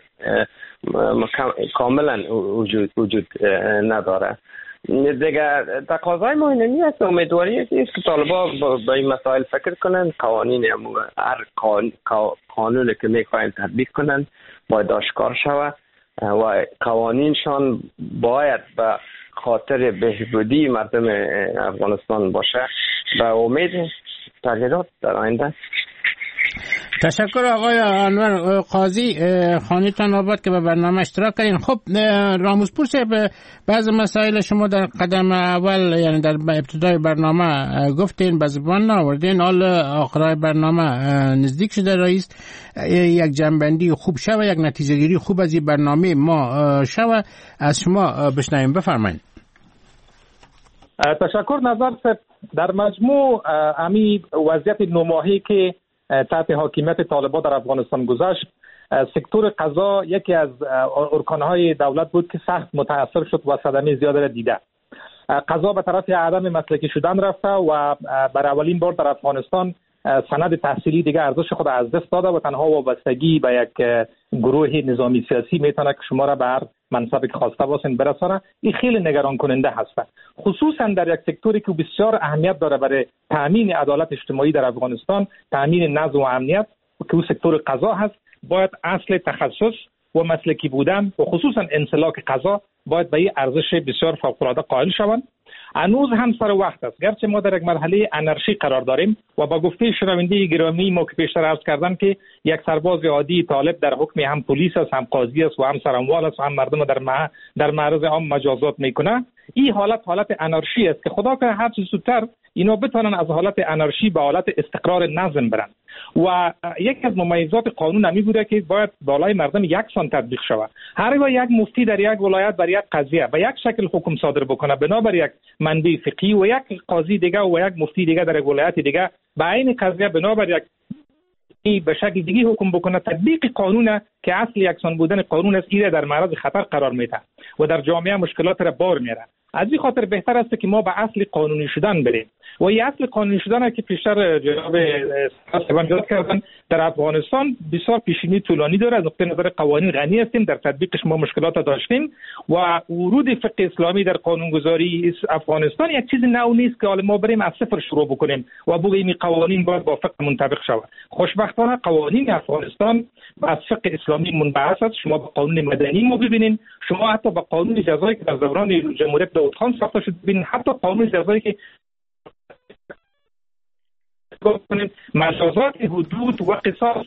کاملا وجود نداره. دیگر تقاضای ما اینمی است. امیدواری است که طالبان با این مسائل فکر کنن. قوانین هر قانونی که میخواین تطبیق کنن باید آشکار شود و قوانینشان باید به خاطر بهبودی مردم افغانستان باشه. به امید تغییرات در آینده. تشکر آقای انور قاضی. خانه‌تان آباد که به برنامه اشتراک کردین. خب رامزپور صاحب بعض مسائل شما در قدم اول یعنی در ابتدای برنامه گفتین به زبان آوردین. حال آخرای برنامه نزدیک شده رئیس یک جنبندی خوب شوه، یک نتیجه گیری خوب از این برنامه ما شوه. از شما بشنویم. بفرمایید. تشکر نظر صاحب. در مجموع امی وضعیت نوماهی که تحت حاکمیت طالبان در افغانستان گذشت، سکتور قضا یکی از ارکانهای دولت بود که سخت متاثر شد و صدمه زیاده را دیده. قضا به طرف عدم مسلکی شدن رفته و بر اولین بار در افغانستان سند تحصیلی دیگه ارزش خود از دست داده و تنها وابستگی به یک گروه نظامی سیاسی میتونه که شما را به هر منصبی که خواسته باشین برسانه. این خیلی نگران کننده هست، خصوصا در یک سکتوری که بسیار اهمیت داره برای تامین عدالت اجتماعی در افغانستان، تامین نظم و امنیت که او سکتور قضا هست. باید اصل تخصص و مسلکی بودن و خصوصا انسلاک قضا باید به این ارزش بسیار فوق‌العاده قائل شوند. هنوز هم سر وقت است، گرچه ما در یک مرحله انارشی قرار داریم و با گفته شنونده گرامی ما که پیشتر عرض کردم که یک سرباز عادی طالب در حکم هم پلیس است، هم قاضی است و هم سراموال است و هم مردم در معرض عام مجازات میکنه. این حالت انارشی است که خدا کنه هر چه زودتر اینا بتونن از حالت انارشی به حالت استقرار نظم برن. و یکی از ممیزات قانون همی بوده که باید بالای مردم یکسان تطبیق شود. هرگاه یک مفتی در یک ولایت بر یک قضیه به یک شکل حکم صادر بکنه بنابر یک منبع فقهی و یک قاضی دیگه و یک مفتی دیگه در یک ولایت دیگه به عین قضیه بنابر یک به شکل دیگه حکم بکنه، تطبیق قانون که اصل یکسان بودن قانون است، ایره در معرض خطر قرار میده. و در جامعه مشکلات را بار میاره. از این خاطر بهتر است که ما به اصل قانونی شدن بریم و این اصل قانونی شدن که پیشتر جناب صاحبان یاد کردن در افغانستان بسیار پیشینی طولانی داره. از نقطه نظر قوانین غنی هستیم، در تطبیقش ما مشکلات داشتیم و ورود فقه اسلامی در قانونگذاری افغانستان یک چیز نو نیست که حالا ما بریم از صفر شروع بکنیم و بگیم قوانین باید با فقه منطبق شود. خوشبختانه قوانین افغانستان از فقه اسلامی منبعث است. شما به قانون مدنی ما ببینید، شما حتی به قانون جزایی که در دوران جمهوریت داود خان ساخته شد ببینید، حتی قانون جزایی که مجازات حدود و قصاص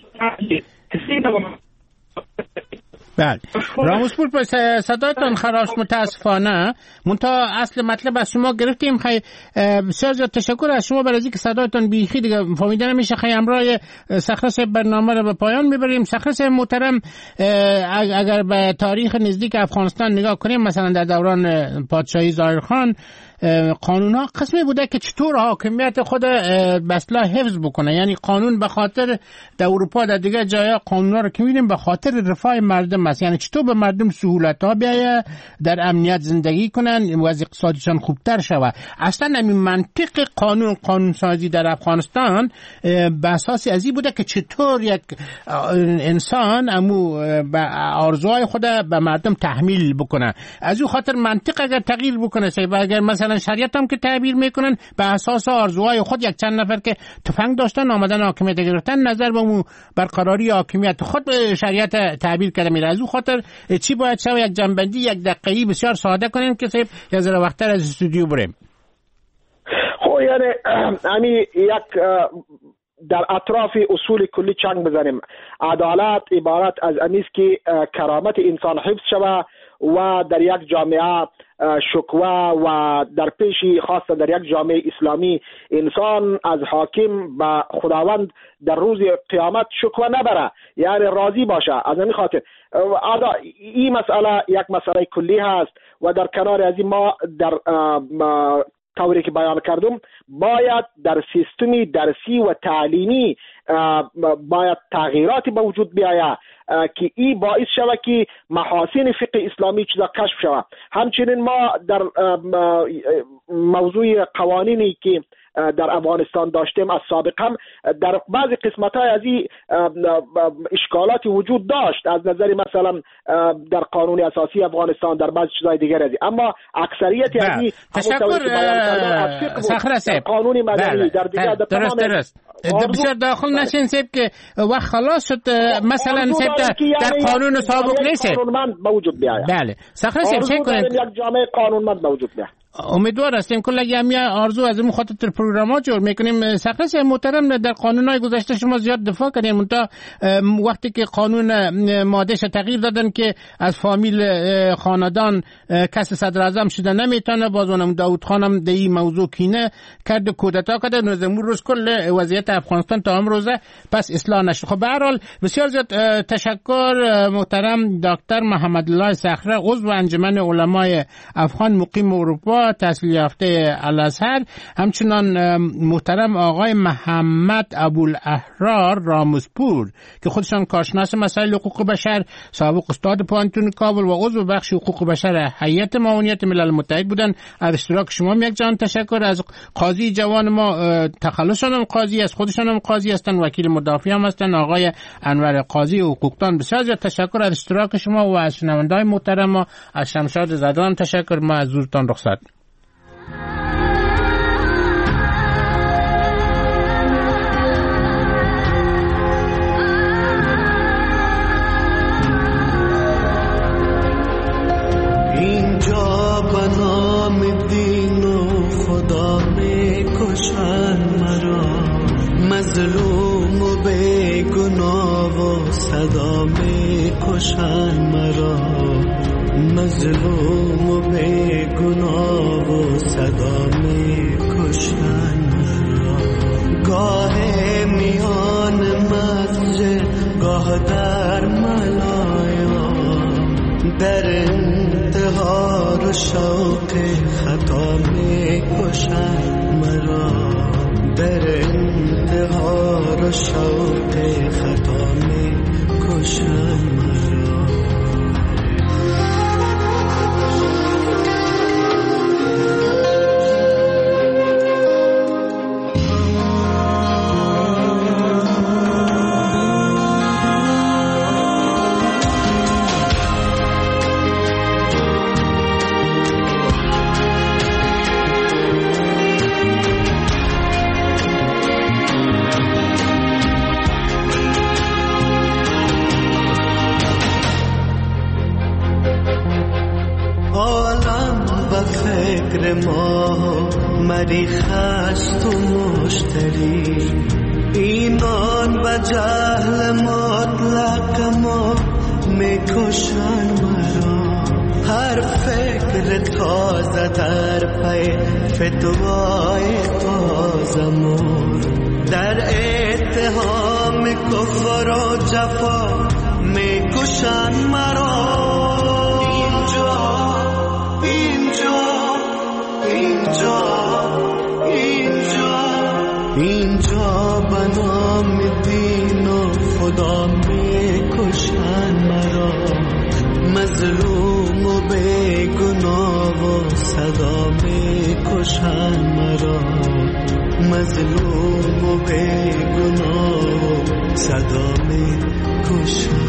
بله. راموسپور صدایتان خراش متاسفانه منتها اصل مطلب از شما گرفتیم. خیلی بسیار زیاد تشکر از شما برای اینکه صدایتان بیخی دیگه فهمیده نمیشه. خیلی امرای سخرس برنامه رو به پایان میبریم. سخرس محترم، اگر به تاریخ نزدیک افغانستان نگاه کنیم، مثلا در دوران پادشاهی ظاهرخان قانون ها قسمی بوده که چطور حاکمیت خود به اصطلاح حفظ بکنه. یعنی قانون به خاطر در اروپا در دیگه جایا قانون ها رو که می‌بینیم به خاطر رفاه مردم است. یعنی چطور به مردم سهولت ها بیاید، در امنیت زندگی کنن، وضع اقتصادیشان خوبتر شود. اصلا همین منطق قانون سازی در افغانستان به اساس ازی بوده که چطور یک انسان به آرزوهای خود به مردم تحمیل بکنه. از اون خاطر منطق اگر تغییر بکنه، اگر مثلا شریعت هم که تعبیر میکنن به اساس آرزوهای خود، یک چند نفر که تفنگ داشتن آمدن حاکمیت گرفتن، نظر به برقراری حاکمیت خود به شریعت تعبیر کرده میره. از اون خاطر چی باید شود؟ یک جنبندی یک دقیقه‌ای بسیار ساده کنیم که صاحب یه ذره وقت‌تر از استودیو بریم. خب یعنی همین یک در اطراف اصول کلی چنگ بزنیم. عدالت عبارت از امیست که کرامت انسان حفظ شود و در یک جامعه شکوه و در پیشی خاصه در یک جامعه اسلامی انسان از حاکم به خداوند در روز قیامت شکوه نبره، یعنی راضی باشه. از این خاطر این مسئله یک مسئله کلی هست و در کنار از این ما در طوری که بیان کردم باید در سیستمی درسی و تعلیمی باید تغییراتی به وجود بیاید که این باعث شود که محاسن فقه اسلامی چیزا کشف شود. همچنین ما در موضوع قوانینی که در افغانستان داشتیم از سابق هم در بعضی قسمت‌های از این اشکالاتی وجود داشت، از نظر مثلا در قانون اساسی افغانستان، در بعضی چیزهای دیگر از این، اما اکثریت از این تشکر قانون مدنی در دیگر درست بسیار داخل نشین سیب که وقت خلاص شد. مثلا سیب در قانون سابق نیست قانونمند موجود بیاید. بله سخر سیب چه کنیم یک جامعه قانونمند موجود بیاید. امیدوار هستیم کلا یه آرزو از این خاطر پروگرام‌ها جور میکنیم. سخرس محترم در قانون‌های گذشته شما زیاد دفاع کردین، منتها وقتی که قانون مادهش تغییر دادن که از فامیل خاندان کس صدر اعظم شده نمیتونه، بازونم داود خانم در این موضوع کینه کرد، کودتا کرد، نوزمور روز کل وضعیت افغانستان تا امروزه پس اصلاح نشد. خب به هر حال بسیار زیاد تشکر محترم دکتر محمد الله صخره، عضو انجمن علمای افغان مقیم اروپا، تحصیل یافته الازهر. همچنان محترم آقای محمد ابوالاحرار راموسپور که خودشان کارشناس مسائل حقوق بشر، سابق استاد پانتون کابل و عضو بخش حقوق بشر هیئت معاونیت ملل متحد بودن. از اشتراک شما یک جان تشکر. از قاضی جوان ما تخلصشان هم قاضی است، خودشان هم قاضی هستند، وکیل مدافع هم هستند، آقای انور قاضی حقوقدان. بسیار زیاد تشکر از اشتراک شما و از شنونده‌های محترم ما. از شمشاد زدان تشکر. ما از حضورتان رخصت. اینجا به نام دین و خدا می کشن مرا، مظلوم و بیگناه و صدا می کشن مرا، مظلوم و بیگناه و صدا می کشن مرا. گاه میان مسجد گاه در ملایا، در انتظار شوق خطا می کشن مرا، در انتظار شوق خطا می کشن مرا. فکر ما مریخ است و مشتری، اینان و جهل مطلق ما میکشن مرا. هر فکر تازه در پی فتوای تازه مور، در اتهام کفر و جفا میکشن مرا. اینجا اینجا اینجا اینجا اینجا به نام دین و خدا میکشن مرا. مظلوم و بیگناه و صدا میکشن مرا. مظلوم و بیگناه و صدا میکشن.